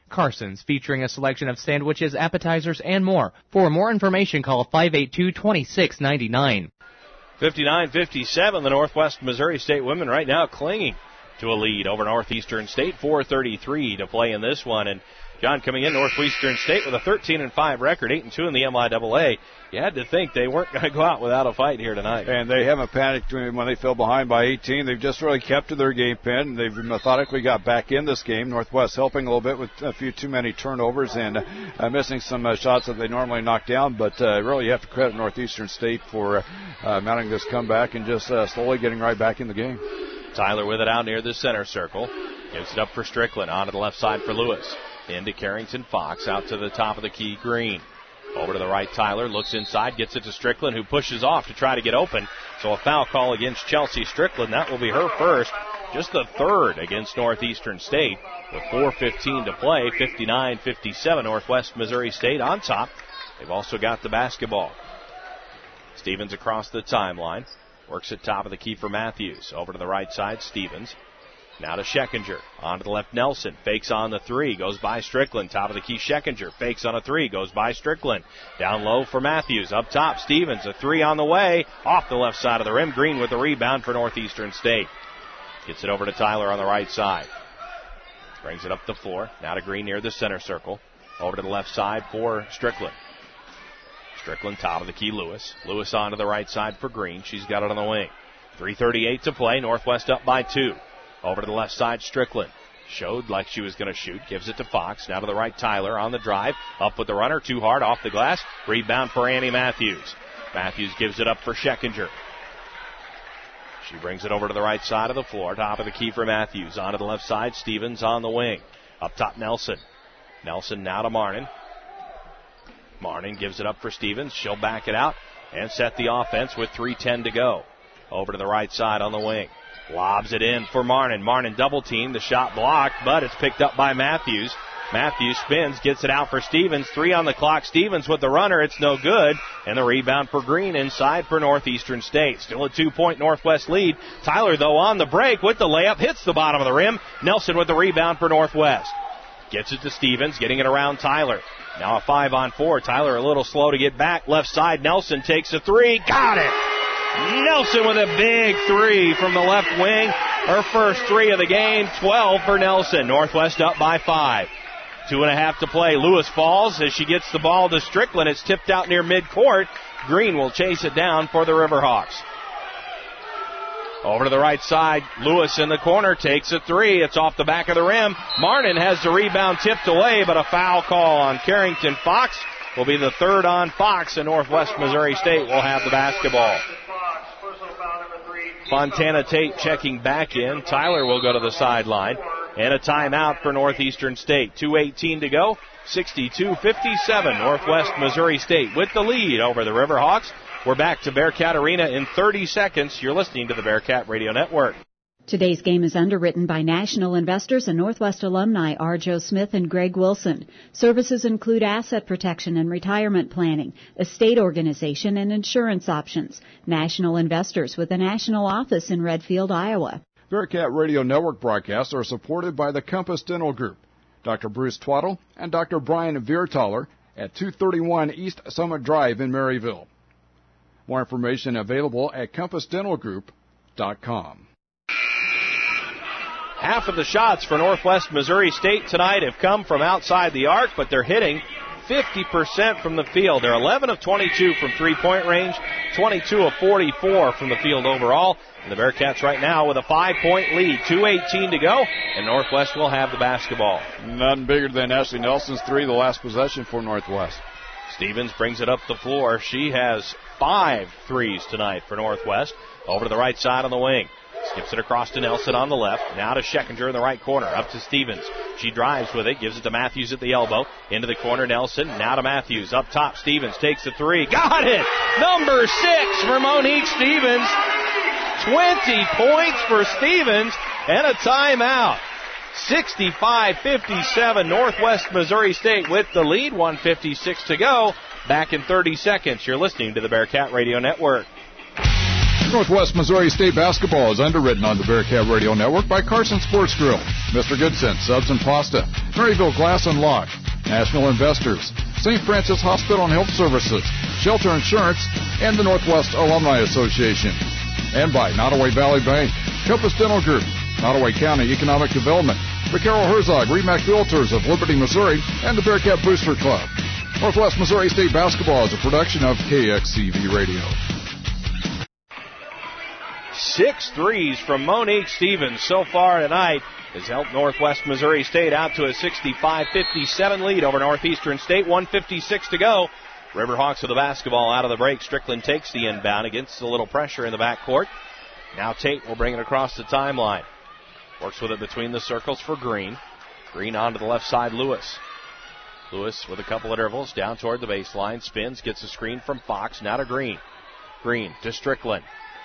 Carson's, featuring a selection of sandwiches, appetizers, and more. For more information, call five eight two, two six nine nine. fifty-nine fifty-seven, the Northwest Missouri State women right now clinging to a lead over Northeastern State. four thirty-three to play in this one. And John, coming in, Northwestern State with a thirteen and five record, eight and two in the M I A A. You had to think they weren't going to go out without a fight here tonight. And they haven't panicked when they fell behind by eighteen. They've just really kept to their game plan. They've methodically got back in this game. Northwest helping a little bit with a few too many turnovers and uh, missing some uh, shots that they normally knock down. But uh, really, you have to credit Northeastern State for uh, mounting this comeback and just uh, slowly getting right back in the game. Tyler with it out near the center circle. Gives it up for Strickland. On to the left side for Lewis. Into Carrington Fox. Out to the top of the key, Green. Over to the right, Tyler. Looks inside. Gets it to Strickland, who pushes off to try to get open. So a foul call against Chelsea Strickland. That will be her first. Just the third against Northeastern State. With four fifteen to play. fifty-nine fifty-seven. Northwest Missouri State on top. They've also got the basketball. Stevens across the timeline. Works at top of the key for Matthews. Over to the right side, Stevens. Now to Scheckinger. On to the left, Nelson. Fakes on the three. Goes by Strickland. Top of the key, Scheckinger. Fakes on a three. Goes by Strickland. Down low for Matthews. Up top, Stevens. A three on the way. Off the left side of the rim. Green with the rebound for Northeastern State. Gets it over to Tyler on the right side. Brings it up the floor. Now to Green near the center circle. Over to the left side for Strickland. Strickland, top of the key, Lewis. Lewis on to the right side for Green. She's got it on the wing. three thirty-eight to play. Northwest up by two. Over to the left side, Strickland. Showed like she was going to shoot. Gives it to Fox. Now to the right, Tyler on the drive. Up with the runner. Too hard. Off the glass. Rebound for Annie Matthews. Matthews gives it up for Scheckinger. She brings it over to the right side of the floor. Top of the key for Matthews. On to the left side, Stevens on the wing. Up top, Nelson. Nelson now to Marnin. Marnin gives it up for Stevens. She'll back it out and set the offense with three ten to go. Over to the right side on the wing. Lobs it in for Marnin. Marnin double team. The shot blocked, but it's picked up by Matthews. Matthews spins, gets it out for Stevens. Three on the clock. Stevens with the runner. It's no good. And the rebound for Green inside for Northeastern State. Still a two-point Northwest lead. Tyler, though, on the break with the layup. Hits the bottom of the rim. Nelson with the rebound for Northwest. Gets it to Stevens, getting it around Tyler. Now a five on four. Tyler a little slow to get back. Left side, Nelson takes a three. Got it! Nelson with a big three from the left wing. Her first three of the game. twelve for Nelson. Northwest up by five. Two and a half to play. Lewis falls as she gets the ball to Strickland. It's tipped out near midcourt. Green will chase it down for the Riverhawks. Over to the right side, Lewis in the corner takes a three. It's off the back of the rim. Marnin has the rebound tipped away, but a foul call on Carrington Fox will be the third on Fox, and Northwest Missouri State will have the basketball. Fontana Tate checking back in. Tyler will go to the sideline. And a timeout for Northeastern State. two eighteen to go. sixty-two fifty-seven. Northwest Missouri State with the lead over the Riverhawks. We're back to Bearcat Arena in thirty seconds. You're listening to the Bearcat Radio Network. Today's game is underwritten by national investors and Northwest alumni R. Joe Smith and Greg Wilson. Services include asset protection and retirement planning, estate organization, and insurance options. National investors with a national office in Redfield, Iowa. Bearcat Radio Network broadcasts are supported by the Compass Dental Group, Doctor Bruce Twaddle and Doctor Brian Viertaler at two thirty-one East Summit Drive in Maryville. More information available at compass dental group dot com. Half of the shots for Northwest Missouri State tonight have come from outside the arc, but they're hitting fifty percent from the field. They're eleven of twenty-two from three-point range, twenty-two of forty-four from the field overall. And the Bearcats right now with a five-point lead, two eighteen to go, and Northwest will have the basketball. None bigger than Ashley Nelson's three, the last possession for Northwest. Stevens brings it up the floor. She has five threes tonight for Northwest. Over to the right side on the wing. Skips it across to Nelson on the left. Now to Scheckinger in the right corner. Up to Stevens. She drives with it. Gives it to Matthews at the elbow. Into the corner, Nelson. Now to Matthews. Up top, Stevens takes a three. Got it! Number six for Monique Stevens. twenty points for Stevens and a timeout. sixty-five fifty-seven. Northwest Missouri State with the lead. one fifty-six to go. Back in thirty seconds. You're listening to the Bearcat Radio Network. Northwest Missouri State basketball is underwritten on the Bearcat Radio Network by Carson Sports Grill, Mister Goodson, Subs and Pasta, Maryville Glass and Lock, National Investors, Saint Francis Hospital and Health Services, Shelter Insurance, and the Northwest Alumni Association. And by Nottoway Valley Bank, Compass Dental Group, Nottoway County Economic Development, the Carol Herzog Remax Realtors of Liberty, Missouri, and the Bearcat Booster Club. Northwest Missouri State basketball is a production of K X C V Radio. Six threes from Monique Stevens so far tonight has helped Northwest Missouri State out to a sixty-five fifty-seven lead over Northeastern State. one fifty-six to go. Riverhawks with the basketball out of the break. Strickland takes the inbound against a little pressure in the backcourt. Now Tate will bring it across the timeline. Works with it between the circles for Green. Green onto the left side, Lewis. Lewis with a couple intervals down toward the baseline. Spins, gets a screen from Fox. Now to Green. Green to Strickland.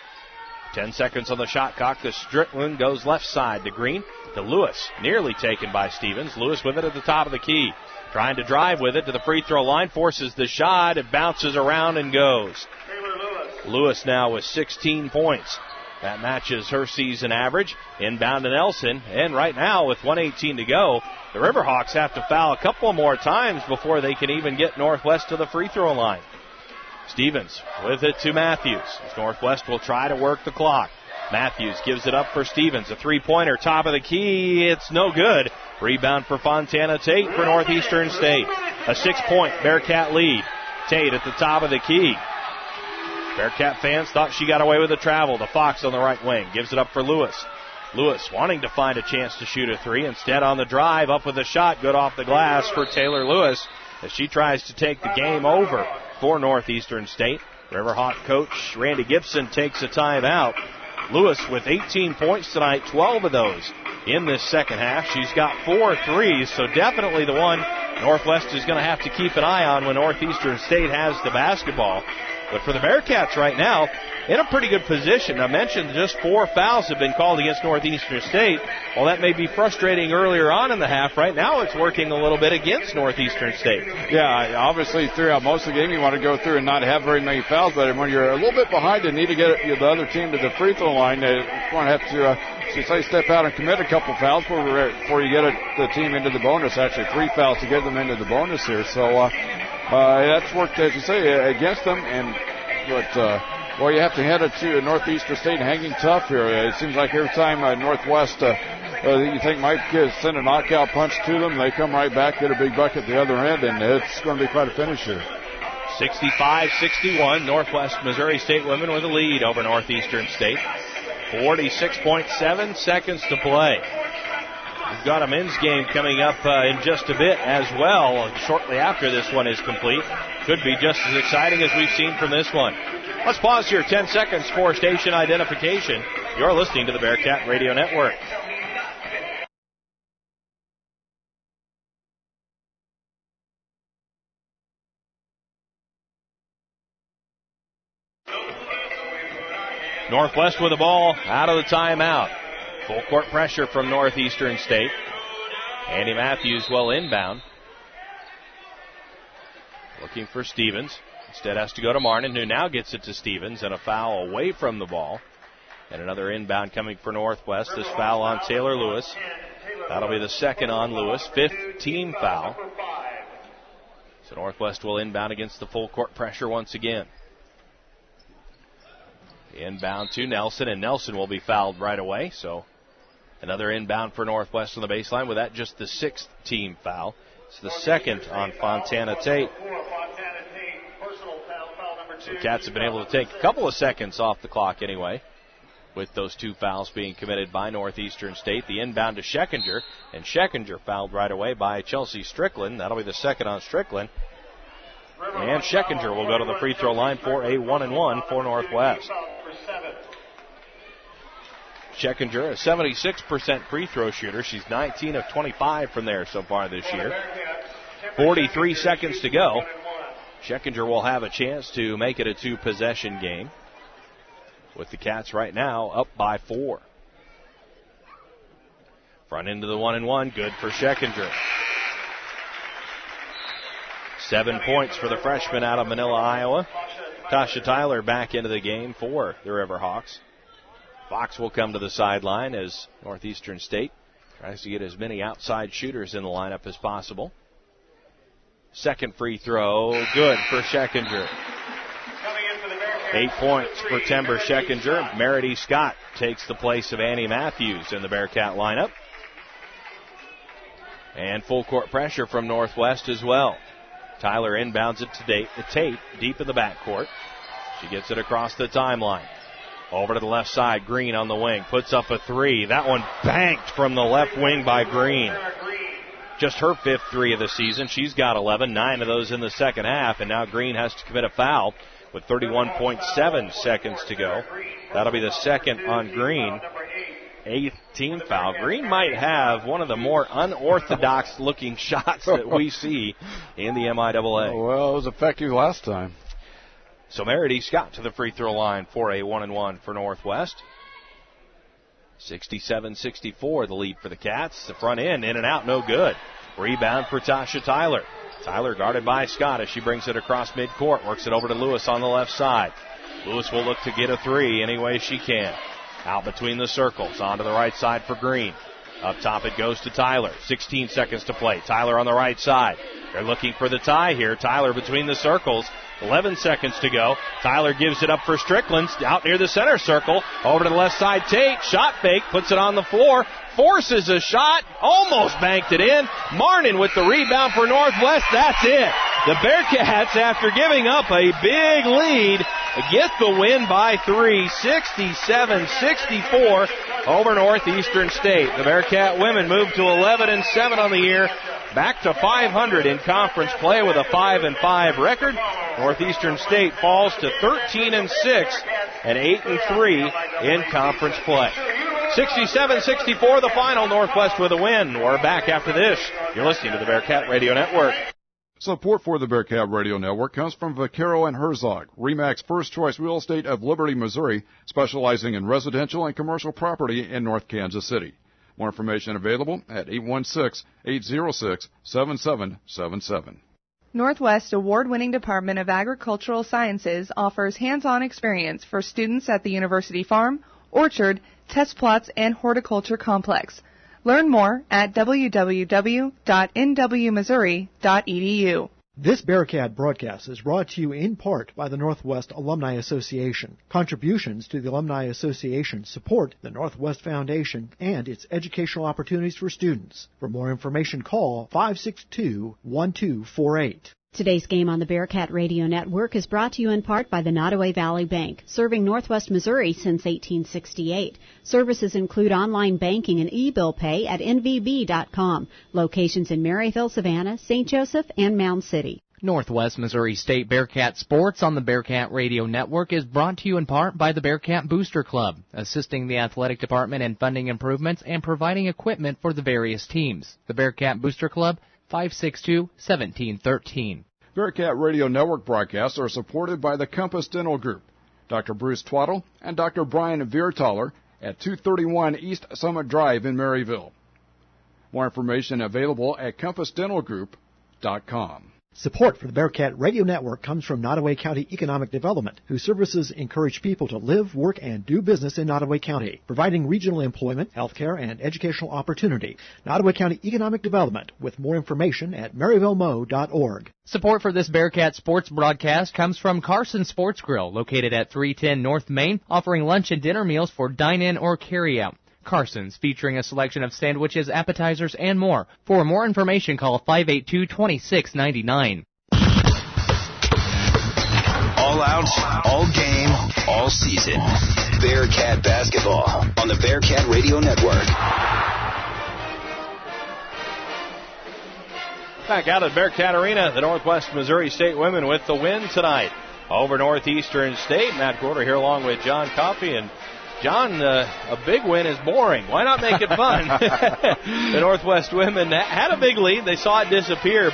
Ten seconds on the shot clock. The Strickland goes left side to Green. To Lewis. Nearly taken by Stevens. Lewis with it at the top of the key. Trying to drive with it to the free throw line. Forces the shot. It bounces around and goes. Lewis. Lewis now with sixteen points. That matches her season average. Inbound to Nelson. And right now with one eighteen to go, the Riverhawks have to foul a couple more times before they can even get Northwest to the free throw line. Stevens with it to Matthews. Northwest will try to work the clock. Matthews gives it up for Stevens. A three-pointer, top of the key. It's no good. Rebound for Fontana Tate for Northeastern State. A six-point Bearcat lead. Tate at the top of the key. Bearcat fans thought she got away with the travel. The Fox on the right wing gives it up for Lewis. Lewis wanting to find a chance to shoot a three. Instead on the drive, up with a shot. Good off the glass for Taylor Lewis as she tries to take the game over for Northeastern State. Riverhawk coach Randy Gibson takes a timeout. Lewis with eighteen points tonight, twelve of those in this second half. She's got four threes, so definitely the one Northwest is going to have to keep an eye on when Northeastern State has the basketball. But for the Bearcats right now, in a pretty good position. I mentioned just four fouls have been called against Northeastern State. Well, that may be frustrating earlier on in the half. Right now it's working a little bit against Northeastern State. Yeah, obviously throughout most of the game you want to go through and not have very many fouls, but when you're a little bit behind and need to get the other team to the free throw line, you want to have to, uh, to say, step out and commit a couple fouls before, before you get it, the team into the bonus. Actually, three fouls to get them into the bonus here. So uh, uh, that's worked, as you say, against them. And but uh, well, you have to head it to Northeastern State hanging tough here. It seems like every time uh, Northwest uh, uh, you think might uh, send a knockout punch to them, they come right back, get a big bucket at the other end, and it's going to be quite a finish here. sixty-five sixty-one, Northwest Missouri State women with a lead over Northeastern State. forty-six point seven seconds to play. We've got a men's game coming up uh, in just a bit as well, shortly after this one is complete. Could be just as exciting as we've seen from this one. Let's pause here ten seconds for station identification. You're listening to the Bearcat Radio Network. Northwest with the ball out of the timeout. Full court pressure from Northeastern State. Andy Matthews will inbound. Looking for Stevens. Instead has to go to Martin, who now gets it to Stevens, and a foul away from the ball. And another inbound coming for Northwest. This foul on Taylor Lewis. That'll be the second on Lewis. Fifth team foul. So Northwest will inbound against the full court pressure once again. Inbound to Nelson, and Nelson will be fouled right away. So another inbound for Northwest on the baseline. With that, just the sixth team foul. It's the second on Fontana Tate. So the Cats have been able to take a couple of seconds off the clock anyway, with those two fouls being committed by Northeastern State. The inbound to Scheckinger, and Scheckinger fouled right away by Chelsea Strickland. That'll be the second on Strickland. And Scheckinger will go to the free throw line for a one and one for Northwest. Scheckinger, a seventy-six percent free throw shooter. She's nineteen of twenty-five from there so far this year. forty-three seconds to go. Scheckinger will have a chance to make it a two-possession game, with the Cats right now up by four. Front into the one and one, good for Scheckinger. Seven points for the freshman out of Manila, Iowa. Tasha Tyler back into the game for the Riverhawks. Fox will come to the sideline as Northeastern State tries to get as many outside shooters in the lineup as possible. Second free throw, good for Scheckinger. Eight points for Timber Scheckinger. Meredy Scott takes the place of Annie Matthews in the Bearcat lineup. And full court pressure from Northwest as well. Tyler inbounds it to Tate, deep in the backcourt. She gets it across the timeline. Over to the left side, Green on the wing, puts up a three. That one banked from the left wing by Green. Just her fifth three of the season. She's got eleven, nine of those in the second half, and now Green has to commit a foul with thirty-one point seven seconds to go. That'll be the second on Green. Eighth team foul. Green might have one of the more unorthodox looking shots that we see in the M I A A. Well, it was effective last time. So Meredy Scott to the free throw line for a one and one for Northwest. sixty-seven sixty-four the lead for the Cats. The front end in and out, no good. Rebound for Tasha Tyler. Tyler guarded by Scott as she brings it across midcourt. Works it over to Lewis on the left side. Lewis will look to get a three any way she can. Out between the circles, onto the right side for Green. Up top it goes to Tyler. sixteen seconds to play. Tyler on the right side. They're looking for the tie here. Tyler between the circles. eleven seconds to go. Tyler gives it up for Strickland. Out near the center circle. Over to the left side. Tate. Shot fake. Puts it on the floor. Forces a shot. Almost banked it in. Marnin with the rebound for Northwest. That's it. The Bearcats, after giving up a big lead, get the win by three. sixty-seven sixty-four over Northeastern State. The Bearcat women move to eleven and seven on the year. Back to five hundred in conference play with a five and five record. Northeastern State falls to thirteen and six and eight and three in conference play. sixty-seven sixty-four the final. Northwest with a win. We're back after this. You're listening to the Bearcat Radio Network. Support for the Bearcat Radio Network comes from Vaquero and Herzog, RE/MAX first choice real estate of Liberty, Missouri, specializing in residential and commercial property in North Kansas City. More information available at eight one six, eight zero six, seven seven seven seven. Northwest award-winning Department of Agricultural Sciences offers hands-on experience for students at the University Farm, Orchard, Test Plots, and Horticulture Complex. Learn more at w w w dot n w missouri dot e d u. This Bearcat broadcast is brought to you in part by the Northwest Alumni Association. Contributions to the Alumni Association support the Northwest Foundation and its educational opportunities for students. For more information, call five six two, one two four eight. Today's game on the Bearcat Radio Network is brought to you in part by the Nottoway Valley Bank, serving Northwest Missouri since eighteen sixty-eight. Services include online banking and e-bill pay at n v b dot com. Locations in Maryville, Savannah, Saint Joseph, and Mound City. Northwest Missouri State Bearcat Sports on the Bearcat Radio Network is brought to you in part by the Bearcat Booster Club, assisting the athletic department in funding improvements and providing equipment for the various teams. The Bearcat Booster Club, five six two, one seven one three. Bearcat Radio Network broadcasts are supported by the Compass Dental Group, Doctor Bruce Twaddle and Doctor Brian Viertaler at two thirty-one East Summit Drive in Maryville. More information available at compass dental group dot com. Support for the Bearcat Radio Network comes from Nottoway County Economic Development, whose services encourage people to live, work, and do business in Nottoway County, providing regional employment, healthcare, and educational opportunity. Nottoway County Economic Development, with more information at maryville mo dot org. Support for this Bearcat Sports broadcast comes from Carson Sports Grill, located at three ten North Main, offering lunch and dinner meals for dine-in or carry-out. Carson's, featuring a selection of sandwiches, appetizers, and more. For more information, call five eight two, two six nine nine. All out, all game, all season. Bearcat basketball on the Bearcat Radio Network. Back out at Bearcat Arena, the Northwest Missouri State women with the win tonight over Northeastern State. Matt Gorder here along with John Coffey. And John, uh, a big win is boring. Why not make it fun? The Northwest women had a big lead. They saw it disappear, but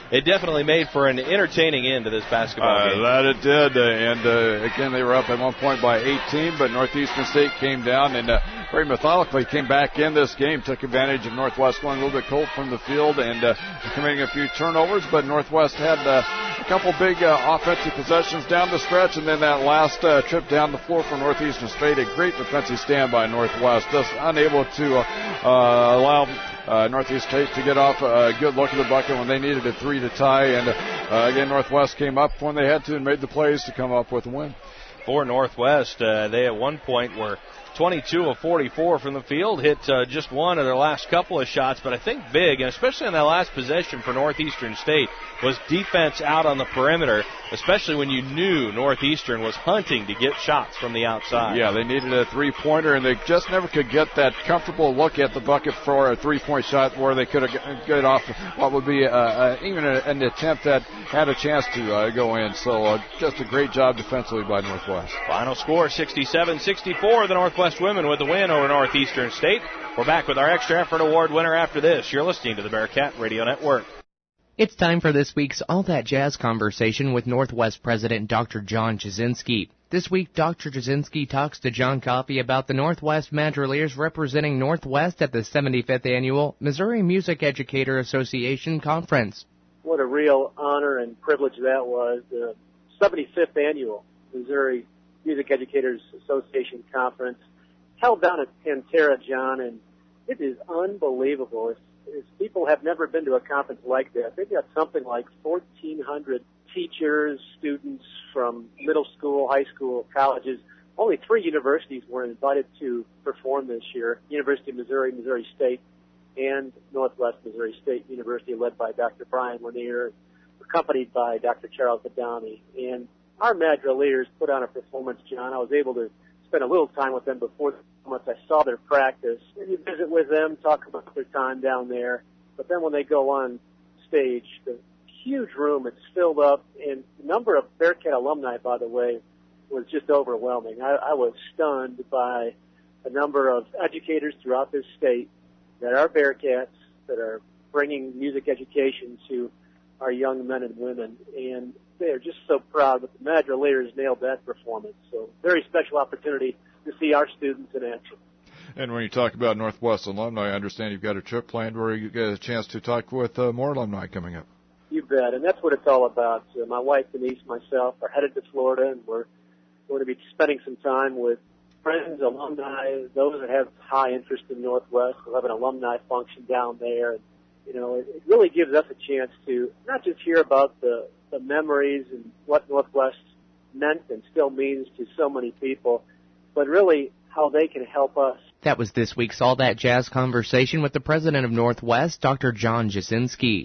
it definitely made for an entertaining end to this basketball uh, game. That it did, uh, and uh, again, they were up at one point by eighteen, but Northeastern State came down and uh, very methodically came back in this game, took advantage of Northwest going a little bit cold from the field and uh, committing a few turnovers, but Northwest had uh, a couple big uh, offensive possessions down the stretch, and then that last uh, trip down the floor for Northeastern State, a great defensive stand by Northwest, just unable to uh, uh, allow uh, Northeast State to get off a good look at the bucket when they needed a three to tie, and uh, again, Northwest came up when they had to and made the plays to come up with a win. For Northwest, uh, they at one point were twenty-two of forty-four from the field, hit uh, just one of their last couple of shots, but I think big, and especially on that last possession for Northeastern State, was defense out on the perimeter, especially when you knew Northeastern was hunting to get shots from the outside. Yeah, they needed a three-pointer, and they just never could get that comfortable look at the bucket for a three-point shot where they could have got off what would be uh, uh, even a, an attempt that had a chance to uh, go in. So uh, just a great job defensively by Northwest. Final score, sixty-seven sixty-four, the Northwest women with the win over Northeastern State. We're back with our Extra Effort Award winner after this. You're listening to the Bearcat Radio Network. It's time for this week's All That Jazz conversation with Northwest President Doctor John Jasinski. This week, Doctor Jasinski talks to John Coffey about the Northwest Mandreliers representing Northwest at the seventy-fifth Annual Missouri Music Educator Association Conference. What a real honor and privilege that was. The seventy-fifth Annual Missouri Music Educators Association Conference held down at Pantera, John, and it is unbelievable. If, if people have never been to a conference like that, they've got something like fourteen hundred teachers, students from middle school, high school, colleges. Only three universities were invited to perform this year: University of Missouri, Missouri State, and Northwest Missouri State University, led by Doctor Brian Lanier, accompanied by Doctor Charles Adami. And our Mandreliers put on a performance, John. I was able to spent a little time with them before the performance. I saw their practice. And you visit with them, talk about their time down there. But then when they go on stage, the huge room, it's filled up. And the number of Bearcat alumni, by the way, was just overwhelming. I, I was stunned by the number of educators throughout this state that are Bearcats, that are bringing music education to our young men and women. And they are just so proud that the Mandreliers nailed that performance. So very special opportunity to see our students in action. And when you talk about Northwest alumni, I understand you've got a trip planned where you get a chance to talk with uh, more alumni coming up. You bet, and that's what it's all about. Uh, my wife, Denise, myself are headed to Florida, and we're going to be spending some time with friends, alumni, those that have high interest in Northwest. We'll have an alumni function down there. And, you know, it, it really gives us a chance to not just hear about the the memories and what Northwest meant and still means to so many people, but really how they can help us. That was this week's All That Jazz conversation with the president of Northwest, Doctor John Jasinski.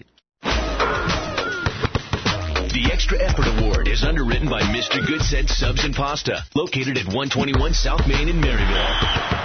The Extra Effort Award is underwritten by Mister Goodset Subs and Pasta, located at one twenty-one South Main in Maryville.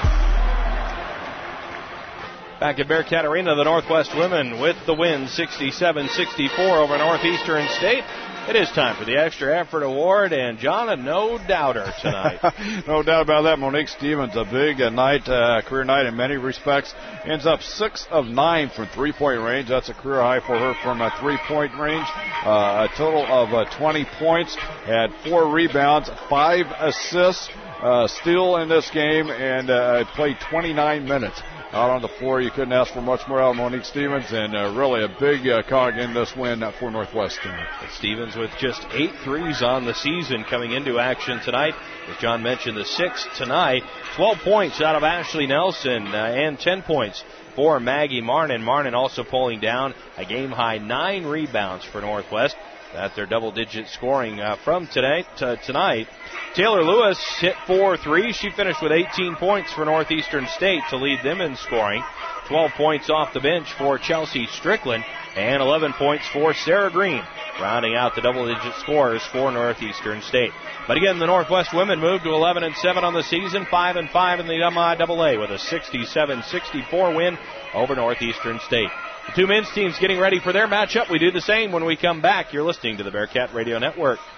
Back at Bearcat Arena, the Northwest women with the win, sixty-seven sixty-four over Northeastern State. It is time for the Extra Effort Award, and John, a no doubter tonight. No doubt about that. Monique Stevens, a big uh, night, uh, career night in many respects. Ends up six of nine from three-point range. That's a career high for her from a three-point range. Uh, a total of uh, twenty points, had four rebounds, five assists, uh, steal in this game, and uh, played twenty-nine minutes. Out on the floor, you couldn't ask for much more out of Monique Stevens, and uh, really a big uh, cog in this win for Northwest tonight. Stevens with just eight threes on the season coming into action tonight. As John mentioned, the sixth tonight. twelve points out of Ashley Nelson uh, and ten points for Maggie Marnin. Marnin also pulling down a game-high nine rebounds for Northwest. That's their double-digit scoring uh, from today to tonight. Taylor Lewis hit four threes. She finished with eighteen points for Northeastern State to lead them in scoring. twelve points off the bench for Chelsea Strickland and eleven points for Sarah Green, rounding out the double-digit scorers for Northeastern State. But again, the Northwest women moved to eleven and seven on the season, five and five in the M I A A with a sixty-seven sixty-four win over Northeastern State. The two men's teams getting ready for their matchup. We do the same when we come back. You're listening to the Bearcat Radio Network.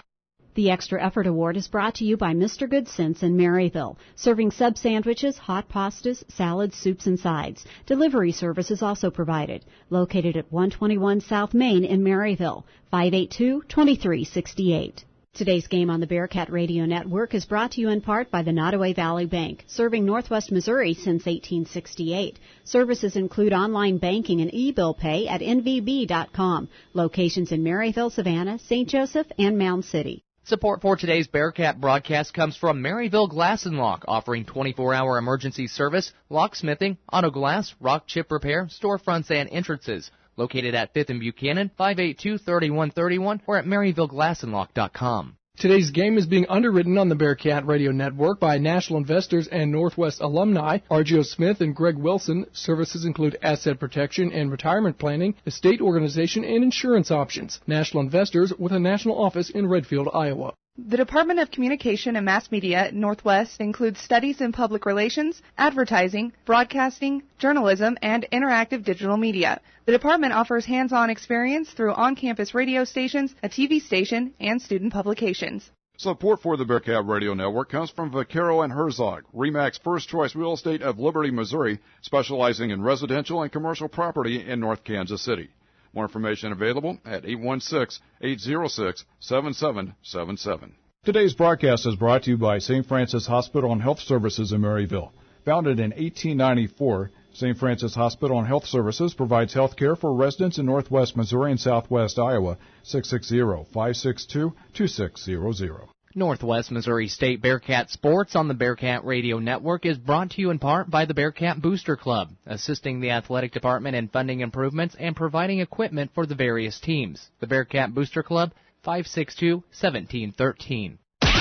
The Extra Effort Award is brought to you by Mister Good Sense in Maryville, serving sub sandwiches, hot pastas, salads, soups, and sides. Delivery service is also provided. Located at one twenty-one South Main in Maryville, five eight two, two three six eight. Today's game on the Bearcat Radio Network is brought to you in part by the Nottoway Valley Bank, serving Northwest Missouri since eighteen sixty-eight. Services include online banking and e-bill pay at N V B dot com. Locations in Maryville, Savannah, Saint Joseph, and Mound City. Support for today's Bearcat broadcast comes from Maryville Glass and Lock, offering twenty-four hour emergency service, locksmithing, auto glass, rock chip repair, storefronts, and entrances. Located at fifth and Buchanan, five eight two, three one three one, or at maryville glass and lock dot com. Today's game is being underwritten on the Bearcat Radio Network by National Investors and Northwest alumni R J O Smith and Greg Wilson. Services include asset protection and retirement planning, estate organization, and insurance options. National Investors with a national office in Redfield, Iowa. The Department of Communication and Mass Media at Northwest includes studies in public relations, advertising, broadcasting, journalism, and interactive digital media. The department offers hands-on experience through on-campus radio stations, a T V station, and student publications. Support for the Bearcat Radio Network comes from Vaquero and Herzog, RE/MAX First Choice Real Estate of Liberty, Missouri, specializing in residential and commercial property in North Kansas City. More information available at eight one six, eight zero six, seven seven seven seven. Today's broadcast is brought to you by Saint Francis Hospital and Health Services in Maryville. Founded in eighteen ninety-four, Saint Francis Hospital and Health Services provides health care for residents in northwest Missouri and southwest Iowa. six six zero, five six two, two six zero zero. Northwest Missouri State Bearcat Sports on the Bearcat Radio Network is brought to you in part by the Bearcat Booster Club, assisting the athletic department in funding improvements and providing equipment for the various teams. The Bearcat Booster Club, five six two, one seven one three.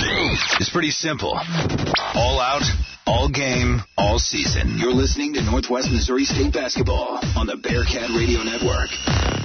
It's pretty simple. All out, all game, all season. You're listening to Northwest Missouri State Basketball on the Bearcat Radio Network.